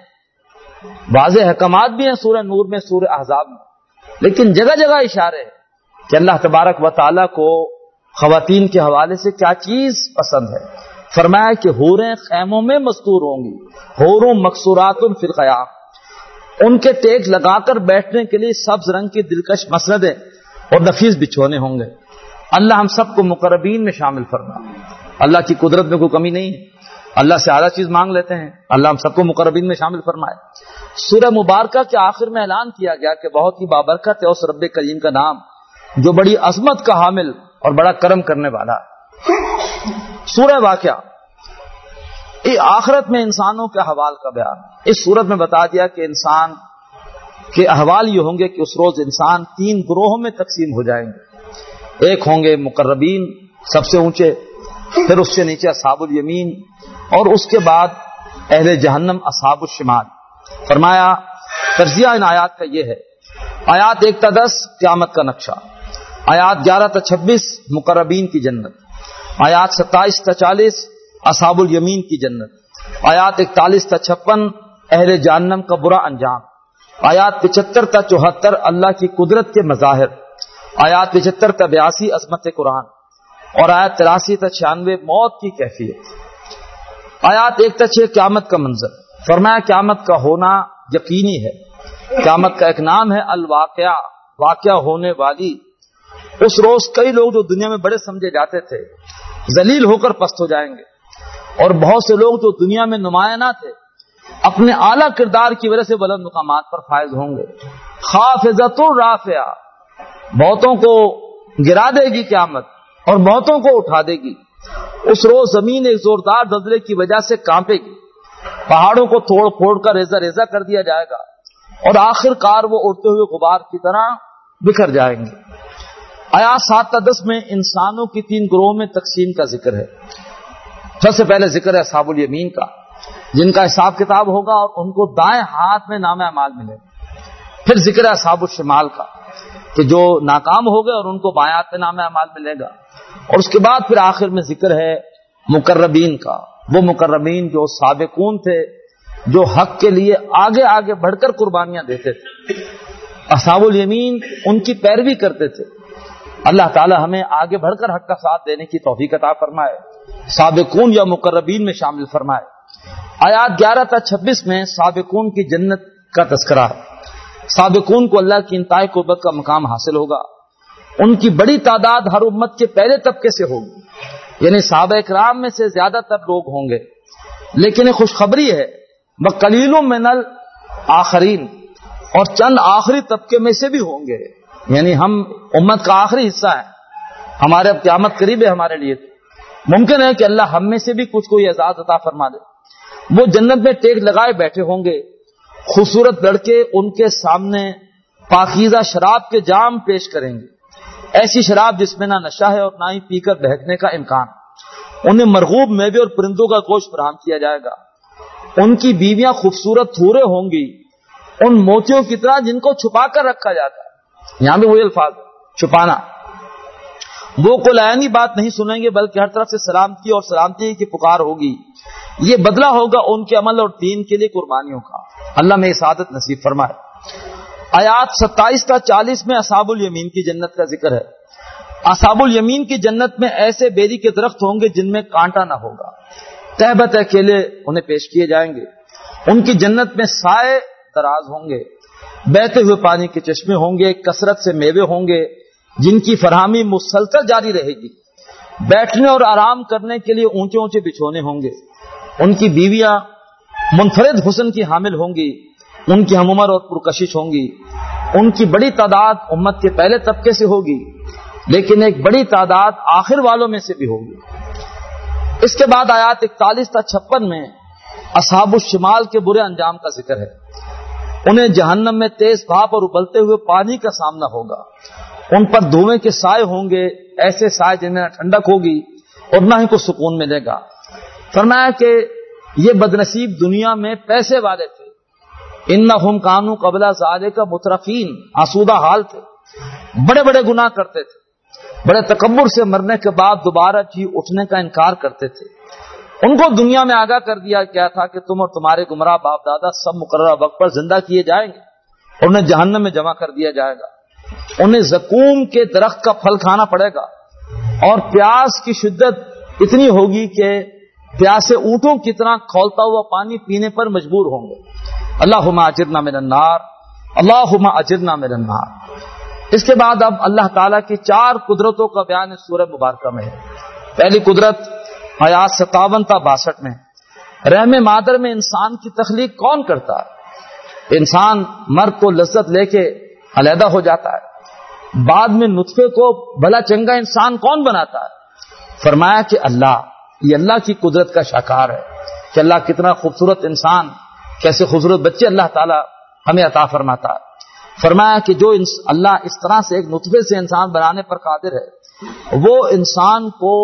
واضح احکامات بھی ہیں سورہ نور میں، سورہ احزاب میں، لیکن جگہ جگہ اشارے ہیں کہ اللہ تبارک و تعالیٰ کو خواتین کے حوالے سے کیا چیز پسند ہے. فرمایا کہ حوریں خیموں میں مستور ہوں گی. حورٌ مقصورات فی الخیام. ان کے ٹیک لگا کر بیٹھنے کے لیے سبز رنگ کی دلکش مسندیں اور نفیس بچھونے ہوں گے. اللہ ہم سب کو مقربین میں شامل فرما. اللہ کی قدرت میں کوئی کمی نہیں ہے. اللہ سے اعلیٰ چیز مانگ لیتے ہیں، اللہ ہم سب کو مقربین میں شامل فرمائے. سورہ مبارکہ کے آخر میں اعلان کیا گیا کہ بہت ہی بابرکت ہے اس رب کریم کا نام جو بڑی عظمت کا حامل اور بڑا کرم کرنے والا ہے. سورہ واقعہ یہ آخرت میں انسانوں کے احوال کا بیان. اس صورت میں بتا دیا کہ انسان کے احوال یہ ہوں گے کہ اس روز انسان 3 گروہوں میں تقسیم ہو جائیں گے. ایک ہوں گے مقربین سب سے اونچے، پھر اس سے نیچے اصحاب الیمین، اور اس کے بعد اہل جہنم اصحاب الشمال. فرمایا تجزیہ ان آیات کا یہ ہے. آیات 1 تا 10 قیامت کا نقشہ، آیات 11 تا 26 مقربین کی جنت، آیات 27 تا 40 اصحاب الیمین کی جنت، آیات 41 تا 56 اہل جہنم کا برا انجام، آیات 75 تا 74 اللہ کی قدرت کے مظاہر، آیات 75 تا 82 عظمت قرآن، اور آیات 83 تا 96 موت کی کیفیت. آیات 1 تا 6 قیامت کا منظر. فرمایا قیامت کا ہونا یقینی ہے. قیامت کا ایک نام ہے الواقعہ، واقعہ ہونے والی. اس روز کئی لوگ جو دنیا میں بڑے سمجھے جاتے تھے ذلیل ہو کر پست ہو جائیں گے، اور بہت سے لوگ جو دنیا میں نمایاں نہ تھے اپنے اعلیٰ کردار کی وجہ سے بلند مقامات پر فائز ہوں گے. خافضۃ رافعہ، بہتوں کو گرا دے گی قیامت اور بہتوں کو اٹھا دے گی. اس روز زمین ایک زوردار زلزلے کی وجہ سے کانپے گی، پہاڑوں کو توڑ پھوڑ کر ریزہ ریزہ کر دیا جائے گا اور آخر کار وہ اڑتے ہوئے غبار کی طرح بکھر جائیں گے. آیات 7 تا 10 میں انسانوں کی 3 گروہوں میں تقسیم کا ذکر ہے. سب سے پہلے ذکر ہے اصحاب الیمین کا، جن کا حساب کتاب ہوگا اور ان کو دائیں ہاتھ میں نام اعمال ملے گا. پھر ذکر ہے اصحاب الشمال کا کہ جو ناکام ہو گئے اور ان کو بائیں ہاتھ میں نام اعمال ملے گا. اور اس کے بعد پھر آخر میں ذکر ہے مقربین کا، وہ مقربین جو سابقون تھے، جو حق کے لیے آگے آگے بڑھ کر قربانیاں دیتے تھے. اصحاب الیمین ان کی پیروی کرتے تھے. اللہ تعالی ہمیں آگے بڑھ کر حق کا ساتھ دینے کی توفیق عطا فرمائے، سابقون یا مقربین میں شامل فرمائے. آیات 11 تا 26 میں سابقون کی جنت کا تذکرہ ہے. سابقون کو اللہ کی انتہائی قربت کا مقام حاصل ہوگا. ان کی بڑی تعداد ہر امت کے پہلے طبقے سے ہوگی، یعنی صحابہ کرام میں سے زیادہ تر لوگ ہوں گے. لیکن یہ خوشخبری ہے وَقَلِيلٌ مِّنَ الْآخَرِينَ، اور چند آخری طبقے میں سے بھی ہوں گے. یعنی ہم امت کا آخری حصہ ہیں، ہمارے اب قیامت قریب ہے. ہمارے لیے ممکن ہے کہ اللہ ہم میں سے بھی کچھ کو اعزاز عطا فرما دے. وہ جنت میں ٹیک لگائے بیٹھے ہوں گے، خوبصورت لڑکے ان کے سامنے پاکیزہ شراب کے جام پیش کریں گے، ایسی شراب جس میں نہ نشہ ہے اور نہ ہی پی کر بہکنے کا امکان۔ انہیں مرغوب میوے اور پرندوں کا گوشت فراہم کیا جائے گا۔ ان کی بیویاں خوبصورت حوریں ہوں گی، ان موتیوں کی طرح جن کو چھپا کر رکھا جاتا ہے۔ یہاں بھی وہی الفاظ، چھپانا۔ وہ کوئی لائنی بات نہیں سنیں گے بلکہ ہر طرف سے سلامتی اور سلامتی کی پکار ہوگی۔ یہ بدلہ ہوگا ان کے عمل اور دین کے لیے قربانیوں کا۔ اللہ میں سعادت نصیب فرمائے۔ آیات 27 تا 40 میں اصحاب الیمین کی جنت کا ذکر ہے۔ اصحاب الیمین کی جنت میں ایسے بیری کے درخت ہوں گے جن میں کانٹا نہ ہوگا، تہ بتہ کیلے انہیں پیش کیے جائیں گے۔ ان کی جنت میں سائے دراز ہوں گے، بہتے ہوئے پانی کے چشمے ہوں گے، کثرت سے میوے ہوں گے جن کی فراہمی مسلسل جاری رہے گی۔ بیٹھنے اور آرام کرنے کے لیے اونچے اونچے بچھونے ہوں گے۔ ان کی بیویاں منفرد حسن کی حامل ہوں گی، ان کی ہم عمر اور پرکشش ہوں گی۔ ان کی بڑی تعداد امت کے پہلے طبقے سے ہوگی، لیکن ایک بڑی تعداد آخر والوں میں سے بھی ہوگی۔ اس کے بعد آیات 41 تا 56 میں اصحاب الشمال کے برے انجام کا ذکر ہے۔ انہیں جہنم میں تیز بھاپ اور ابلتے ہوئے پانی کا سامنا ہوگا۔ ان پر دھوئیں کے سائے ہوں گے، ایسے سائے جن میں نہ ٹھنڈک ہوگی اور نہ ہی کو سکون ملے گا۔ فرمایا کہ یہ بدنصیب دنیا میں پیسے والے تھے، انہم کانوا قبل ذالک مترفین، آسودہ حال تھے، بڑے بڑے گناہ کرتے تھے، بڑے تکبر سے مرنے کے بعد دوبارہ جی اٹھنے کا انکار کرتے تھے۔ ان کو دنیا میں آگاہ کر دیا گیا تھا کہ تم اور تمہارے گمراہ باپ دادا سب مقررہ وقت پر زندہ کیے جائیں گے اور انہیں جہنم میں جمع کر دیا جائے گا۔ انہیں زقوم کے درخت کا پھل کھانا پڑے گا اور پیاس کی شدت اتنی ہوگی کہ پیاسے اونٹوں کی طرح کھولتا ہوا پانی پینے پر مجبور ہوں گے۔ اللہم اجرنا من النار، اللہم اجرنا من النار۔ اس کے بعد اب اللہ تعالیٰ کی 4 قدرتوں کا بیان اس سورہ مبارکہ میں ہے۔ پہلی قدرت آیات 57 تا 62 میں، رحم مادر میں انسان کی تخلیق کون کرتا ہے؟ انسان مرد کو لذت لے کے علیحدہ ہو جاتا ہے، بعد میں نطفے کو بھلا چنگا انسان کون بناتا ہے؟ فرمایا کہ اللہ، یہ اللہ کی قدرت کا شاہکار ہے کہ اللہ کتنا خوبصورت انسان، کیسے خوبصورت بچے اللہ تعالیٰ ہمیں عطا فرماتا ہے۔ فرمایا کہ جو اللہ اس طرح سے ایک نطفے سے انسان بنانے پر قادر ہے، وہ انسان کو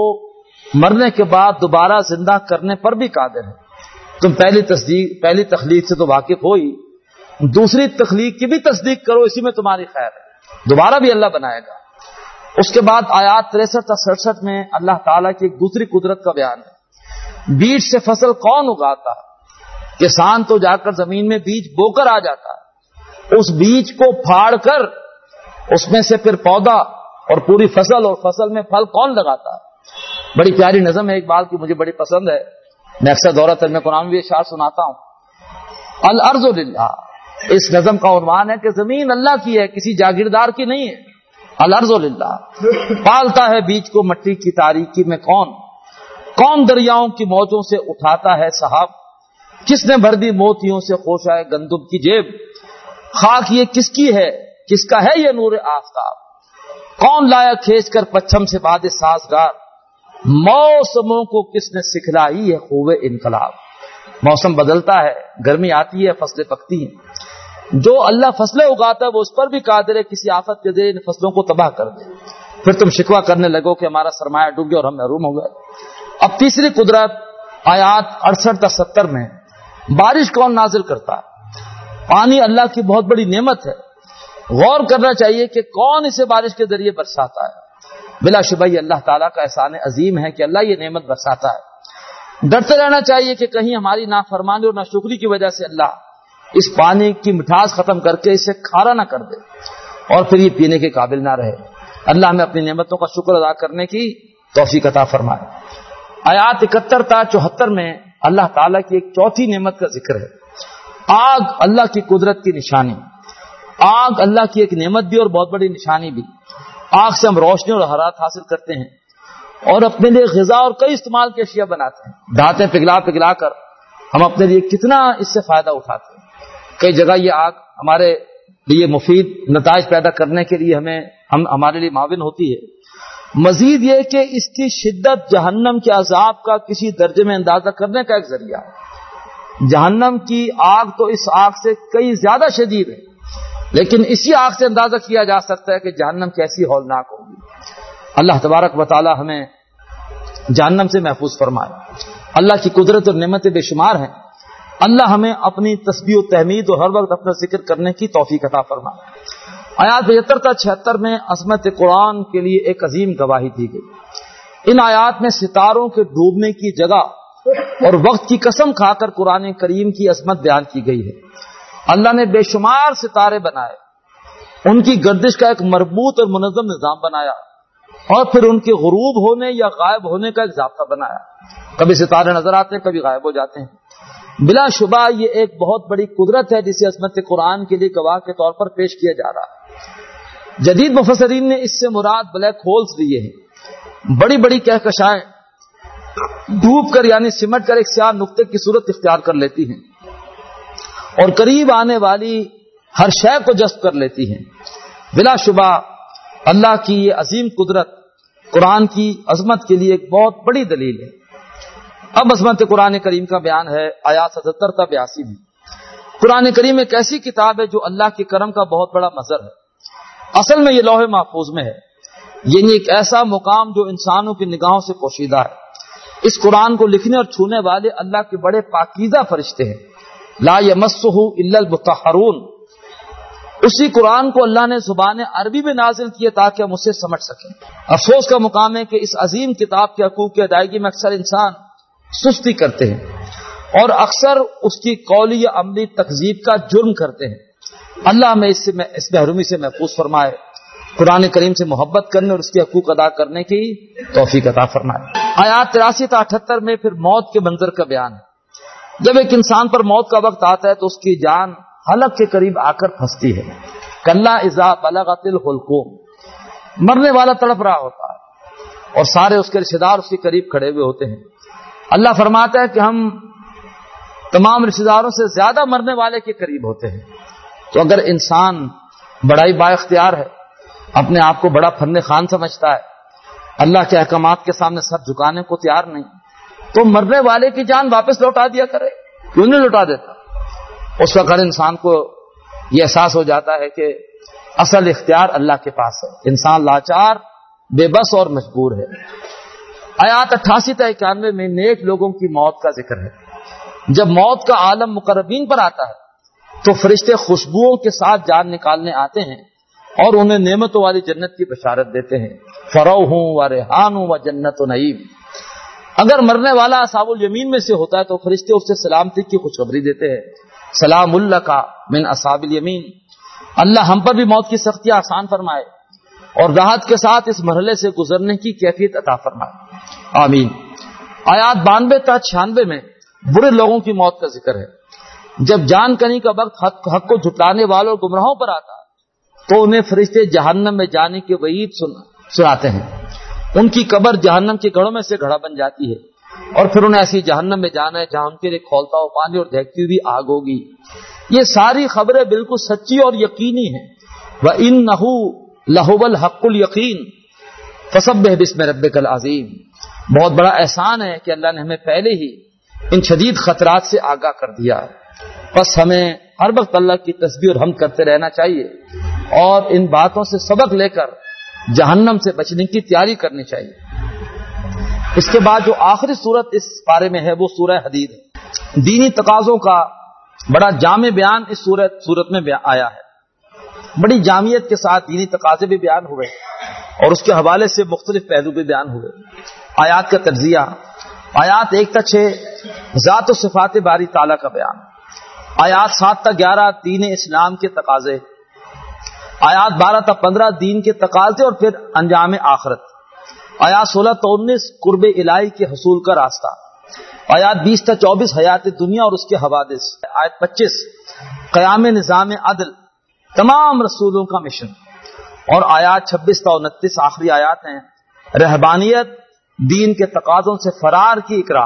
مرنے کے بعد دوبارہ زندہ کرنے پر بھی قادر ہے۔ تم پہلی تخلیق سے تو واقف ہو ہی، دوسری تخلیق کی بھی تصدیق کرو، اسی میں تمہاری خیر ہے، دوبارہ بھی اللہ بنائے گا۔ اس کے بعد آیات 63 تا 67 میں اللہ تعالیٰ کی ایک دوسری قدرت کا بیان ہے۔ بیج سے فصل کون اگاتا ہے؟ کسان تو جا کر زمین میں بیج بو کر آ جاتا ہے، اس بیج کو پھاڑ کر اس میں سے پھر پودا اور پوری فصل، اور فصل میں پھل کون لگاتا ہے؟ بڑی پیاری نظم ہے اقبال کی، مجھے بڑی پسند ہے، میں اکثر دورہ ترجمہ قرآن میں بھی اشعار سناتا ہوں۔ الارض للہ، اس نظم کا عنوان ہے کہ زمین اللہ کی ہے، کسی جاگیردار کی نہیں ہے۔ الارض للہ، پالتا ہے بیج کو مٹی کی تاریکی میں کون دریاؤں کی موجوں سے اٹھاتا ہے صحاب، کس نے بھر دی موتیوں سے خوشائے گندم کی جیب، خاک یہ کس کی ہے، کس کا ہے یہ نور آفتاب، کون لایا کھینچ کر پچھم سے باد سازگار، موسموں کو کس نے سکھلائی ہے خوب انقلاب۔ موسم بدلتا ہے، گرمی آتی ہے، فصلیں پکتی ہیں، جو اللہ فصلیں اگاتا ہے وہ اس پر بھی قادر ہے کسی آفت کے ذریعے ان فصلوں کو تباہ کر دے، پھر تم شکوہ کرنے لگو کہ ہمارا سرمایہ ڈوب گیا اور ہم محروم ہو گئے۔ اب تیسری قدرت آیات 68 تا 70 میں، بارش کون نازل کرتا ہے؟ پانی اللہ کی بہت بڑی نعمت ہے، غور کرنا چاہیے کہ کون اسے بارش کے ذریعے برساتا ہے۔ بلا شبہ یہ اللہ تعالیٰ کا احسان عظیم ہے کہ اللہ یہ نعمت برساتا ہے۔ ڈرتے رہنا چاہیے کہ کہیں ہماری نافرمانی اور ناشکری کی وجہ سے اللہ اس پانی کی مٹھاس ختم کر کے اسے کھارا نہ کر دے اور پھر یہ پینے کے قابل نہ رہے۔ اللہ ہمیں اپنی نعمتوں کا شکر ادا کرنے کی توفیق عطا فرمائے۔ آیات 71 تا 74 میں اللہ تعالیٰ کی ایک چوتھی نعمت کا ذکر ہے، آگ اللہ کی قدرت کی نشانی۔ آگ اللہ کی ایک نعمت بھی اور بہت بڑی نشانی بھی۔ آگ سے ہم روشنی اور حرارت حاصل کرتے ہیں اور اپنے لیے غذا اور کئی استعمال کی اشیاء بناتے ہیں۔ دھاتیں پگھلا کر ہم اپنے لیے کتنا اس سے فائدہ اٹھاتے ہیں۔ کئی جگہ یہ آگ ہمارے لیے مفید نتائج پیدا کرنے کے لیے ہمارے لیے معاون ہوتی ہے۔ مزید یہ کہ اس کی شدت جہنم کے عذاب کا کسی درجے میں اندازہ کرنے کا ایک ذریعہ ہے۔ جہنم کی آگ تو اس آگ سے کئی زیادہ شدید ہے، لیکن اسی آگ سے اندازہ کیا جا سکتا ہے کہ جہنم کیسی ہولناک ہوگی۔ اللہ تبارک و تعالی ہمیں جہنم سے محفوظ فرمائے۔ اللہ کی قدرت اور نعمتیں بے شمار ہیں، اللہ ہمیں اپنی تسبیح و تحمید اور ہر وقت اپنا ذکر کرنے کی توفیق عطا فرمائے۔ آیات 75 تا 76 میں عظمت قرآن کے لیے ایک عظیم گواہی دی گئی۔ ان آیات میں ستاروں کے ڈوبنے کی جگہ اور وقت کی قسم کھا کر قرآن کریم کی عظمت بیان کی گئی ہے۔ اللہ نے بے شمار ستارے بنائے، ان کی گردش کا ایک مربوط اور منظم نظام بنایا، اور پھر ان کے غروب ہونے یا غائب ہونے کا ایک ضابطہ بنایا۔ کبھی ستارے نظر آتے ہیں، کبھی غائب ہو جاتے ہیں۔ بلا شبہ یہ ایک بہت بڑی قدرت ہے جسے عظمت قرآن کے لیے گواہ کے طور پر پیش کیا جا رہا ہے۔ جدید مفسرین نے اس سے مراد بلیک ہولز لیے ہیں، بڑی بڑی کہکشائیں ڈوب کر یعنی سمٹ کر ایک سیاہ نقطے کی صورت اختیار کر لیتی ہیں اور قریب آنے والی ہر شے کو جذب کر لیتی ہیں۔ بلا شبہ اللہ کی یہ عظیم قدرت قرآن کی عظمت کے لیے ایک بہت بڑی دلیل ہے۔ اب عظمت قرآن کریم کا بیان ہے آیات 77 تا 82 میں۔ قرآن کریم ایک ایسی کتاب ہے جو اللہ کے کرم کا بہت بڑا مظہر ہے۔ اصل میں یہ لوح محفوظ میں ہے، یعنی ایک ایسا مقام جو انسانوں کی نگاہوں سے پوشیدہ ہے۔ اس قرآن کو لکھنے اور چھونے والے اللہ کے بڑے پاکیزہ فرشتے ہیں، لا یمسہ الا المطہرون۔ اسی قرآن کو اللہ نے زبان عربی میں نازل کیا تاکہ ہم اسے سمجھ سکیں۔ افسوس کا مقام ہے کہ اس عظیم کتاب کے حقوق کی ادائیگی میں اکثر انسان سستی کرتے ہیں اور اکثر اس کی قولی یا عملی تکذیب کا جرم کرتے ہیں۔ اللہ ہمیں اس محرومی سے محفوظ فرمائے، قرآن کریم سے محبت کرنے اور اس کے حقوق ادا کرنے کی توفیق عطا فرمائے۔ آیات 83 تا 78 میں پھر موت کے منظر کا بیان ہے۔ جب ایک انسان پر موت کا وقت آتا ہے تو اس کی جان حلق کے قریب آ کر پھنستی ہے۔ کلا اذا بلغت الحلقوم، مرنے والا تڑپ رہا ہوتا ہے اور سارے اس کے رشتہ دار اس کے قریب کھڑے ہوئے ہوتے ہیں۔ اللہ فرماتا ہے کہ ہم تمام رشتہ داروں سے زیادہ مرنے والے کے قریب ہوتے ہیں۔ تو اگر انسان بڑا ہی با اختیار ہے، اپنے آپ کو بڑا فن خان سمجھتا ہے، اللہ کے احکامات کے سامنے سر جھکانے کو تیار نہیں، تو مرنے والے کی جان واپس لوٹا دیا کرے، کیوں نہیں لوٹا دیتا؟ اس وقت ہر انسان کو یہ احساس ہو جاتا ہے کہ اصل اختیار اللہ کے پاس ہے، انسان لاچار، بے بس اور مجبور ہے۔ آیات 88 تا 91 میں نیک لوگوں کی موت کا ذکر ہے۔ جب موت کا عالم مقربین پر آتا ہے تو فرشتے خوشبوؤں کے ساتھ جان نکالنے آتے ہیں اور انہیں نعمتوں والی جنت کی بشارت دیتے ہیں، فروح و ریحان و جنت و نعیم۔ اگر مرنے والا اصحاب الیمین میں سے ہوتا ہے تو فرشتے اسے سلامتی کی خوشخبری دیتے ہیں، سلام اللہ من اصحاب الیمین، اللہ ہم پر بھی موت کی سختیاں آسان فرمائے اور راحت کے ساتھ اس مرحلے سے گزرنے کی کیفیت عطا فرمائے، آمین۔ آیات 92 تا 96 میں برے لوگوں کی موت کا ذکر ہے۔ جب جان کنی کا وقت حق کو جھٹلانے والوں اور گمراہوں پر آتا ہے تو انہیں فرشتے جہنم میں جانے کی وعید سناتے ہیں۔ ان کی قبر جہنم کے گڑھوں میں سے گڑھا بن جاتی ہے اور پھر انہیں ایسی جہنم میں جانا ہے جہاں ان کے لیے کھولتا ہوا پانی اور دہتی ہوئی آگ ہوگی۔ یہ ساری خبریں بالکل سچی اور یقینی ہیں۔ وَإِنَّهُ لَهُوَ الْحَقُّ الْيَقِينُ فَسَبِّحْ بِاسْمِ رَبِّكَ الْعَظِيمِ۔ بہت بڑا احسان ہے کہ اللہ نے ہمیں پہلے ہی ان شدید خطرات سے آگاہ کر دیا ہے، بس ہمیں ہر وقت اللہ کی تسبیح اور حمد کرتے رہنا چاہیے اور ان باتوں سے سبق لے کر جہنم سے بچنے کی تیاری کرنی چاہیے۔ اس کے بعد جو آخری صورت اس بارے میں ہے وہ سورہ حدید ہے۔ دینی تقاضوں کا بڑا جامع بیان اس صورت میں آیا ہے، بڑی جامعیت کے ساتھ دینی تقاضے بھی بیان ہوئے اور اس کے حوالے سے مختلف پہلو بھی بیان ہوئے۔ آیات کا تجزیہ، آیات 1 تا 6 ذات و صفات باری تعالیٰ کا بیان، آیات 7 تا 11 دین اسلام کے تقاضے، آیات 12 تا 15 دین کے تقاضے اور پھر انجام آخرت، آیات 16 تا 19 قرب الہی کے حصول کا راستہ، آیات 20 تا 24 حیات دنیا اور اس کے حوادث، آیت 25 قیام نظام عدل، تمام رسولوں کا مشن، اور آیات 26 تا 29 آخری آیات ہیں رہبانیت، دین کے تقاضوں سے فرار کی اقرار۔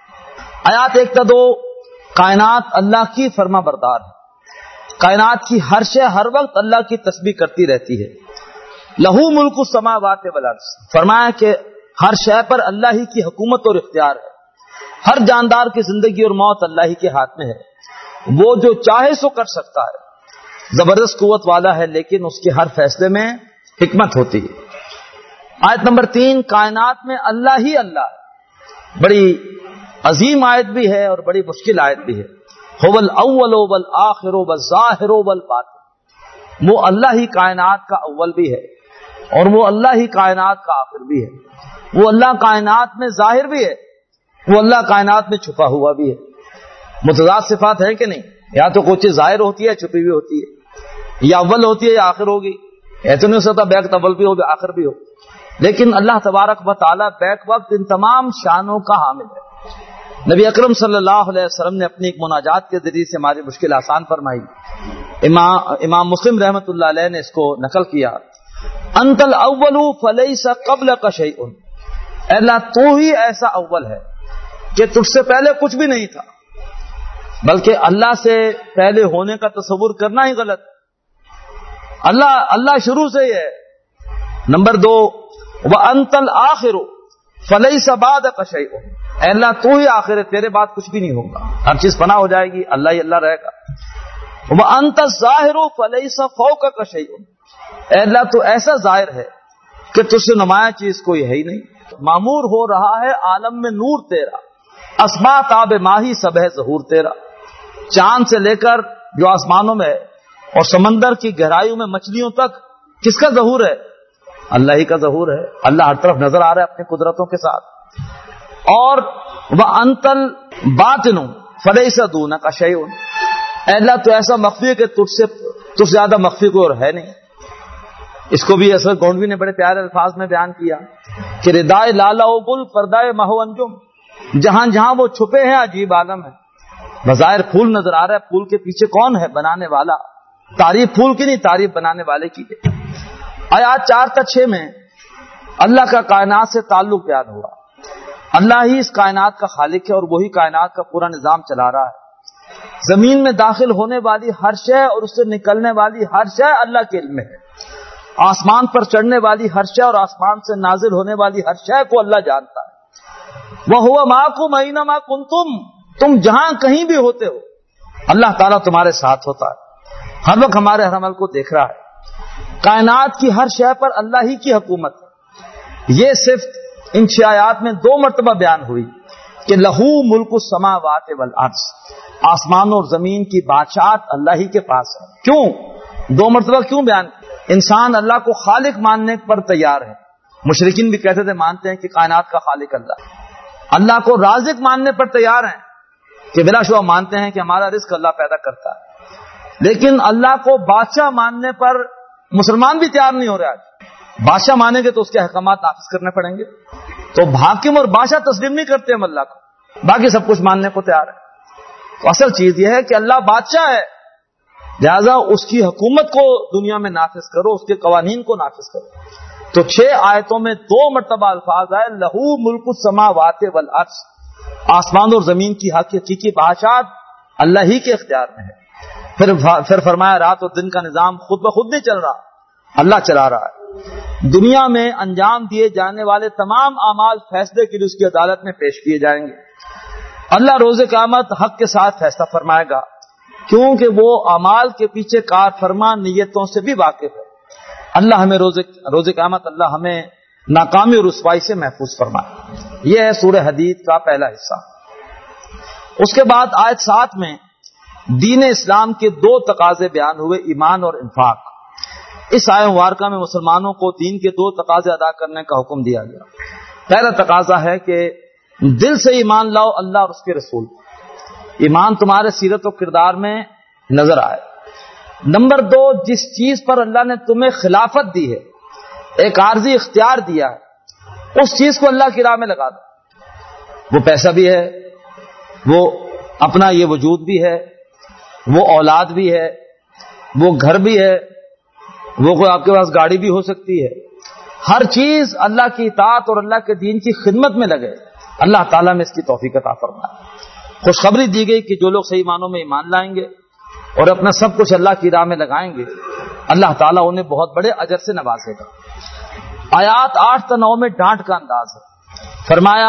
آیات 1 تا 2 کائنات اللہ کی فرما بردار ہے، کائنات کی ہر شے ہر وقت اللہ کی تسبیح کرتی رہتی ہے۔ لہو ملک السماوات والارض، فرمایا کہ ہر شے پر اللہ ہی کی حکومت اور اختیار ہے۔ ہر جاندار کی زندگی اور موت اللہ ہی کے ہاتھ میں ہے، وہ جو چاہے سو کر سکتا ہے، زبردست قوت والا ہے، لیکن اس کے ہر فیصلے میں حکمت ہوتی ہے۔ آیت نمبر 3، کائنات میں اللہ ہی اللہ ہے، بڑی عظیم آیت بھی ہے اور بڑی مشکل آیت بھی ہے۔ هو الاول والآخر والظاہر والباطن، وہ اللہ ہی کائنات کا اول بھی ہے اور وہ اللہ ہی کائنات کا آخر بھی ہے، وہ اللہ کائنات میں ظاہر بھی ہے، وہ اللہ کائنات میں چھپا ہوا بھی ہے۔ متضاد صفات ہے کہ نہیں؟ یا تو کوئی چیز ظاہر ہوتی ہے، چھپی ہوئی ہوتی ہے، یا اول ہوتی ہے یا آخر ہوگی، ایسے نہیں ہو سکتا بیک اول بھی ہو آخر بھی ہو۔ لیکن اللہ تبارک و تعالیٰ بیک وقت ان تمام شانوں کا حامل ہے۔ نبی اکرم صلی اللہ علیہ وسلم نے اپنی ایک مناجات کے ذریعے سے ہماری مشکل آسان فرمائی۔ امام مسلم رحمۃ اللہ علیہ نے اس کو نقل کیا، انت الاول فلیس قبلک شیء، اے اللہ تو ہی ایسا اول ہے کہ تجھ سے پہلے کچھ بھی نہیں تھا، بلکہ اللہ سے پہلے ہونے کا تصور کرنا ہی غلط۔ اللہ شروع سے ہی ہے۔ نمبر 2، وانت الآخر فلیس بعدک شیء، اے اللہ تو ہی آخر ہے، تیرے بعد کچھ بھی نہیں ہوگا، ہر چیز فنا ہو جائے گی، اللہ ہی اللہ رہے گا۔ وانت الظاہر فلیس فوقک شیء، اے اللہ تو ایسا ظاہر ہے کہ تجھ سے نمایاں چیز کوئی ہے ہی نہیں۔ معمور ہو رہا ہے عالم میں نور تیرا، اسما تاب ماہی سب ہے ظہور تیرا، چاند سے لے کر جو آسمانوں میں ہے اور سمندر کی گہرائیوں میں مچھلیوں تک کس کا ظہور ہے؟ اللہ ہی کا ظہور ہے۔ اللہ ہر طرف نظر آ رہا ہے اپنی قدرتوں کے ساتھ۔ اور وَأَنْتَ الْبَاطِنُ فَلَيْسَ دُونَكَ شَيْءٌ، اے اللہ تو ایسا مخفی ہے کہ تجھ سے زیادہ مخفی کوئی اور ہے نہیں۔ اس کو بھی اصغر گونڈوی نے بڑے پیارے الفاظ میں بیان کیا کہ ردائے لالا و گل پردائے مہو انجم، جہاں جہاں وہ چھپے ہیں عجیب عالم ہے۔ بظاہر پھول نظر آ رہا ہے، پھول کے پیچھے کون ہے؟ بنانے والا۔ تعریف پھول کی نہیں، تعریف بنانے والے کی ہے۔ آیات 4 تا 6 میں اللہ کا کائنات سے تعلق بیان ہوا۔ اللہ ہی اس کائنات کا خالق ہے اور وہی کائنات کا پورا نظام چلا رہا ہے۔ زمین میں داخل ہونے والی ہر شے اور اس سے نکلنے والی ہر شے اللہ کے علم میں ہے۔ آسمان پر چڑھنے والی ہر شے اور آسمان سے نازل ہونے والی ہر شے کو اللہ جانتا ہے۔ وَهُوَ مَعَكُمْ أَيْنَمَا كُنتُمْ، تم جہاں کہیں بھی ہوتے ہو اللہ تعالیٰ تمہارے ساتھ ہوتا ہے، ہر وقت ہمارے ہر عمل کو دیکھ رہا ہے۔ کائنات کی ہر شے پر اللہ ہی کی حکومت ہے۔ یہ صرف ان 6 آیات میں 2 مرتبہ بیان ہوئی کہ لہو ملک السماوات والارض، آسمان اور زمین کی بادشاہت اللہ ہی کے پاس ہے۔ کیوں 2 مرتبہ کیوں بیان؟ انسان اللہ کو خالق ماننے پر تیار ہے۔ مشرکین بھی کہتے تھے، مانتے ہیں کہ کائنات کا خالق اللہ ہے۔ اللہ کو رازق ماننے پر تیار ہیں کہ بلا شبہ مانتے ہیں کہ ہمارا رزق اللہ پیدا کرتا ہے، لیکن اللہ کو بادشاہ ماننے پر مسلمان بھی تیار نہیں ہو رہا ہے۔ بادشاہ مانیں گے تو اس کے احکامات نافذ کرنے پڑیں گے، تو حاکم اور بادشاہ تسلیم نہیں کرتے ہم اللہ کو، باقی سب کچھ ماننے کو تیار ہے۔ تو اصل چیز یہ ہے کہ اللہ بادشاہ ہے، لہذا اس کی حکومت کو دنیا میں نافذ کرو، اس کے قوانین کو نافذ کرو۔ تو 6 آیتوں میں 2 مرتبہ الفاظ آئے لہو ملک السماوات والارض، آسمان اور زمین کی حقیقی بادشاہت اللہ ہی کے اختیار میں ہے۔ پھر فرمایا رات اور دن کا نظام خود بخود نہیں چل رہا، اللہ چلا رہا ہے۔ دنیا میں انجام دیے جانے والے تمام اعمال فیصلے کے لیے اس کی عدالت میں پیش کیے جائیں گے۔ اللہ روز قیامت حق کے ساتھ فیصلہ فرمائے گا، کیونکہ وہ اعمال کے پیچھے کار فرما نیتوں سے بھی واقف ہے۔ اللہ ہمیں روز قیامت اللہ ہمیں ناکامی اور رسوائی سے محفوظ فرمائے۔ یہ ہے سورہ حدید کا پہلا حصہ۔ اس کے بعد آیت 7 میں دین اسلام کے 2 تقاضے بیان ہوئے، ایمان اور انفاق۔ اس آیت مبارکہ میں مسلمانوں کو دین کے 2 تقاضے ادا کرنے کا حکم دیا گیا۔ پہلا تقاضا ہے کہ دل سے ایمان لاؤ اللہ اور اس کے رسول، ایمان تمہارے سیرت و کردار میں نظر آئے۔ نمبر 2، جس چیز پر اللہ نے تمہیں خلافت دی ہے، ایک عارضی اختیار دیا ہے، اس چیز کو اللہ کی راہ میں لگا دو۔ وہ پیسہ بھی ہے، وہ اپنا یہ وجود بھی ہے، وہ اولاد بھی ہے، وہ گھر بھی ہے، وہ کوئی آپ کے پاس گاڑی بھی ہو سکتی ہے۔ ہر چیز اللہ کی اطاعت اور اللہ کے دین کی خدمت میں لگے، اللہ تعالیٰ میں اس کی توفیق عطا فرمائے۔ خوشخبری دی گئی کہ جو لوگ صحیح معنوں میں ایمان لائیں گے اور اپنا سب کچھ اللہ کی راہ میں لگائیں گے، اللہ تعالیٰ انہیں بہت بڑے اجر سے نوازے گا۔ آیات 8 تا 9 میں ڈانٹ کا انداز ہے۔ فرمایا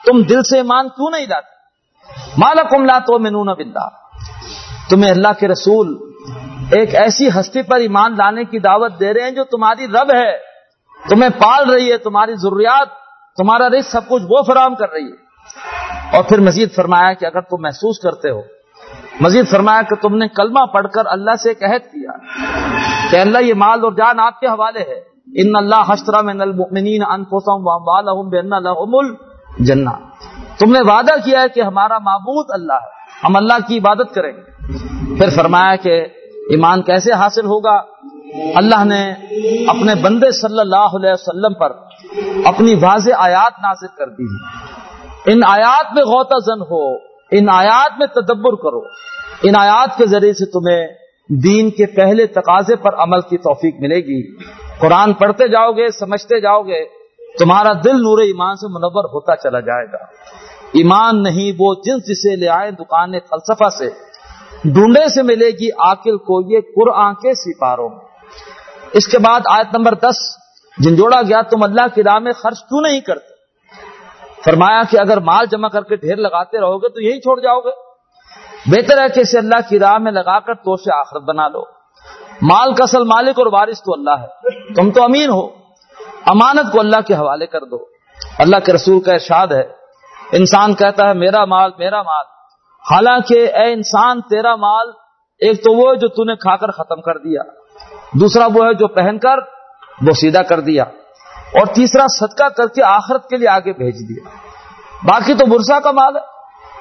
تم دل سے ایمان کیوں نہیں لاتے؟ ما لکم لا تؤمنون باللہ، تمہیں اللہ کے رسول ایک ایسی ہستی پر ایمان لانے کی دعوت دے رہے ہیں جو تمہاری رب ہے، تمہیں پال رہی ہے، تمہاری ضروریات، تمہارا رزق سب کچھ وہ فراہم کر رہی ہے۔ اور پھر مزید فرمایا کہ اگر تم محسوس کرتے ہو، مزید فرمایا کہ تم نے کلمہ پڑھ کر اللہ سے ایک عہد کیا کہ اللہ یہ مال اور جان آپ کے حوالے ہے، ان اللہ اشتری من المؤمنین انفسهم واموالهم بان لهم الجنہ، تم نے وعدہ کیا ہے کہ ہمارا معبود اللہ ہے، ہم اللہ کی عبادت کریں گے۔ پھر فرمایا کہ ایمان کیسے حاصل ہوگا؟ اللہ نے اپنے بندے صلی اللہ علیہ وسلم پر اپنی واضح آیات نازل کر دی، ان آیات میں غوطہ زن ہو، ان آیات میں تدبر کرو، ان آیات کے ذریعے سے تمہیں دین کے پہلے تقاضے پر عمل کی توفیق ملے گی۔ قرآن پڑھتے جاؤ گے، سمجھتے جاؤ گے، تمہارا دل نور ایمان سے منور ہوتا چلا جائے گا۔ ایمان نہیں وہ جنس جسے لے آئے دکان فلسفہ سے، ڈھونڈے سے ملے گی عاقل کو یہ قرآن کے سپاروں میں۔ اس کے بعد آیت نمبر 10 جھنجھوڑا گیا، تم اللہ کی راہ میں خرچ کیوں نہیں کرتے؟ فرمایا کہ اگر مال جمع کر کے ڈھیر لگاتے رہو گے تو یہی چھوڑ جاؤ گے، بہتر ہے کہ اسے اللہ کی راہ میں لگا کر توش آخرت بنا لو۔ مال کا اصل مالک اور وارث تو اللہ ہے، تم تو امین ہو، امانت کو اللہ کے حوالے کر دو۔ اللہ کے رسول کا ارشاد ہے، انسان کہتا ہے میرا مال میرا مال، حالانکہ اے انسان تیرا مال ایک تو وہ ہے جو تو نے کھا کر ختم کر دیا، دوسرا وہ ہے جو پہن کر بوسیدہ کر دیا، اور تیسرا صدقہ کر کے آخرت کے لیے آگے بھیج دیا، باقی تو ورثہ کا مال ہے۔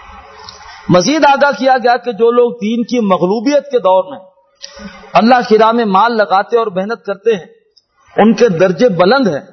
مزید آگاہ کیا گیا کہ جو لوگ دین کی مغلوبیت کے دور میں اللہ کی راہ میں مال لگاتے اور محنت کرتے ہیں ان کے درجے بلند ہیں،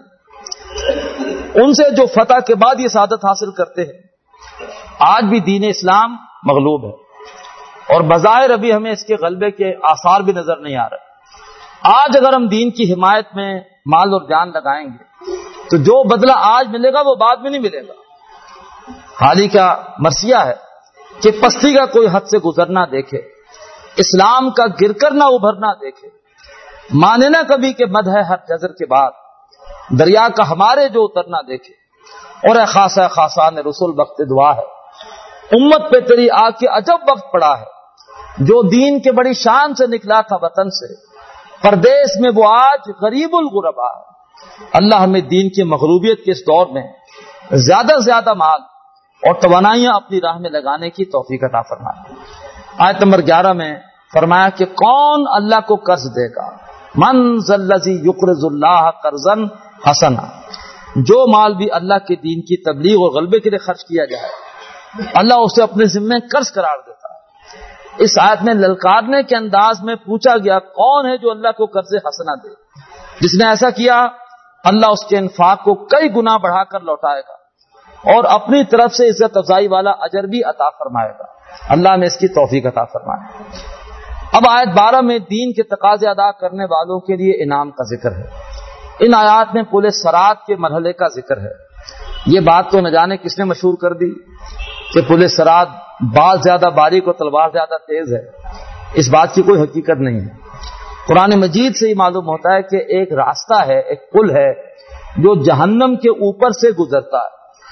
ان سے جو فتح کے بعد یہ سعادت حاصل کرتے ہیں۔ آج بھی دین اسلام مغلوب ہے اور بظاہر ابھی ہمیں اس کے غلبے کے آثار بھی نظر نہیں آ رہے۔ آج اگر ہم دین کی حمایت میں مال اور جان لگائیں گے تو جو بدلہ آج ملے گا وہ بعد میں نہیں ملے گا۔ حال ہی کا مرثیہ ہے کہ پستی کا کوئی حد سے گزرنا دیکھے، اسلام کا گر کر نہ ابھرنا دیکھے، مانے نہ کبھی کہ مد ہے ہر جزر کے بعد، دریا کا ہمارے جو اترنا دیکھے، اور اے خاصا خاصان رسول وقت دعا ہے، امت پہ تیری آگ کے عجب وقت پڑا ہے، جو دین کے بڑی شان سے نکلا تھا وطن سے، پردیس میں وہ آج غریب الغربا ہے۔ اللہ ہمیں دین کی مغلوبیت کے اس دور میں زیادہ سے زیادہ مال اور توانائیاں اپنی راہ میں لگانے کی توفیق عطا فرمائے۔ آیت نمبر 11 میں فرمایا کہ کون اللہ کو قرض دے گا؟ من ذا الذی یقرض اللہ قرضا حسنا، جو مال بھی اللہ کے دین کی تبلیغ اور غلبے کے لیے خرچ کیا جائے اللہ اسے اپنے ذمے قرض قرار دیتا ہے۔ اس آیت میں للکارنے کے انداز میں پوچھا گیا کون ہے جو اللہ کو قرض حسنا دے؟ جس نے ایسا کیا اللہ اس کے انفاق کو کئی گنا بڑھا کر لوٹائے گا اور اپنی طرف سے عزت افزائی والا اجر بھی عطا فرمائے گا۔ اللہ میں اس کی توفیق عطا فرمائے۔ اب آیت 12 میں دین کے تقاضے ادا کرنے والوں کے لیے انعام کا ذکر ہے۔ ان آیات میں پل صراط کے مرحلے کا ذکر ہے۔ یہ بات تو نہ جانے کس نے مشہور کر دی کہ پل صراط بال زیادہ باریک اور تلوار زیادہ تیز ہے، اس بات کی کوئی حقیقت نہیں ہے۔ قرآن مجید سے یہ معلوم ہوتا ہے کہ ایک راستہ ہے، ایک پل ہے جو جہنم کے اوپر سے گزرتا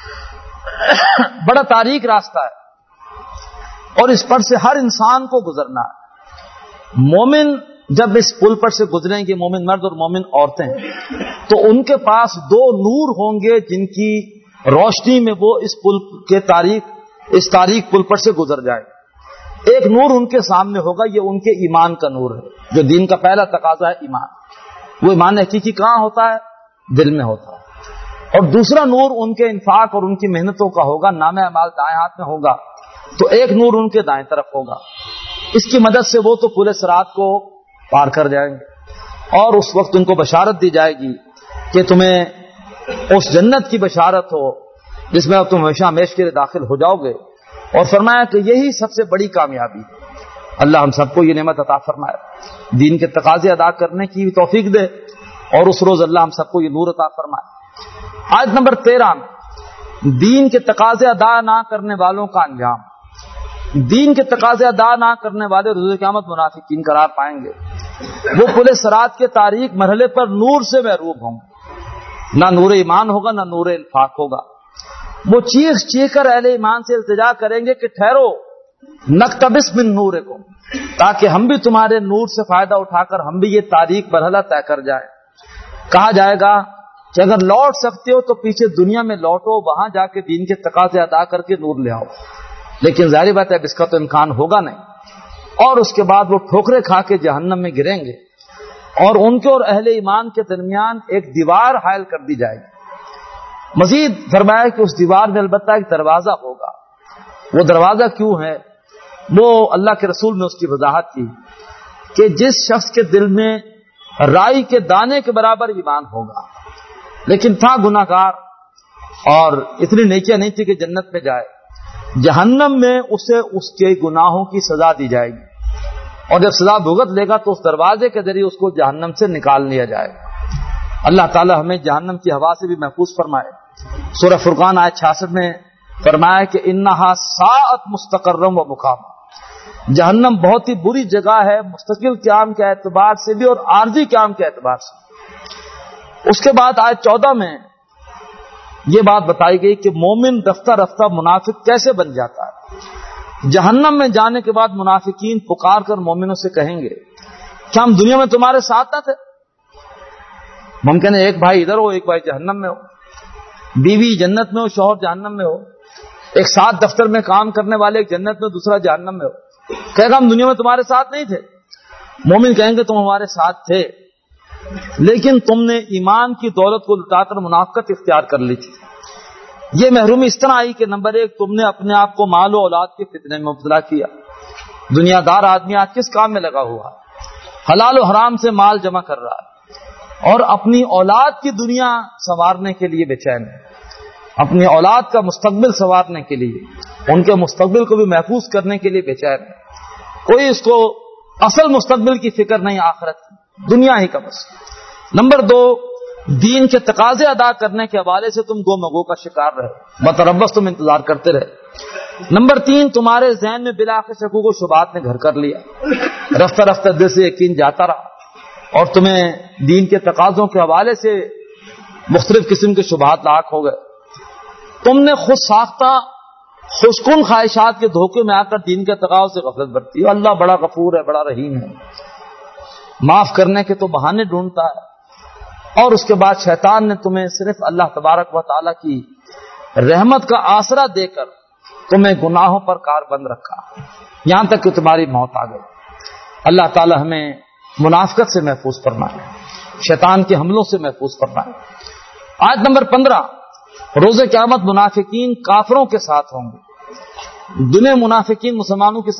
ہے، بڑا تاریک راستہ ہے اور اس پر سے ہر انسان کو گزرنا ہے۔ مومن جب اس پل پر سے گزریں گے، مومن مرد اور مومن عورتیں، تو ان کے پاس دو نور ہوں گے جن کی روشنی میں وہ اس پل کے اس تاریک پل پر سے گزر جائیں۔ ایک نور ان کے سامنے ہوگا، یہ ان کے ایمان کا نور ہے، جو دین کا پہلا تقاضا ہے ایمان۔ وہ ایمان حقیقی کہاں ہوتا ہے؟ دل میں ہوتا ہے۔ اور دوسرا نور ان کے انفاق اور ان کی محنتوں کا ہوگا، نام اعمال دائیں ہاتھ میں ہوگا، تو ایک نور ان کے دائیں طرف ہوگا۔ اس کی مدد سے وہ تو پل صراط کو پار کر جائیں گے اور اس وقت ان کو بشارت دی جائے گی کہ تمہیں اس جنت کی بشارت ہو جس میں اب تم ہمیشہ ہمیشہ کے لیے داخل ہو جاؤ گے، اور فرمایا کہ یہی سب سے بڑی کامیابی ہے۔ اللہ ہم سب کو یہ نعمت عطا فرمائے، دین کے تقاضے ادا کرنے کی توفیق دے، اور اس روز اللہ ہم سب کو یہ نور عطا فرمائے۔ آیت نمبر 13 میں دین کے تقاضے ادا نہ کرنے والوں کا انجام۔ دین کے تقاضے ادا نہ کرنے والے روز قیامت منافقین قرار پائیں گے۔ وہ پل صراط کے تاریک مرحلے پر نور سے محروم ہوں گے، نہ نور ایمان ہوگا نہ نور انفاق ہوگا۔ وہ چیخ چیخ کر اہل ایمان سے التجا کریں گے کہ ٹھہرو نقتبس من نورکم، تاکہ ہم بھی تمہارے نور سے فائدہ اٹھا کر ہم بھی یہ تاریک مرحلہ طے کر جائیں۔ کہا جائے گا کہ اگر لوٹ سکتے ہو تو پیچھے دنیا میں لوٹو، وہاں جا کے دین کے تقاضے ادا کر کے نور لے آؤ، لیکن ظاہر بات ہے اب اس کا تو امکان ہوگا نہیں، اور اس کے بعد وہ ٹھوکریں کھا کے جہنم میں گریں گے، اور ان کے اور اہل ایمان کے درمیان ایک دیوار حائل کر دی جائے گی۔ مزید فرمایا کہ اس دیوار میں البتہ ایک دروازہ ہوگا۔ وہ دروازہ کیوں ہے؟ وہ اللہ کے رسول نے اس کی وضاحت کی کہ جس شخص کے دل میں رائی کے دانے کے برابر ایمان ہوگا لیکن تھا گناہ گار اور اتنی نیکیاں نہیں تھی کہ جنت میں جائے، جہنم میں اسے اس کے گناہوں کی سزا دی جائے گی، اور جب سزا بھگت لے گا تو اس دروازے کے ذریعے اس کو جہنم سے نکال لیا جائے گا۔ اللہ تعالی ہمیں جہنم کی ہوا سے بھی محفوظ فرمائے۔ سورہ فرقان آیت 66 میں فرمایا کہ انہا ساعت مستقرم و مقام، جہنم بہت ہی بری جگہ ہے مستقل قیام کے اعتبار سے بھی اور عارضی قیام کے اعتبار سے۔ اس کے بعد آیت 14 میں یہ بات بتائی گئی کہ مومن رفتہ رفتہ منافق کیسے بن جاتا ہے۔ جہنم میں جانے کے بعد منافقین پکار کر مومنوں سے کہیں گے کہ ہم دنیا میں تمہارے ساتھ نہ تھے؟ ممکن ہے ایک بھائی ادھر ہو، ایک بھائی جہنم میں ہو، بیوی جنت میں ہو، شوہر جہنم میں ہو، ایک ساتھ دفتر میں کام کرنے والے ایک جنت میں دوسرا جہنم میں ہو، کہے گا ہم دنیا میں تمہارے ساتھ نہیں تھے۔ مومن کہیں گے تم ہمارے ساتھ تھے لیکن تم نے ایمان کی دولت کو لٹا کر منافقت اختیار کر لی تھی۔ یہ محرومی اس طرح آئی کہ نمبر ایک، تم نے اپنے آپ کو مال و اولاد کے فتنے میں مبتلا کیا۔ دنیا دار آدمی آج کس کام میں لگا ہوا؟ حلال و حرام سے مال جمع کر رہا ہے اور اپنی اولاد کی دنیا سنوارنے کے لیے بے چین ہے، اپنی اولاد کا مستقبل سنوارنے کے لیے، ان کے مستقبل کو بھی محفوظ کرنے کے لیے بے چین ہے۔ کوئی اس کو اصل مستقبل کی فکر نہیں، آخرت کی، دنیا ہی کا بس۔ نمبر دو، دین کے تقاضے ادا کرنے کے حوالے سے تم گو مگو کا شکار رہے، متربص تم انتظار کرتے رہے۔ نمبر تین، تمہارے ذہن میں بلاخر شکوک و شبہات نے گھر کر لیا، رفتہ رفتہ دل سے یقین جاتا رہا اور تمہیں دین کے تقاضوں کے حوالے سے مختلف قسم کے شبہات لاحق ہو گئے۔ تم نے خود ساختہ خوشکن خواہشات کے دھوکے میں آ کر دین کے تقاضوں سے غفلت برتی۔ اللہ بڑا غفور ہے، بڑا رحیم ہے، معاف کرنے کے تو بہانے ڈھونڈتا ہے، اور اس کے بعد شیطان نے تمہیں صرف اللہ تبارک و تعالیٰ کی رحمت کا آسرا دے کر تمہیں گناہوں پر کاربند رکھا، یہاں تک کہ تمہاری موت آ گئی۔ اللہ تعالی ہمیں منافقت سے محفوظ فرمائے، شیطان کے حملوں سے محفوظ فرمائے۔ آیت نمبر 15، روز قیامت منافقین کافروں کے ساتھ ہوں گے۔ دنیا منافقین مسلمانوں کی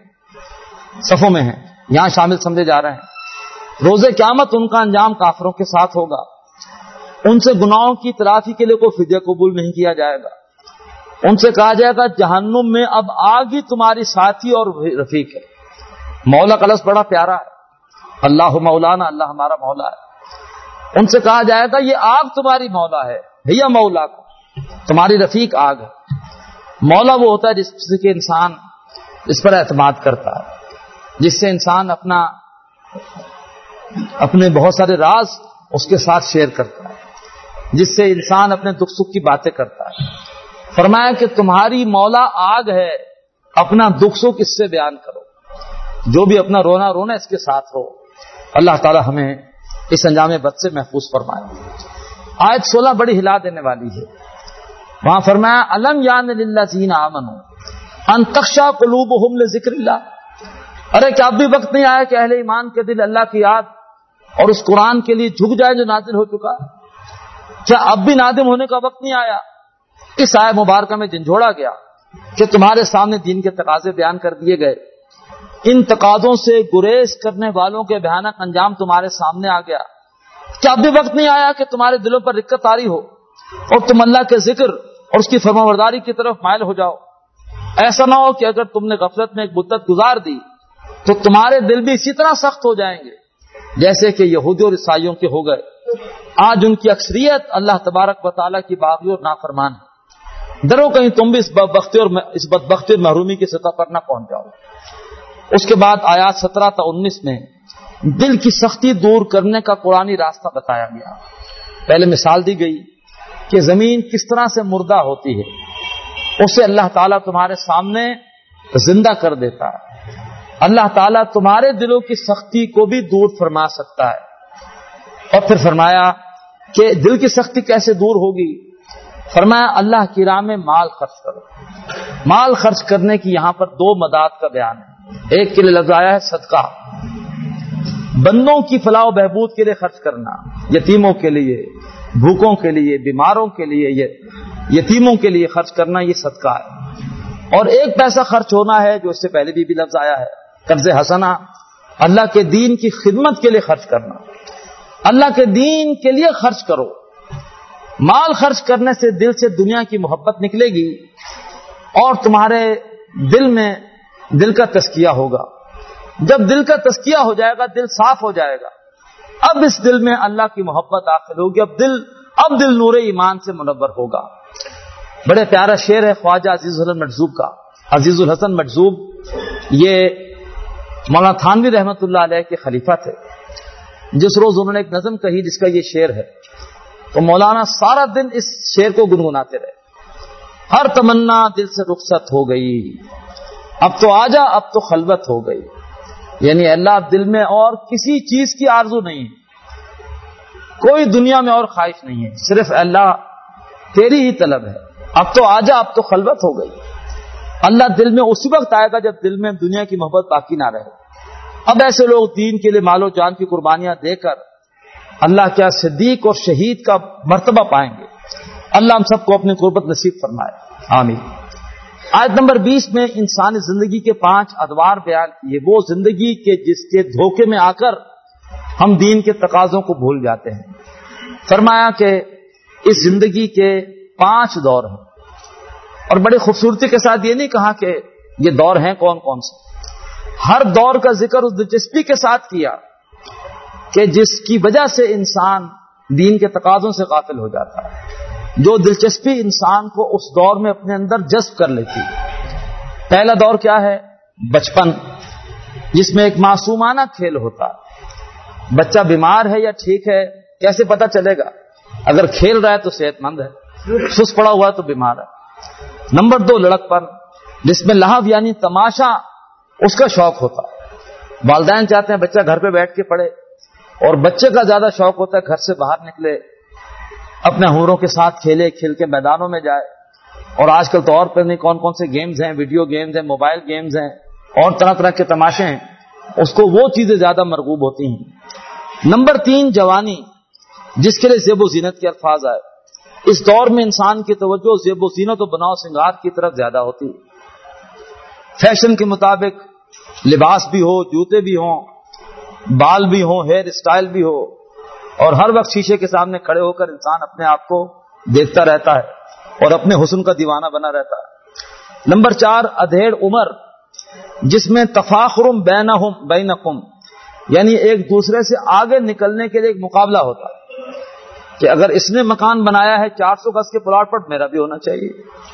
صفوں میں ہیں، یہاں شامل سمجھے جا رہے ہیں۔ روز قیامت ان کا انجام کافروں کے ساتھ ہوگا، ان سے گناہوں کی تلافی کے لیے کوئی فدیہ قبول نہیں کیا جائے گا۔ ان سے کہا جائے گا جہنم میں اب آگ ہی تمہاری ساتھی اور رفیق ہے۔ مولا کا لفظ بڑا پیارا ہے، اللہ مولانا، اللہ ہمارا مولا ہے۔ ان سے کہا جائے گا یہ آگ تمہاری مولا ہے، بھیا مولا کو تمہاری رفیق آگ ہے۔ مولا وہ ہوتا ہے جس سے کہ انسان اس پر اعتماد کرتا ہے، جس سے انسان اپنے بہت سارے راز اس کے ساتھ شیئر کرتا ہے، جس سے انسان اپنے دکھ سکھ کی باتیں کرتا ہے۔ فرمایا کہ تمہاری مولا آگ ہے، اپنا دکھ سکھ اس سے بیان کرو، جو بھی اپنا رونا رونا اس کے ساتھ ہو۔ اللہ تعالی ہمیں اس انجام بد سے محفوظ فرمائے۔ آیت 16 بڑی ہلا دینے والی ہے، وہاں فرمایا الم یان للذین آمنوا ان تخشع قلوبہم لذکر اللہ، ارے کیا اب بھی وقت نہیں آیا کہ اہل ایمان کے دل اللہ کی یاد اور اس قرآن کے لیے جھک جائے جو نازل ہو چکا؟ کیا اب بھی نادم ہونے کا وقت نہیں آیا؟ اس آیت مبارکہ میں جھنجھوڑا گیا کہ تمہارے سامنے دین کے تقاضے بیان کر دیے گئے، ان تقاضوں سے گریز کرنے والوں کے بھیانک انجام تمہارے سامنے آ گیا۔ کیا اب بھی وقت نہیں آیا کہ تمہارے دلوں پر رقت طاری ہو اور تم اللہ کے ذکر اور اس کی فرمانبرداری کی طرف مائل ہو جاؤ؟ ایسا نہ ہو کہ اگر تم نے غفلت میں ایک مدت گزار دی تو تمہارے دل بھی اسی طرح سخت ہو جائیں گے جیسے کہ یہودی اور عیسائیوں کے ہو گئے۔ آج ان کی اکثریت اللہ تبارک و تعالیٰ کی باغی اور نافرمان ہے۔ ڈرو کہیں تم بھی اس بدبختی اور محرومی کی سطح پر نہ پہنچ جاؤ۔ اس کے بعد آیات 17 تا 19 میں دل کی سختی دور کرنے کا قرآنی راستہ بتایا گیا۔ پہلے مثال دی گئی کہ زمین کس طرح سے مردہ ہوتی ہے، اسے اللہ تعالیٰ تمہارے سامنے زندہ کر دیتا ہے۔ اللہ تعالیٰ تمہارے دلوں کی سختی کو بھی دور فرما سکتا ہے۔ اور پھر فرمایا کہ دل کی سختی کیسے دور ہوگی؟ فرمایا اللہ کی راہ میں مال خرچ کرو۔ مال خرچ کرنے کی یہاں پر دو مداد کا بیان ہے۔ ایک کے لیے لفظ آیا ہے صدقہ، بندوں کی فلاح و بہبود کے لیے خرچ کرنا، یتیموں کے لیے، بھوکوں کے لیے، بیماروں کے لیے، یتیموں کے لیے خرچ کرنا، یہ صدقہ ہے۔ اور ایک پیسہ خرچ ہونا ہے جو اس سے پہلے بھی لفظ آیا ہے، قرض حسنہ، اللہ کے دین کی خدمت کے لیے خرچ کرنا، اللہ کے دین کے لیے خرچ کرو۔ مال خرچ کرنے سے دل سے دنیا کی محبت نکلے گی اور تمہارے دل میں دل کا تزکیہ ہوگا۔ جب دل کا تزکیہ ہو جائے گا، دل صاف ہو جائے گا، اب اس دل میں اللہ کی محبت داخل ہوگی، اب دل نور ایمان سے منور ہوگا۔ بڑے پیارا شعر ہے خواجہ عزیز الحسن مجذوب کا۔ عزیز الحسن مجذوب یہ مولانا تھانوی رحمۃ اللہ علیہ کے خلیفہ تھے۔ جس روز انہوں نے ایک نظم کہی جس کا یہ شعر ہے، تو مولانا سارا دن اس شعر کو گنگناتے رہے۔ ہر تمنا دل سے رخصت ہو گئی، اب تو آجا، اب تو خلوت ہو گئی۔ یعنی اللہ دل میں اور کسی چیز کی آرزو نہیں ہے، کوئی دنیا میں اور خواہش نہیں ہے، صرف اللہ تیری ہی طلب ہے۔ اب تو آجا، اب تو خلوت ہو گئی۔ اللہ دل میں اسی وقت آئے گا جب دل میں دنیا کی محبت باقی نہ رہے۔ اب ایسے لوگ دین کے لیے مال و جان کی قربانیاں دے کر اللہ کیا صدیق اور شہید کا مرتبہ پائیں گے۔ اللہ ہم سب کو اپنی قربت نصیب فرمائے، آمین۔ آیت نمبر 20 میں انسانی زندگی کے 5 ادوار بیان کیے، وہ زندگی کے جس کے دھوکے میں آ کر ہم دین کے تقاضوں کو بھول جاتے ہیں۔ فرمایا کہ اس زندگی کے 5 دور ہیں، اور بڑی خوبصورتی کے ساتھ یہ نہیں کہا کہ یہ دور ہیں کون کون سے، ہر دور کا ذکر اس دلچسپی کے ساتھ کیا کہ جس کی وجہ سے انسان دین کے تقاضوں سے غافل ہو جاتا ہے، جو دلچسپی انسان کو اس دور میں اپنے اندر جذب کر لیتی ہے۔ پہلا دور کیا ہے؟ بچپن، جس میں ایک معصومانہ کھیل ہوتا ہے۔ بچہ بیمار ہے یا ٹھیک ہے کیسے پتہ چلے گا؟ اگر کھیل رہا ہے تو صحت مند ہے، سست پڑا ہوا ہے تو بیمار ہے۔ نمبر 2 لڑکپن، جس میں لہو یعنی تماشا اس کا شوق ہوتا ہے۔ والدین چاہتے ہیں بچہ گھر پہ بیٹھ کے پڑھے، اور بچے کا زیادہ شوق ہوتا ہے گھر سے باہر نکلے، اپنے حوروں کے ساتھ کھیلے، کھیل کے میدانوں میں جائے۔ اور آج کل تو اور پہ نہیں کون کون سے گیمز ہیں، ویڈیو گیمز ہیں، موبائل گیمز ہیں، اور طرح طرح کے تماشے ہیں، اس کو وہ چیزیں زیادہ مرغوب ہوتی ہیں۔ نمبر 3 جوانی، جس کے لیے زیب و زینت کے الفاظ آئے۔ اس دور میں انسان کی توجہ زیب و زینت و بناؤ سنگار کی طرف زیادہ ہوتی ہے۔ فیشن کے مطابق لباس بھی ہو، جوتے بھی ہوں، بال بھی ہوں، ہیئر اسٹائل بھی ہو، اور ہر وقت شیشے کے سامنے کھڑے ہو کر انسان اپنے آپ کو دیکھتا رہتا ہے اور اپنے حسن کا دیوانہ بنا رہتا ہے۔ نمبر 4 ادھیڑ عمر، جس میں تفاخرم بینکم، یعنی ایک دوسرے سے آگے نکلنے کے لیے ایک مقابلہ ہوتا ہے کہ اگر اس نے مکان بنایا ہے 400 گز کے پلاٹ پر، میرا بھی ہونا چاہیے۔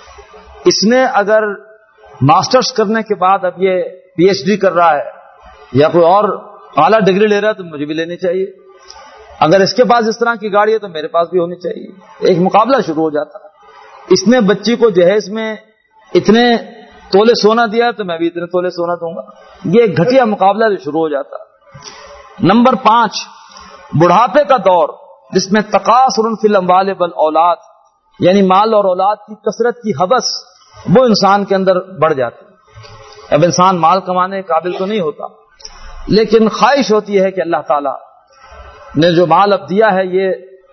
اس نے اگر ماسٹرز کرنے کے بعد اب یہ پی ایچ ڈی کر رہا ہے یا کوئی اور اعلیٰ ڈگری لے رہا ہے تو مجھے بھی لینی چاہیے۔ اگر اس کے پاس اس طرح کی گاڑی ہے تو میرے پاس بھی ہونی چاہیے۔ ایک مقابلہ شروع ہو جاتا ہے۔ اس نے بچی کو جہیز میں اتنے تولے سونا دیا تو میں بھی اتنے تولے سونا دوں گا۔ یہ ایک گھٹیا مقابلہ جو شروع ہو جاتا ہے۔ نمبر 5 بڑھاپے کا دور، جس میں تقاصر فی الاموال والاولاد، یعنی مال اور اولاد کی کثرت کی ہوس وہ انسان کے اندر بڑھ جاتی ہے۔ اب انسان مال کمانے کے قابل تو نہیں ہوتا، لیکن خواہش ہوتی ہے کہ اللہ تعالیٰ نے جو مال اب دیا ہے یہ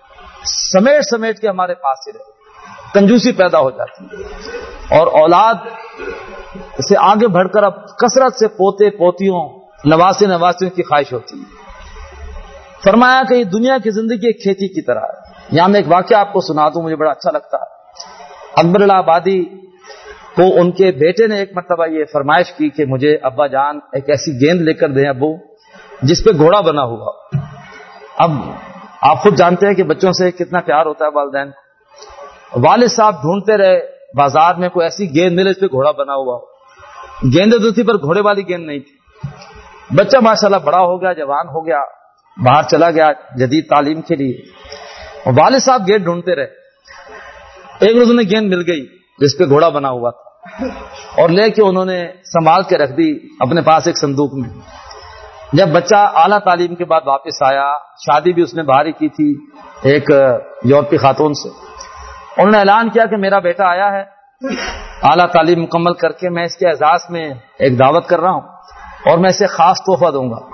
سمیٹ سمیٹ کے ہمارے پاس ہی رہے، کنجوسی پیدا ہو جاتی ہے، اور اولاد سے آگے بڑھ کر اب کثرت سے پوتے پوتیوں نواسے نواسیوں کی خواہش ہوتی ہے۔ فرمایا کہ یہ دنیا کی زندگی ایک کھیتی کی طرح ہے۔ یہاں میں ایک واقعہ آپ کو سنا دوں، مجھے بڑا اچھا لگتا ہے۔ اکبر الہ آبادی کو ان کے بیٹے نے ایک مرتبہ یہ فرمائش کی کہ مجھے ابا جان ایک ایسی گیند لے کر دیں ابو جس پہ گھوڑا بنا ہوا۔ اب آپ خود جانتے ہیں کہ بچوں سے کتنا پیار ہوتا ہے والدین کو۔ والد صاحب ڈھونڈتے رہے بازار میں کوئی ایسی گیند ملے جس پہ گھوڑا بنا ہوا ہو۔ گیندیں تو تھی پر گھوڑے والی گیند نہیں تھی۔ بچہ ماشاءاللہ بڑا ہو گیا، جوان ہو گیا، باہر چلا گیا جدید تعلیم کے لیے، اور والد صاحب گیند ڈھونڈتے رہے۔ ایک روز انہیں گیند مل گئی جس پہ گھوڑا بنا ہوا تھا، اور لے کے انہوں نے سنبھال کے رکھ دی اپنے پاس ایک صندوق میں۔ جب بچہ اعلیٰ تعلیم کے بعد واپس آیا، شادی بھی اس نے باہر ہی کی تھی ایک یورپی خاتون سے، انہوں نے اعلان کیا کہ میرا بیٹا آیا ہے اعلیٰ تعلیم مکمل کر کے، میں اس کے اعزاز میں ایک دعوت کر رہا ہوں اور میں اسے خاص تحفہ دوں گا۔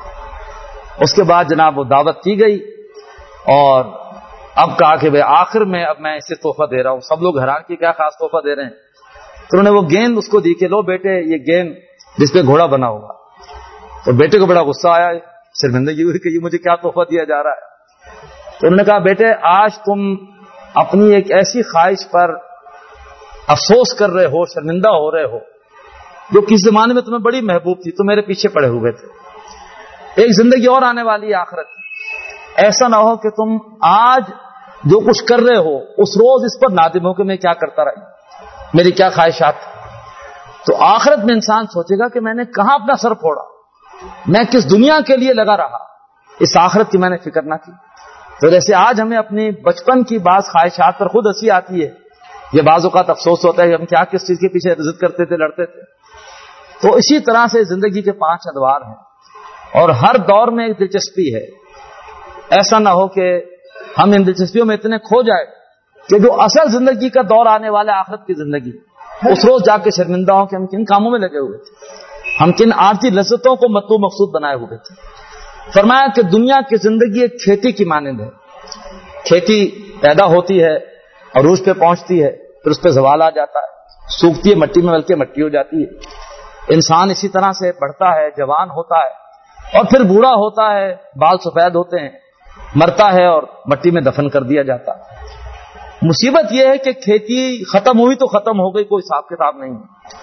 اس کے بعد جناب وہ دعوت کی گئی اور اب کہا کہ آخر میں اب میں اسے تحفہ دے رہا ہوں۔ سب لوگ حیران کہ کیا خاص تحفہ دے رہے ہیں، تو انہوں نے وہ گیند اس کو دی کہ لو بیٹے یہ گیند جس پہ گھوڑا بنا ہوگا۔ تو بیٹے کو بڑا غصہ آیا، شرمندگی ہوئی کہ یہ مجھے کیا تحفہ دیا جا رہا ہے۔ تو انہوں نے کہا بیٹے آج تم اپنی ایک ایسی خواہش پر افسوس کر رہے ہو، شرمندہ ہو رہے ہو، جو کس زمانے میں تمہیں بڑی محبوب تھی، تم میرے پیچھے پڑے ہوئے تھے۔ ایک زندگی اور آنے والی ہے آخرت، ایسا نہ ہو کہ تم آج جو کچھ کر رہے ہو اس روز اس پر نادم ہو کہ میں کیا کرتا رہا، میری کیا خواہشات۔ تو آخرت میں انسان سوچے گا کہ میں نے کہاں اپنا سر پھوڑا، میں کس دنیا کے لیے لگا رہا، اس آخرت کی میں نے فکر نہ کی۔ تو جیسے آج ہمیں اپنی بچپن کی بعض خواہشات پر خود ہنسی آتی ہے، یہ بعض اوقات افسوس ہوتا ہے کہ ہم کیا کس چیز کے پیچھے ضد کرتے تھے، لڑتے تھے۔ تو اسی طرح سے زندگی کے 5 ادوار ہیں اور ہر دور میں ایک دلچسپی ہے۔ ایسا نہ ہو کہ ہم ان دلچسپیوں میں اتنے کھو جائیں کہ جو اصل زندگی کا دور آنے والا آخرت کی زندگی، اس روز جا کے شرمندہ ہوں کہ ہم کن کاموں میں لگے ہوئے تھے، ہم کن عارضی لذتوں کو مطلوب مقصود بنائے ہوئے تھے۔ فرمایا کہ دنیا کی زندگی ایک کھیتی کی مانند ہے، کھیتی پیدا ہوتی ہے، عروج پہ پہنچتی ہے، پھر اس پہ زوال آ جاتا ہے، سوکھتی ہے مٹی میں، بلکہ مٹی ہو جاتی ہے۔ انسان اسی طرح سے بڑھتا ہے، جوان ہوتا ہے اور پھر بوڑھا ہوتا ہے، بال سفید ہوتے ہیں، مرتا ہے اور مٹی میں دفن کر دیا جاتا ہے۔ مصیبت یہ ہے کہ کھیتی ختم ہوئی تو ختم ہو گئی، کوئی حساب کتاب نہیں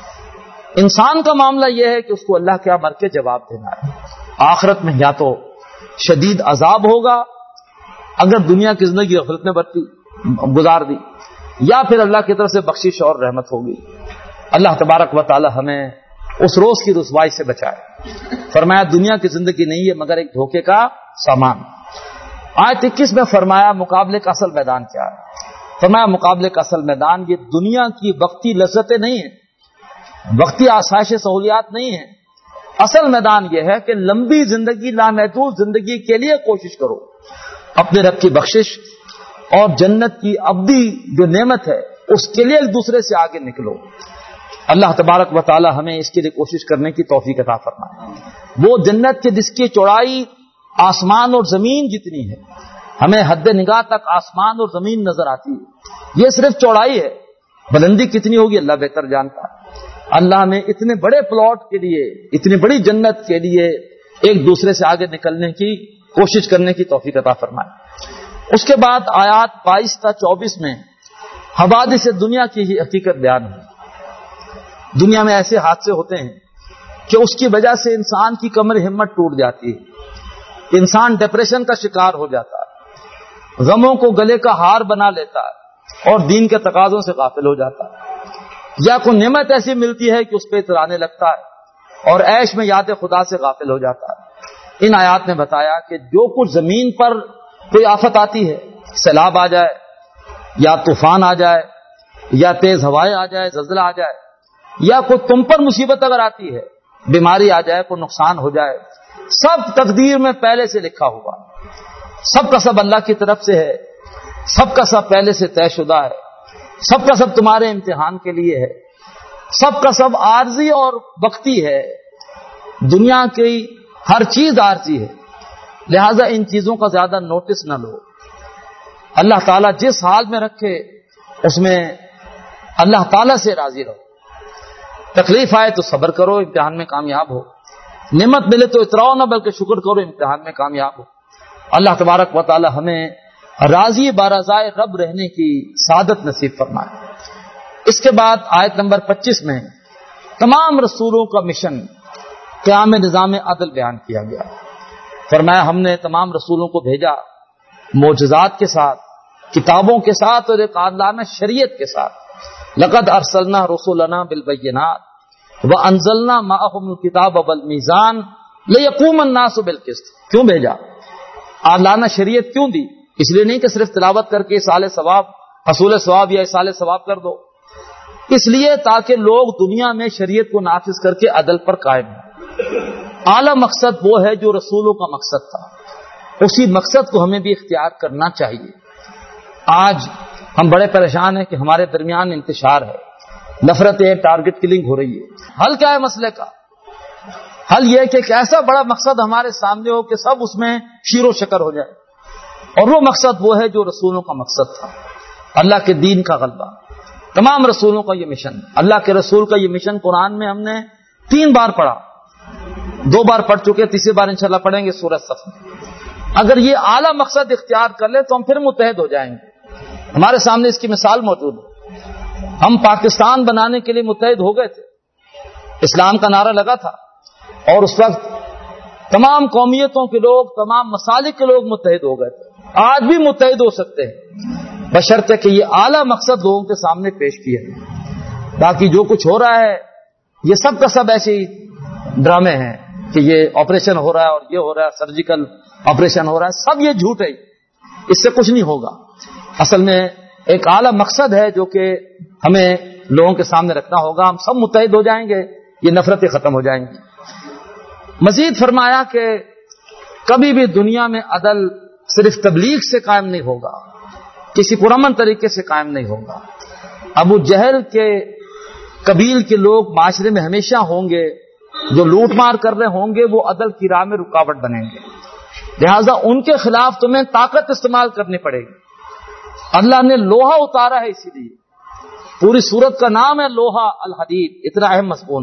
ہے۔ انسان کا معاملہ یہ ہے کہ اس کو اللہ کے مر کے جواب دینا ہے۔ آخرت میں یا تو شدید عذاب ہوگا اگر دنیا کی زندگی غفلت میں گزار دی، یا پھر اللہ کی طرف سے بخشش اور رحمت ہوگی۔ اللہ تبارک و تعالی ہمیں اس روز کی رسوائی سے بچائے۔ فرمایا دنیا کی زندگی نہیں ہے مگر ایک دھوکے کا سامان۔ آیت 21 میں فرمایا مقابلے کا اصل میدان کیا ہے؟ فرمایا مقابلے کا اصل میدان یہ دنیا کی وقتی لذتیں نہیں ہیں، وقتی آسائش سہولیات نہیں ہیں۔ اصل میدان یہ ہے کہ لمبی زندگی، لامحدود زندگی کے لیے کوشش کرو، اپنے رب کی بخشش اور جنت کی ابدی جو نعمت ہے اس کے لیے ایک دوسرے سے آگے نکلو۔ اللہ تبارک و تعالی ہمیں اس کے لیے کوشش کرنے کی توفیق عطا فرمائے۔ وہ جنت کے جس کی چوڑائی آسمان اور زمین جتنی ہے، ہمیں حد نگاہ تک آسمان اور زمین نظر آتی ہے، یہ صرف چوڑائی ہے، بلندی کتنی ہوگی اللہ بہتر جانتا ہے۔ اللہ نے اتنے بڑے پلاٹ کے لیے، اتنی بڑی جنت کے لیے ایک دوسرے سے آگے نکلنے کی کوشش کرنے کی توفیق عطا فرمائے۔ اس کے بعد آیات 22 تا 24 میں حوادث دنیا کی ہی حقیقت بیان ہے۔ دنیا میں ایسے حادثے ہوتے ہیں کہ اس کی وجہ سے انسان کی کمر ہمت ٹوٹ جاتی ہے، انسان ڈپریشن کا شکار ہو جاتا ہے، غموں کو گلے کا ہار بنا لیتا ہے اور دین کے تقاضوں سے غافل ہو جاتا ہے، یا کوئی نعمت ایسی ملتی ہے کہ اس پہ اترانے لگتا ہے اور عیش میں یاد خدا سے غافل ہو جاتا ہے۔ ان آیات نے بتایا کہ جو کچھ زمین پر کوئی آفت آتی ہے، سیلاب آ جائے یا طوفان آ جائے یا تیز ہوائیں آ جائے، زلزلہ آ جائے، یا کوئی تم پر مصیبت اگر آتی ہے، بیماری آ جائے، کوئی نقصان ہو جائے، سب تقدیر میں پہلے سے لکھا ہوا، سب کا سب اللہ کی طرف سے ہے، سب کا سب پہلے سے طے شدہ ہے، سب کا سب تمہارے امتحان کے لیے ہے، سب کا سب عارضی اور وقتی ہے۔ دنیا کی ہر چیز عارضی ہے، لہذا ان چیزوں کا زیادہ نوٹس نہ لو۔ اللہ تعالیٰ جس حال میں رکھے اس میں اللہ تعالیٰ سے راضی رہو۔ تکلیف آئے تو صبر کرو، امتحان میں کامیاب ہو، نعمت ملے تو اتراؤ نہ بلکہ شکر کرو، امتحان میں کامیاب ہو۔ اللہ تبارک و تعالی ہمیں راضی برضائے رب رہنے کی سعادت نصیب فرمائے۔ اس کے بعد آیت نمبر 25 میں تمام رسولوں کا مشن قیام نظام عدل بیان کیا گیا۔ فرمایا ہم نے تمام رسولوں کو بھیجا معجزات کے ساتھ، کتابوں کے ساتھ اور ایک عادلانہ شریعت کے ساتھ۔ لقد ارسلنا رسولنا بالبینات وانزلنا معهم الکتاب والمیزان لیقوم الناس بالقسط۔ کیوں بھیجا؟ عادلانہ شریعت کیوں دی؟ اس لیے نہیں کہ صرف تلاوت کر کے سال ثواب حصول ثواب یا ایصال ثواب کر دو، اس لیے تاکہ لوگ دنیا میں شریعت کو نافذ کر کے عدل پر قائم ہوں۔ اعلیٰ مقصد وہ ہے جو رسولوں کا مقصد تھا، اسی مقصد کو ہمیں بھی اختیار کرنا چاہیے۔ آج ہم بڑے پریشان ہیں کہ ہمارے درمیان انتشار ہے، نفرت ہے، ٹارگٹ کلنگ ہو رہی ہے۔ حل کیا ہے مسئلے کا؟ حل یہ کہ ایک ایسا بڑا مقصد ہمارے سامنے ہو کہ سب اس میں شیر و شکر ہو جائے، اور وہ مقصد وہ ہے جو رسولوں کا مقصد تھا، اللہ کے دین کا غلبہ۔ تمام رسولوں کا یہ مشن، اللہ کے رسول کا یہ مشن قرآن میں ہم نے 3 بار پڑھا، 2 بار پڑھ چکے، تیسری بار انشاءاللہ پڑھیں گے سورہ صف میں۔ اگر یہ اعلیٰ مقصد اختیار کر لیں تو ہم پھر متحد ہو جائیں گے۔ ہمارے سامنے اس کی مثال موجود ہے۔ ہم پاکستان بنانے کے لیے متحد ہو گئے تھے، اسلام کا نعرہ لگا تھا، اور اس وقت تمام قومیتوں کے لوگ، تمام مسالک کے لوگ متحد ہو گئے تھے۔ آج بھی متحد ہو سکتے ہیں، بشرطے کہ یہ اعلیٰ مقصد لوگوں کے سامنے پیش کیا ہے۔ باقی جو کچھ ہو رہا ہے یہ سب کا سب ایسے ہی ڈرامے ہیں کہ یہ آپریشن ہو رہا ہے اور یہ ہو رہا ہے، سرجیکل آپریشن ہو رہا ہے، سب یہ جھوٹ ہے، اس سے کچھ نہیں ہوگا۔ اصل میں ایک اعلیٰ مقصد ہے جو کہ ہمیں لوگوں کے سامنے رکھنا ہوگا، ہم سب متحد ہو جائیں گے، یہ نفرتیں ختم ہو جائیں گی۔ مزید فرمایا کہ کبھی بھی دنیا میں عدل صرف تبلیغ سے قائم نہیں ہوگا، کسی پرامن طریقے سے قائم نہیں ہوگا۔ ابو جہل کے قبیل کے لوگ معاشرے میں ہمیشہ ہوں گے، جو لوٹ مار کر رہے ہوں گے وہ عدل کی راہ میں رکاوٹ بنیں گے، لہذا ان کے خلاف تمہیں طاقت استعمال کرنی پڑے گی۔ اللہ نے لوہا اتارا ہے، اسی لیے پوری سورت کا نام ہے لوہا الحدید، اتنا اہم مضمون۔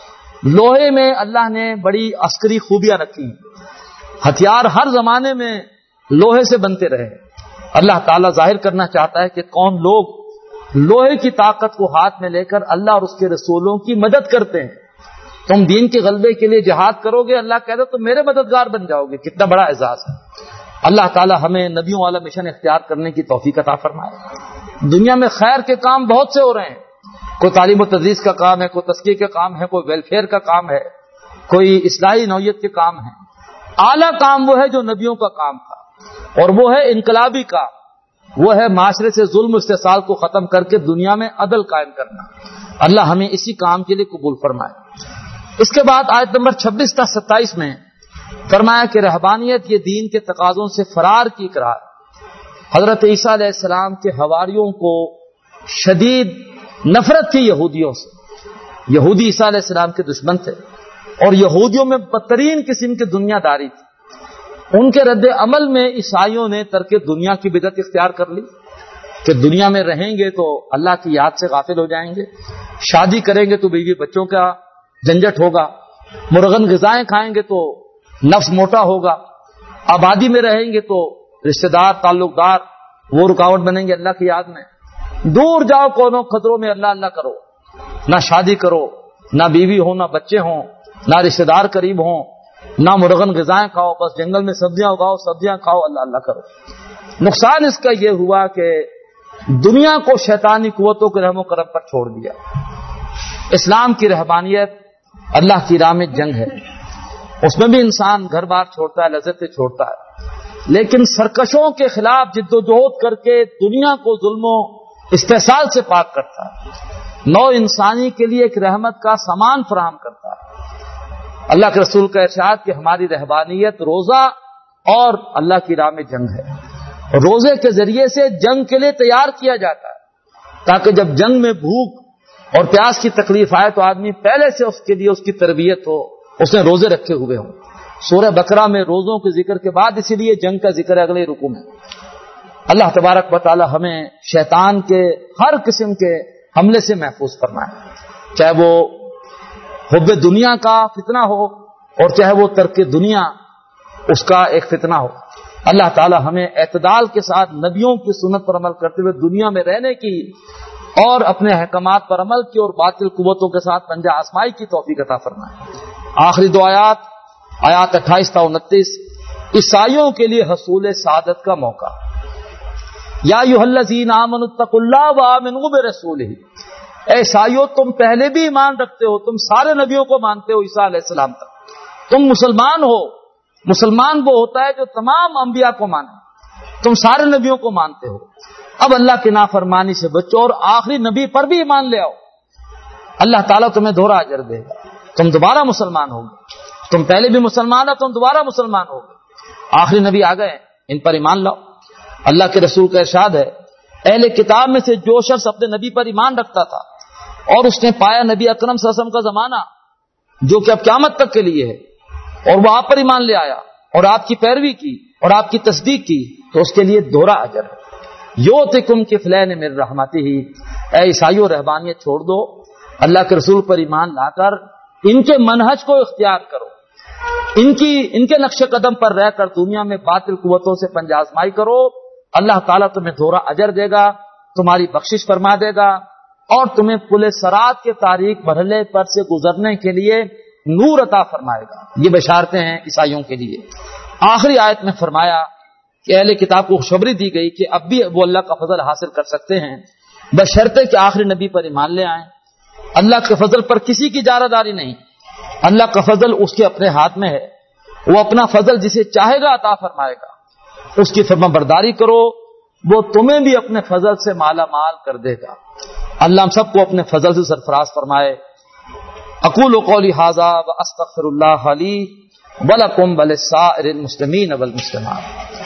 لوہے میں اللہ نے بڑی عسکری خوبیاں رکھی، ہتھیار ہر زمانے میں لوہے سے بنتے رہے۔ اللہ تعالیٰ ظاہر کرنا چاہتا ہے کہ کون لوگ لوہے کی طاقت کو ہاتھ میں لے کر اللہ اور اس کے رسولوں کی مدد کرتے ہیں۔ تم دین کے غلبے کے لیے جہاد کرو گے، اللہ کہتا ہے تم میرے مددگار بن جاؤ گے، کتنا بڑا اعزاز ہے۔ اللہ تعالیٰ ہمیں نبیوں والا مشن اختیار کرنے کی توفیق عطا فرمائے۔ دنیا میں خیر کے کام بہت سے ہو رہے ہیں، کوئی تعلیم و تدریس کا کام ہے، کوئی تزکیے کا کام ہے، کوئی ویلفیئر کا کام ہے، کوئی اصلاحی نوعیت کے کام ہے۔ اعلیٰ کام وہ ہے جو نبیوں کا کام تھا، اور وہ ہے انقلابی کام، وہ ہے معاشرے سے ظلم و استحصال کو ختم کر کے دنیا میں عدل قائم کرنا۔ اللہ ہمیں اسی کام کے لیے قبول فرمائے۔ اس کے بعد آیت نمبر 26 تا 27 میں فرمایا کہ رہبانیت یہ دین کے تقاضوں سے فرار کی اقرار۔ حضرت عیسیٰ علیہ السلام کے حواریوں کو شدید نفرت تھی یہودیوں سے، یہودی عیسیٰ علیہ السلام کے دشمن تھے، اور یہودیوں میں بدترین قسم کی دنیا داری تھی۔ ان کے رد عمل میں عیسائیوں نے ترک دنیا کی بدعت اختیار کر لی کہ دنیا میں رہیں گے تو اللہ کی یاد سے غافل ہو جائیں گے، شادی کریں گے تو بیوی بچوں کا جھنجٹ ہوگا، مرغن غذائیں کھائیں گے تو نفس موٹا ہوگا، آبادی میں رہیں گے تو رشتہ دار تعلق دار وہ رکاوٹ بنیں گے اللہ کی یاد میں۔ دور جاؤ کونوں خطروں میں اللہ اللہ کرو، نہ شادی کرو، نہ بیوی ہو، نہ بچے ہوں، نہ رشتہ دار قریب ہوں، نہ مرغن غذائیں کھاؤ، بس جنگل میں سبزیاں اگاؤ، سبزیاں کھاؤ، اللہ اللہ کرو۔ نقصان اس کا یہ ہوا کہ دنیا کو شیطانی قوتوں کے رحم و کرم پر چھوڑ دیا۔ اسلام کی رہبانیت اللہ کی راہ میں جنگ ہے، اس میں بھی انسان گھر بار چھوڑتا ہے، لذتیں چھوڑتا ہے، لیکن سرکشوں کے خلاف جد و جہد کر کے دنیا کو ظلم و استحصال سے پاک کرتا ہے، نو انسانی کے لیے ایک رحمت کا سامان فراہم کرتا ہے۔ اللہ کے رسول کا ارشاد کہ ہماری رہبانیت روزہ اور اللہ کی راہ میں جنگ ہے۔ روزے کے ذریعے سے جنگ کے لیے تیار کیا جاتا ہے، تاکہ جب جنگ میں بھوک اور پیاس کی تکلیف آئے تو آدمی پہلے سے اس کے لیے اس کی تربیت ہو، اس نے روزے رکھے ہوئے ہوں۔ سورہ بقرہ میں روزوں کے ذکر کے بعد اسی لیے جنگ کا ذکر ہے اگلے رکوع میں۔ اللہ تبارک و تعالی ہمیں شیطان کے ہر قسم کے حملے سے محفوظ فرمائے، چاہے وہ حب دنیا کا فتنہ ہو اور چاہے وہ ترک دنیا اس کا ایک فتنہ ہو۔ اللہ تعالی ہمیں اعتدال کے ساتھ نبیوں کی سنت پر عمل کرتے ہوئے دنیا میں رہنے کی اور اپنے احکامات پر عمل کی اور باطل قوتوں کے ساتھ پنجہ آزمائی کی توفیق عطا فرمائے۔ آخری دو آیات 28 تا 29 عیسائیوں کے لیے حصول سعادت کا موقع۔ یا ایھا الذین آمنوا اتقوا اللہ وآمنوا برسولہ، اے عیسائیو تم پہلے بھی ایمان رکھتے ہو، تم سارے نبیوں کو مانتے ہو عیسیٰ علیہ السلام تک، تم مسلمان ہو۔ مسلمان وہ ہوتا ہے جو تمام انبیاء کو مانے، تم سارے نبیوں کو مانتے ہو، اب اللہ کی نافرمانی سے بچو اور آخری نبی پر بھی ایمان لے آؤ، اللہ تعالیٰ تمہیں دوہرا اجر دے گا، تم دوبارہ مسلمان ہوگے، تم پہلے بھی مسلمان ہو، تم دوبارہ مسلمان ہوگے۔ آخری نبی آ گئے، ان پر ایمان لاؤ۔ اللہ کے رسول کا ارشاد ہے، اہل کتاب میں سے جو شخص اپنے نبی پر ایمان رکھتا تھا اور اس نے پایا نبی اکرم صلی اللہ علیہ وسلم کا زمانہ جو کہ اب قیامت تک کے لیے ہے، اور وہ آپ پر ایمان لے آیا اور آپ کی پیروی کی اور آپ کی تصدیق کی، تو اس کے لیے دوہرا اجر ہے۔ یؤتکم کفلین من رحمتہ، اے عیسائیوں رہبانیت چھوڑ دو، اللہ کے رسول پر ایمان لا کر ان کے منہج کو اختیار کرو، ان کے نقش قدم پر رہ کر دنیا میں باطل قوتوں سے پنجہ آزمائی کرو، اللہ تعالیٰ تمہیں دوہرا اجر دے گا، تمہاری بخشش فرما دے گا اور تمہیں پل صراط کے تاریک مرحلے پر سے گزرنے کے لیے نور عطا فرمائے گا۔ یہ بشارتیں ہیں عیسائیوں کے لیے۔ آخری آیت میں فرمایا کہ اہل کتاب کو خوشخبری دی گئی کہ اب بھی وہ اللہ کا فضل حاصل کر سکتے ہیں بشرطے کہ آخری نبی پر ایمان لے آئیں۔ اللہ کے فضل پر کسی کی اجارہ داری نہیں، اللہ کا فضل اس کے اپنے ہاتھ میں ہے، وہ اپنا فضل جسے چاہے گا عطا فرمائے گا، اس کی فرما برداری کرو، وہ تمہیں بھی اپنے فضل سے مالا مال کر دے گا۔ اللہ ہم سب کو اپنے فضل سے سرفراز فرمائے۔ اقول قولی ھذا واستغفر اللہ لی ولکم ولسائر المسلمین والمسلمات۔